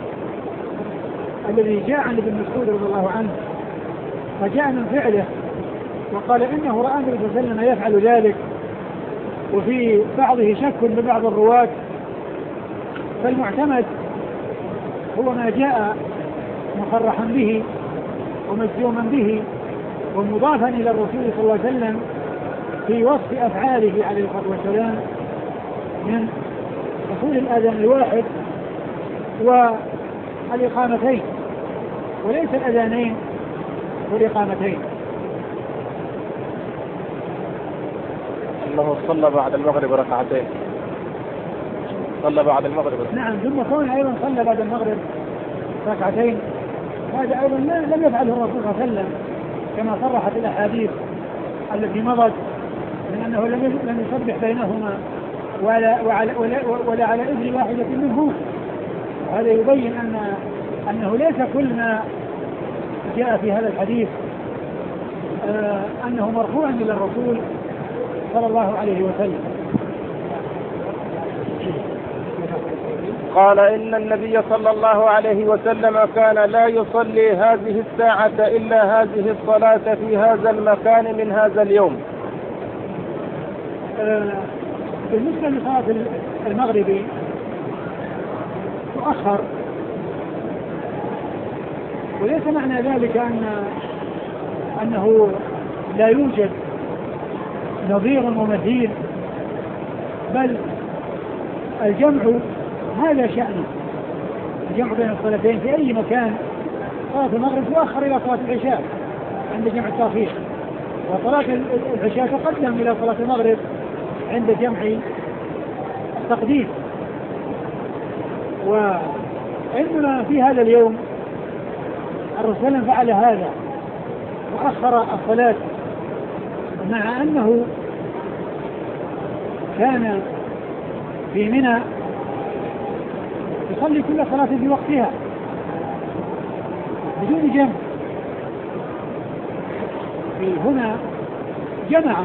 Speaker 1: الذي جاء عن ابن مسعود رضي الله عنه فجاء من فعله وقال إنه رأى النبي صلى الله عليه وسلم يفعل ذلك، وفي بعضه شك ببعض الرواة. فالمعتمد هو ما جاء مصرحا به ومجزوما به ومضافا إلى الرسول صلى الله عليه وسلم في وصف أفعاله عليه الصلاة والسلام من حصول الأذان الواحد والإقامتين، وليس الأذانين والإقامتين.
Speaker 2: أنه صلى بعد المغرب ركعتين، صلى بعد المغرب.
Speaker 1: نعم، ثم كون أيضا صلى بعد المغرب ركعتين، هذا أيضا لم يفعله الرسول صلى الله عليه وسلم كما صرحت الأحاديث التي مضت من أنه لم يسبح بينهما ولا على إذن واحدة منهما. هذا يبين أنه ليس كل ما جاء في هذا الحديث أنه مرفوع إلى الرسول صلى الله عليه وسلم.
Speaker 2: قال إن النبي صلى الله عليه وسلم كان لا يصلي هذه الساعة إلا هذه الصلاة في هذا المكان من هذا اليوم.
Speaker 1: بالنسبة لصلاة المغرب تؤخر، وليس معنى ذلك أنه لا يوجد نظير ومثيل، بل الجمع هذا شأنه، الجمع بين الصلاتين في أي مكان. صلاة المغرب تؤخر إلى صلاة العشاء عند جمع التأخير، وصلاة العشاء تقدم إلى صلاة المغرب عند جمع التقديم. وعندنا في هذا اليوم الرسول فعل هذا وأخر الصلاة، مع أنه كان في منى يصلي كل صلاة في وقتها بدون جمع. في هنا جمع،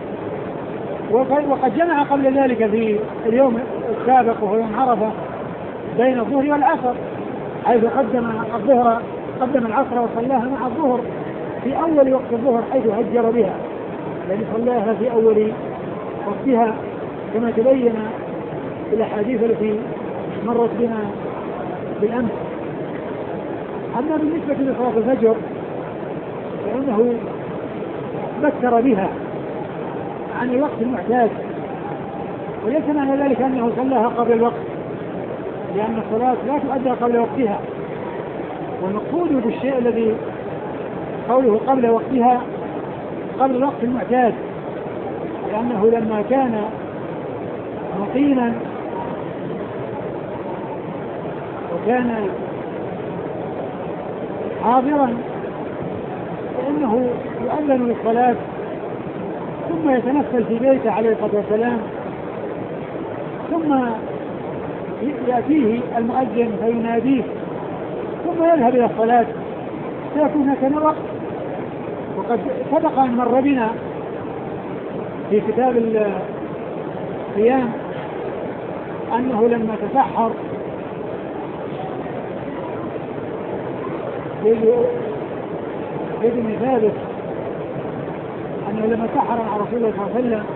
Speaker 1: وقد جمع قبل ذلك في اليوم السابق وهو يوم عرفة بين الظهر والعصر، حيث قدم العصر وصلاها مع الظهر في أول وقت الظهر، حيث هجر بها، يعني صلاها في أول وقتها كما تبين في الأحاديث التي مرت بنا بالأمس. أما بالنسبة لصلاة الفجر فإنه بكر بها عن الوقت المعتاد، وليس معنى ذلك أنه صلاها قبل الوقت، لأن الصلاة لا تؤدى قبل وقتها. والمقصود بالشيء الذي قوله قبل وقتها قبل الوقت المعتاد، لأنه لما كان مقيما وكان حاضرا فإنه يؤذن للصلاة ثم يتنفل في بيته عليه الصلاة والسلام، ثم يأتيه المؤذن فيناديه ثم يذهب إلى الصلاة، سيكون هكذا الوقت. وقد سبق أن مر بنا في كتاب الصيام أنه لما تسحر زيد بن ثابت أنه لما سحر مع رسول الله صلى الله عليه وسلم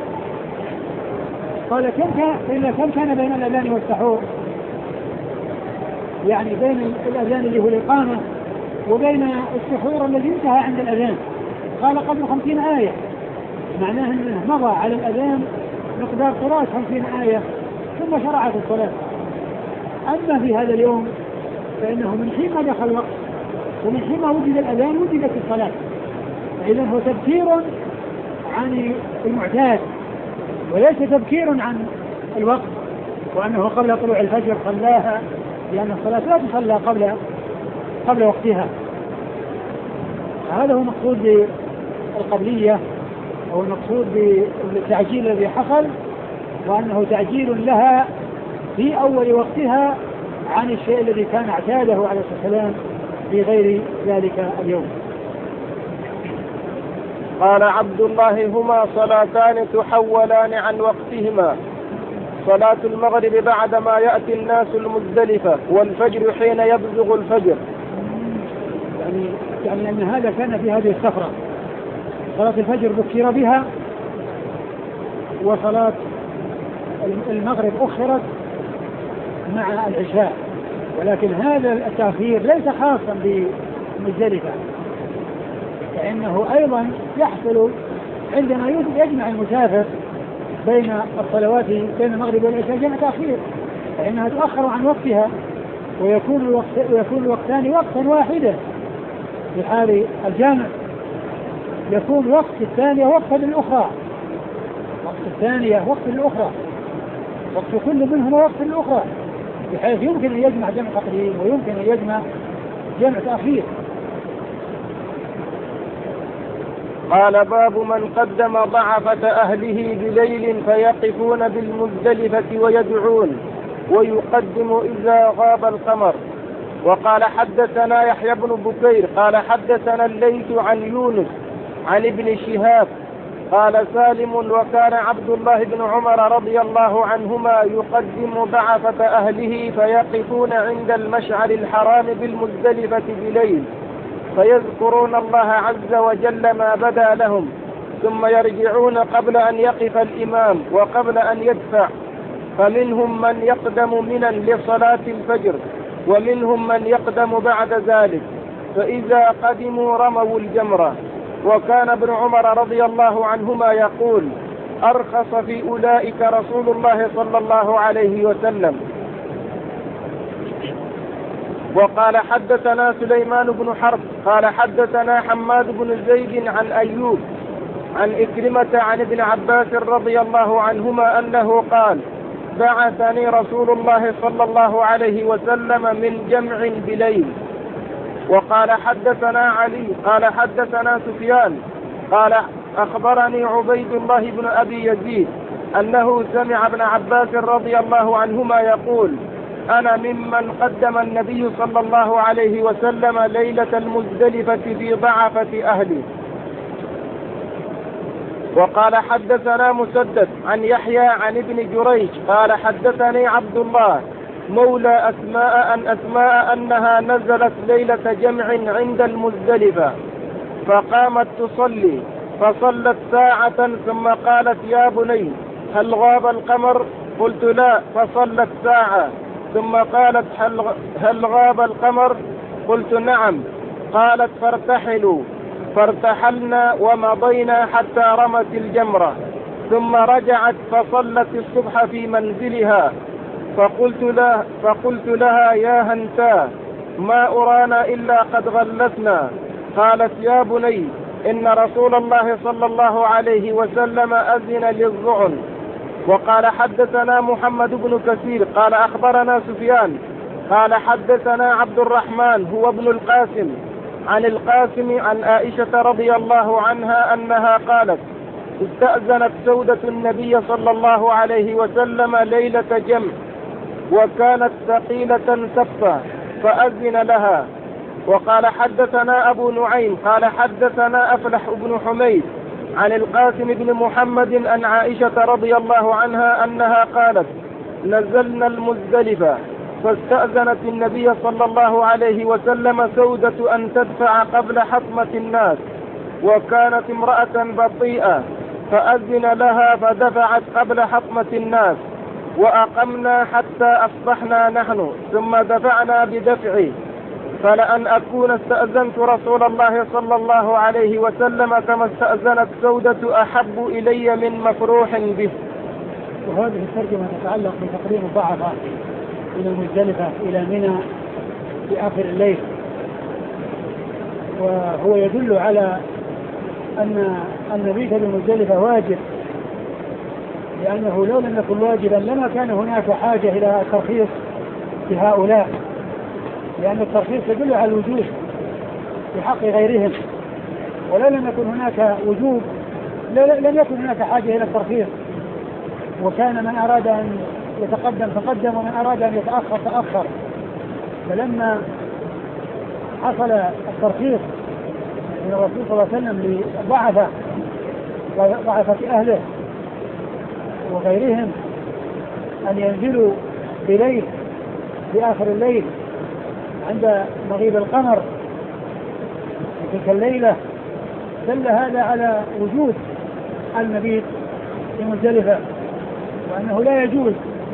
Speaker 1: قال كم كان بين الأذان والسحور، يعني بين الأذان اللي هو الإقامة وبين السحور الذي انتهى عند الأذان. قال قبل 50 آية، معناه أنه مضى على الأذان مقدار قراءة 50 آية ثم شرع في الصلاة. أما في هذا اليوم فإنه من حين ما دخل الوقت ومن حين ما وجد الأذان وجدت الصلاة، إذا هو تبكير عن المعتاد وليس تبكير عن الوقت، وأنه قبل طلوع الفجر صلاها، لأن الصلاة لا تصلى قبل وقتها. هذا هو المقصود بالقبلية أو المقصود بالتعجيل الذي حصل، وأنه تعجيل لها في أول وقتها عن الشيء الذي كان اعتاده عليه الصلاة والسلام في غير ذلك اليوم.
Speaker 2: قال عبد الله: هما صلاتان تحولان عن وقتهما، صلاة المغرب بعدما يأتي الناس المزدلفة، والفجر حين يبزغ الفجر.
Speaker 1: يعني أن هذا كان في هذه السفرة، صلاة الفجر بكر بها، وصلاة المغرب أخرت مع العشاء، ولكن هذا التأخير ليس خاصا بمزدلفة، فإنه أيضا يحصل عندما يجمع المسافر بين الصلوات بين المغرب والعشاء جمع تأخير، فإنها تؤخر عن وقتها، ويكون الوقتان وقتا واحدا. في حال الجامع يكون وقت الثانية وقتا للأخرى، وقت الثانية وقت للأخرى، وقت كل منهما وقت للأخرى، بحيث يمكن أن يجمع جمع تقديم ويمكن أن يجمع جمع تأخير.
Speaker 2: قال: باب من قدم ضعفة أهله بليل فيقفون بالمزدلفة ويدعون، ويقدم إذا غاب القمر. وقال: حدثنا يحيى بن بكير قال: حدثنا الليث عن يونس عن ابن شهاب قال: سالم: وكان عبد الله بن عمر رضي الله عنهما يقدم ضعفة أهله فيقفون عند المشعر الحرام بالمزدلفة بليل، فيذكرون الله عز وجل ما بدا لهم، ثم يرجعون قبل أن يقف الإمام وقبل أن يدفع، فمنهم من يقدم منا لصلاة الفجر، ومنهم من يقدم بعد ذلك، فإذا قدموا رموا الجمرة. وكان ابن عمر رضي الله عنهما يقول: أرخص في أولئك رسول الله صلى الله عليه وسلم. وقال: حدثنا سليمان بن حرب قال: حدثنا حماد بن زيد عن أيوب عن إكرمة عن ابن عباس رضي الله عنهما أنه قال: بعثني رسول الله صلى الله عليه وسلم من جمع بليل. وقال: حدثنا علي قال: حدثنا سفيان قال: أخبرني عبيد الله بن أبي يزيد أنه سمع ابن عباس رضي الله عنهما يقول: أنا ممن قدم النبي صلى الله عليه وسلم ليلة المزدلفة في ضعفة أهله. وقال: حدثنا مسدد عن يحيى عن ابن جريج قال: حدثني عبد الله مولى أسماء أنها نزلت ليلة جمع عند المزدلفة، فقامت تصلي، فصلت ساعة ثم قالت: يا بني هل غاب القمر؟ قلت: لا. فصلت ساعة ثم قالت: هل غاب القمر؟ قلت: نعم. قالت: فارتحلوا. فارتحلنا ومضينا حتى رمت الجمرة، ثم رجعت فصلت الصبح في منزلها، فقلت لها: يا هنتا ما أرانا إلا قد غلتنا. قالت: يا بني إن رسول الله صلى الله عليه وسلم أذن للظعن. وقال: حدثنا محمد بن كثير قال: أخبرنا سفيان قال: حدثنا عبد الرحمن هو ابن القاسم عن القاسم عن عائشة رضي الله عنها أنها قالت: استأذنت سودة النبي صلى الله عليه وسلم ليلة جمع، وكانت ثقيلة سفة، فأذن لها. وقال: حدثنا أبو نعيم قال: حدثنا أفلح بن حميد عن القاسم بن محمد عن عائشة رضي الله عنها أنها قالت: نزلنا المزدلفة، فاستأذنت النبي صلى الله عليه وسلم سودة أن تدفع قبل حطمة الناس، وكانت امرأة بطيئة، فأذن لها فدفعت قبل حطمة الناس، وأقمنا حتى أصبحنا نحن، ثم دفعنا بدفعي، فلأن أكون استأذنت رسول الله صلى الله عليه وسلم كما استأذنت سودة أحب إلي من مفروح به.
Speaker 1: وهذه الترجمة تتعلق بتقديم الضعفاء إلى المزدلفة إلى منى في آخر الليل، وهو يدل على أن المبيت بالمزدلفة واجب، لأنه لو لم يكن واجبا لما كان هناك حاجة إلى الترخيص بهؤلاء، لأن الترخيص يدل على الوجوب في حق غيرهم، ولو لم يكن هناك وجوب لم يكن هناك حاجة إلى الترخيص، وكان من أراد أن يتقدم تقدم ومن أراد أن يتأخر تأخر. فلما حصل الترخيص من الرسول صلى الله عليه وسلم لضعفة أهله وغيرهم أن ينزلوا بليل في آخر الليل عند مغيب القمر في تلك الليلة، دل هذا على وجود المبيت في مزدلفة، وأنه لا يجوز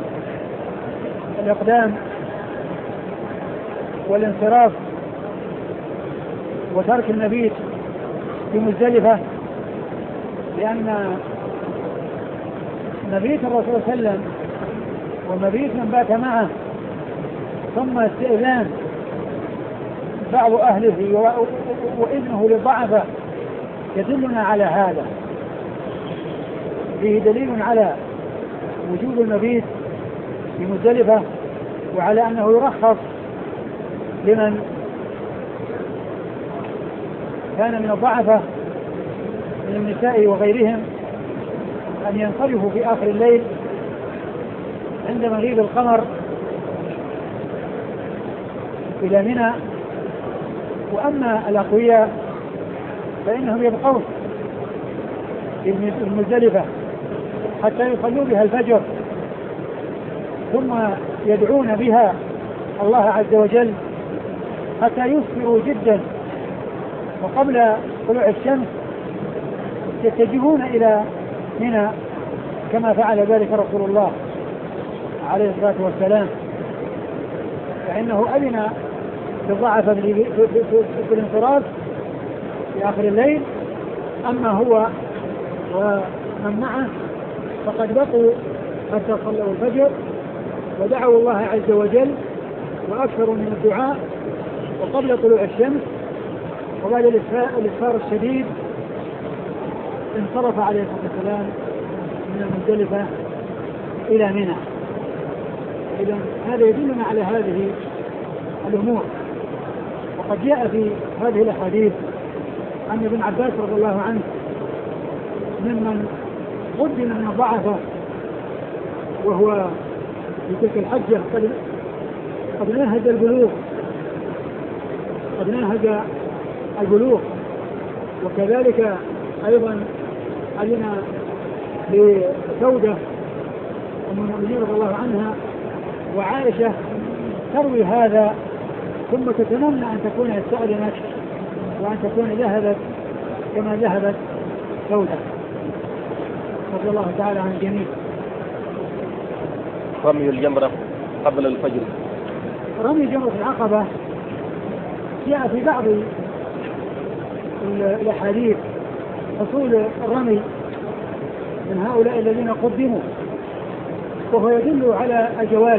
Speaker 1: الإقدام والانصراف وترك المبيت في مزدلفة، لأن مبيت الرسول صلى الله عليه وسلم ومبيت من بات معه ثم استئذان بعض أهله وإذنه للضعفة يدلنا على هذا. فيه دليل على وجود المبيت في مزدلفة، وعلى أنه يرخص لمن كان من الضعفة من النساء وغيرهم أن ينصرفوا في آخر الليل عند مغيب القمر إلى منى. وأما الأقوياء فإنهم يبقون في المزدلفة حتى يصلوا بها الفجر، ثم يدعون بها الله عز وجل حتى يسفروا جدا، وقبل طلوع الشمس يتجهون إلى منى كما فعل ذلك رسول الله عليه الصلاة والسلام، فإنه أذن للضعفة في الانصراف في آخر الليل. أما هو ومن معه فقد بقوا حتى صلوا الفجر ودعوا الله عز وجل وأكثروا من الدعاء، وقبل طلوع الشمس وبعد الإسفار الشديد انصرف عليه الصلاة والسلام من المزدلفة إلى منى. إذن هذا يدلنا على هذه الأمور. وقد جاء في هذه الأحاديث أن ابن عباس رضي الله عنه ممن قدم من الضعفة، وهو في تلك الحجة قد ناهز البلوغ، وكذلك أيضا علينا لسودة أم المؤمنين رضي الله عنها وعائشة تروي هذا ثم تتمنى أن تكون استأذنت وأن تكون ذهبت كما ذهبت سودة رضي الله تعالى عن الجميع.
Speaker 2: رمي الجمرة قبل الفجر.
Speaker 1: رمي جمرة العقبة جاء في بعض الأحاديث حصول الرمي من هؤلاء الذين قدموا، وهو يدل على الجواز.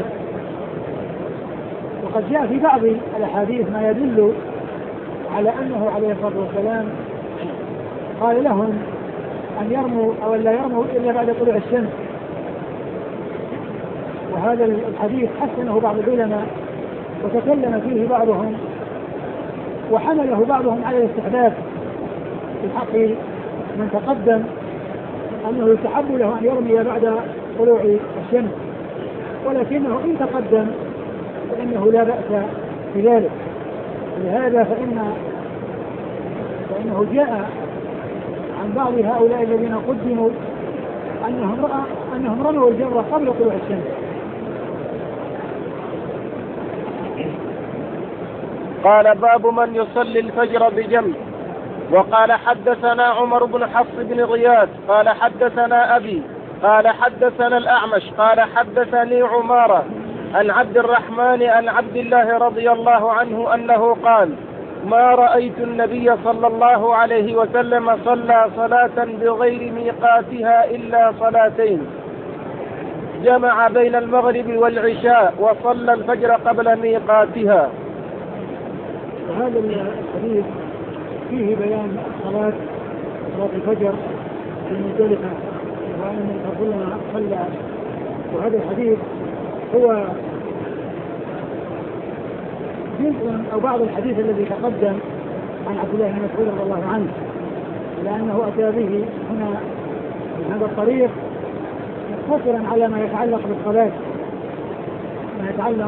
Speaker 1: وقد جاء في بعض الأحاديث ما يدل على أنه عليه الصلاة والسلام قال لهم أن يرموا أو لا يرموا إلا بعد طلوع الشمس، وهذا الحديث حسنه بعض العلماء وتكلم فيه بعضهم وحمله بعضهم على الاستحباب في حق من تقدم أنه يستحب له أن يرمي بعد طلوع الشمس، ولكنه إن تقدم فإنه لا بأس بذلك. لهذا فإنه جاء عن بعض هؤلاء الذين قدموا أنهم رموا الجمرة قبل طلوع الشمس.
Speaker 2: قال باب من يصلي الفجر بجنب. وقال حدثنا عمر بن حفص بن غياث قال حدثنا أبي قال حدثنا الأعمش قال حدثني عمارة عن عبد الرحمن عن عبد الله رضي الله عنه أنه قال ما رأيت النبي صلى الله عليه وسلم صلى صلاة بغير ميقاتها إلا صلاتين، جمع بين المغرب والعشاء وصلى الفجر قبل ميقاتها.
Speaker 1: وهذا الحديث فيه بيان صلاة الفجر في مزدلفة، وأن الرسول صلى. وهذا الحديث هو جزء أو بعض الحديث الذي تقدم عن عبد الله بن مسعود رضي الله عنه، لأنه أتى به هنا من هذا الطريق مقتصرا على ما يتعلق بالصلاة فيما يتعلق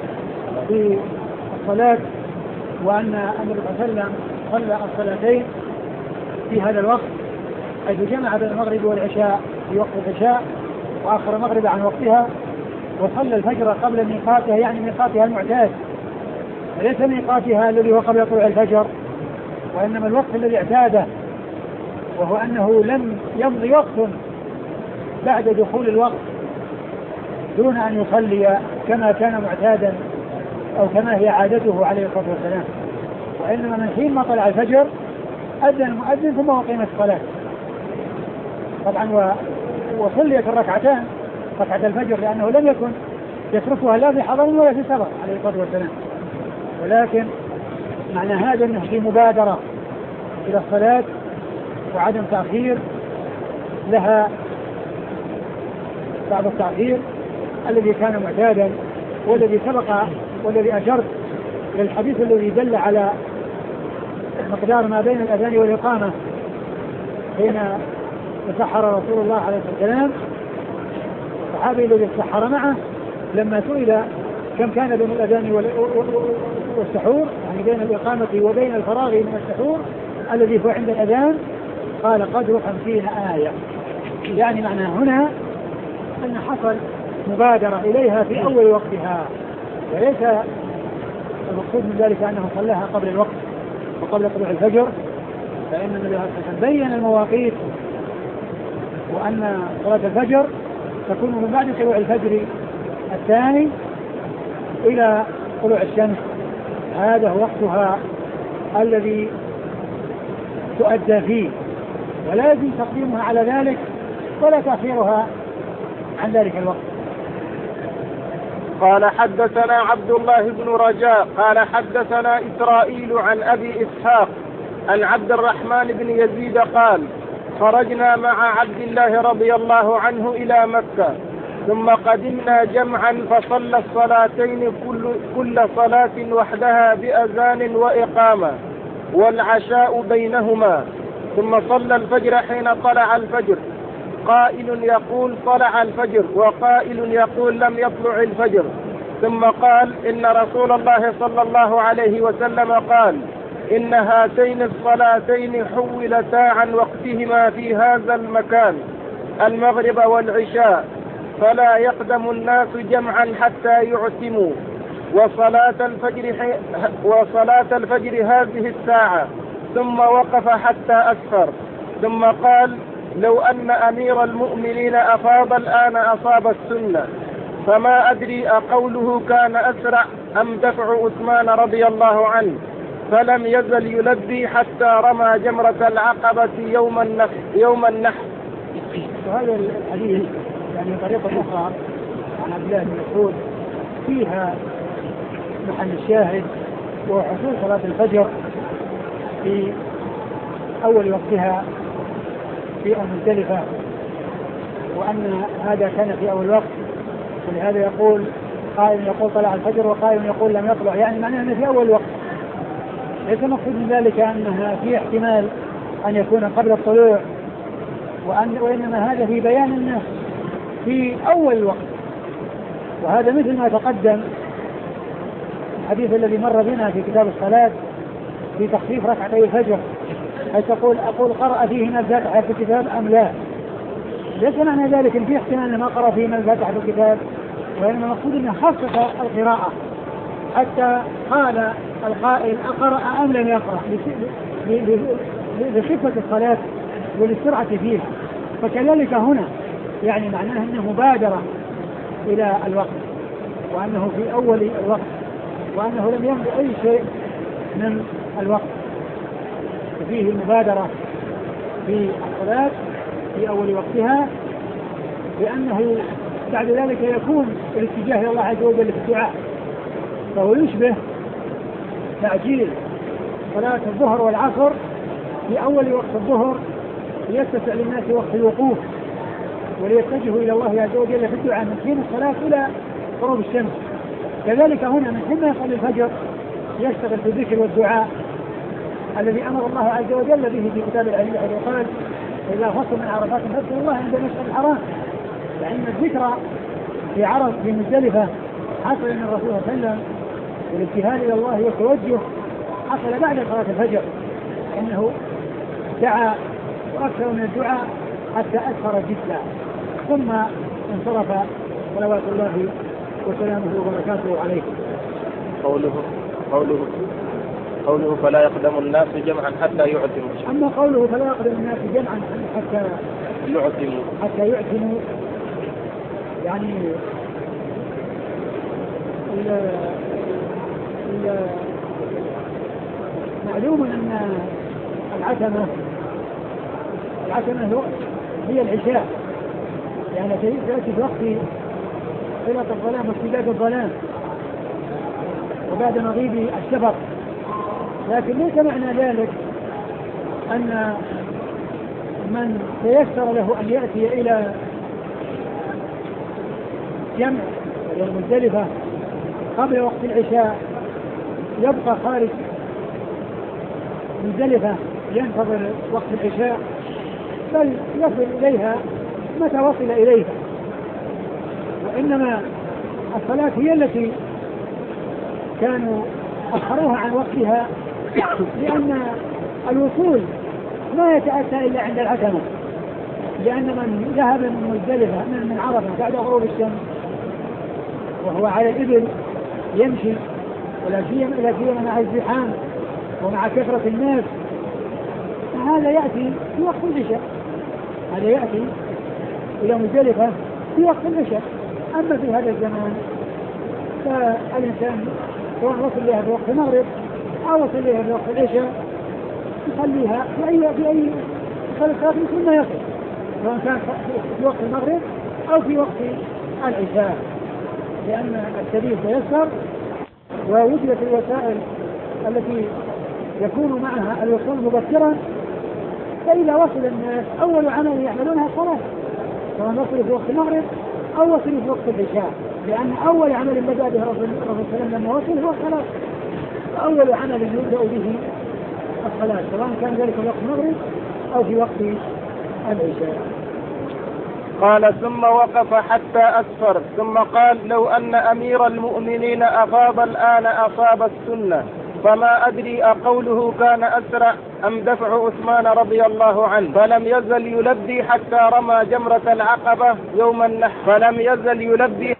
Speaker 1: بالصلاة، وأن النبي صلى الله عليه وسلم صلى الصلاتين في هذا الوقت، حيث جمع بين المغرب والعشاء في وقت العشاء وآخر المغرب عن وقتها، وصلى الفجر قبل ميقاتها، يعني ميقاتها المعتاد، وليس ميقاتها الذي هو قبل طلوع الفجر، وإنما الوقت الذي اعتاده، وهو أنه لم يمضي وقت بعد دخول الوقت دون أن يصلي كما كان معتادا أو كما هي عادته عليه الصلاة والسلام، وإنما من حين ما طلع الفجر أذن المؤذن ثم أقيمت الصلاة طبعا، وصليت الركعتان ركعة الفجر، لأنه لم يكن يتركها لا في حضر ولا في سفر عليه الصلاة والسلام. ولكن معنى هذا أنه في مبادرة إلى الصلاة وعدم تأخير لها بعض التأخير الذي كان معتادا، والذي سبق والذي أشرت للحديث الذي دل على مقدار ما بين الأذان والإقامة حين تسحر رسول الله عليه الصلاة والسلام. الصحابي الذي تسحر معه لما سئل كم كان بين الأذان والسحور، يعني بين الإقامة وبين الفراغ من السحور الذي هو عند الأذان، قال قدر 50 آية. يعني معنى هنا أن حصل مبادرة إليها في أول وقتها، وليس المقصود من ذلك أنه صلاها قبل الوقت وقبل طلوع الفجر، فإن النبي صلى الله عليه وسلم بين المواقيت، وأن صلاة الفجر تكون من بعد طلوع الفجر الثاني إلى طلوع الشمس، هذا هو وقتها الذي تؤدى فيه، ولا يجب تقديمها على ذلك ولا تأخيرها عن ذلك الوقت.
Speaker 2: قال حدثنا عبد الله بن رجاء قال حدثنا إسرائيل عن أبي إسحاق عن عبد الرحمن بن يزيد قال خرجنا مع عبد الله رضي الله عنه إلى مكة، ثم قدمنا جمعا فصلى الصلاتين كل صلاة وحدها بأذان وإقامة والعشاء بينهما، ثم صلى الفجر حين طلع الفجر، قائل يقول طلع الفجر وقائل يقول لم يطلع الفجر، ثم قال إن رسول الله صلى الله عليه وسلم قال إن هاتين الصلاتين حولتا عن وقتهما في هذا المكان المغرب والعشاء، فلا يقدم الناس جمعا حتى يعتموا، وصلاة الفجر هذه الساعة، ثم وقف حتى أسفر، ثم قال لو أن أمير المؤمنين أفاض الآن أصاب السنة، فما أدري أقوله كان أسرع أم دفع عثمان رضي الله عنه، فلم يزل يلبي حتى رمى جمرة العقبة يوم النحر.
Speaker 1: وهذا الحديث يعني طريقة أخرى عن عبد الله بن مسعود فيها محل الشاهد، وحصول صلاة الفجر في أول وقتها في المزدلفة، وأن هذا كان في أول وقت، ولهذا يقول قائل يقول طلع الفجر وقائل يقول لم يطلع، يعني معناه أنه في أول وقت، ليس مقصود من ذلك أنها في احتمال أن يكون قبل الطلوع، وإنما هذا في بيان أنه في أول الوقت. وهذا مثل ما تقدم الحديث الذي مر بنا في كتاب الصلاة في تخفيف ركعتي الفجر، حيث أقول قرأ فيهما الفاتحة في الكتاب أم لا، ليس معنى ذلك إن في احتمال أن ما قرأ فيهما الفاتحة في الكتاب، وإنما المقصود أنه خفف القراءة حتى قال القائل أقرأ أم لم يقرأ لخفة الصلاة وللسرعة فيها. فكذلك هنا يعني معناه أنه مبادرة إلى الوقت، وأنه في أول الوقت، وأنه لم يمضي أي شيء من الوقت، ففيه المبادرة في الصلاة في أول وقتها، لأنه بعد ذلك يكون الاتجاه إلى الله عز وجل في الدعاء، فهو يشبه تعجيل صلاة الظهر والعصر في أول وقت الظهر ليتسع للناس وقت الوقوف وليتجهوا إلى الله عز وجل في الدعاء من حين الصلاة إلى غروب الشمس. كذلك هنا من حين يصلي الفجر يشتغل في الذكر والدعاء الذي أمر الله عز وجل به في كتاب العزيز، حيث قال إذا فصل من عرفات فاذكروا الله عند المشعر الحرام، لأن الذكر في مزدلفة حصل أن الرسول صلى الله عليه وسلم والابتهال إلى الله والتوجه حصل بعد صلاة الفجر، إنه دعا وأكثر من الدعاء حتى أسفر جدا، ثم انصرف صلوات الله وسلامه وبركاته عليه.
Speaker 2: قوله فلا يقدم الناس جمعا حتى يعتموا.
Speaker 1: أما قوله فلا يقدم الناس جمعا حتى يعتموا يعني معلوم أن العتمة هي العشاء، يعني تأتي في وقت صلة الظلام واشتداد الظلام وبعد مغيب الشفق، لكن ليس معنى ذلك أن من تيسر له أن يأتي إلى جمع المزدلفة قبل وقت العشاء يبقى خارج مزدلفة ينتظر وقت العشاء، بل يصل إليها متى وصل إليها. وإنما الصلاة هي التي كانوا أخروها عن وقتها، لأن الوصول ما يتأتى إلا عند العتمة، لأن من ذهب من مزدلفة من عرفة بعد غروب الشمس وهو على الإبل يمشي، ولا سيما مع الزحام ومع كثرة الناس، فهذا يأتي في وقت العشاء، هذا يأتي إلى مزدلفة في وقت العشاء. أما في هذا الزمان فالإنسان سواء وصل لها في وقت المغرب أو وصل لها في وقت العشاء يصليها في أي صلاة ثم يصل، سواء كان في وقت المغرب أو في وقت العشاء، لأن السبيل تيسر ووجدت الوسائل التي يكون معها الوصول مبكرا. فإذا وصل الناس أول عمل يعملونها الصلاة، سواء وصلوا في وقت المغرب أو وصلوا في وقت العشاء، لأن أول عمل بدأ به الرسول صلى الله عليه وسلم لما وصل هو الصلاة، فأول عمل يبدأ به الصلاة، سواء كان ذلك في وقت المغرب أو في وقت العشاء.
Speaker 2: قال ثم وقف حتى أسفر، ثم قال لو أن أمير المؤمنين أفاض الآن أصاب السنة، فما أدري أقوله كان أسرع أم دفع عثمان رضي الله عنه، فلم يزل يلبي حتى رمى جمرة العقبة يوم النحر،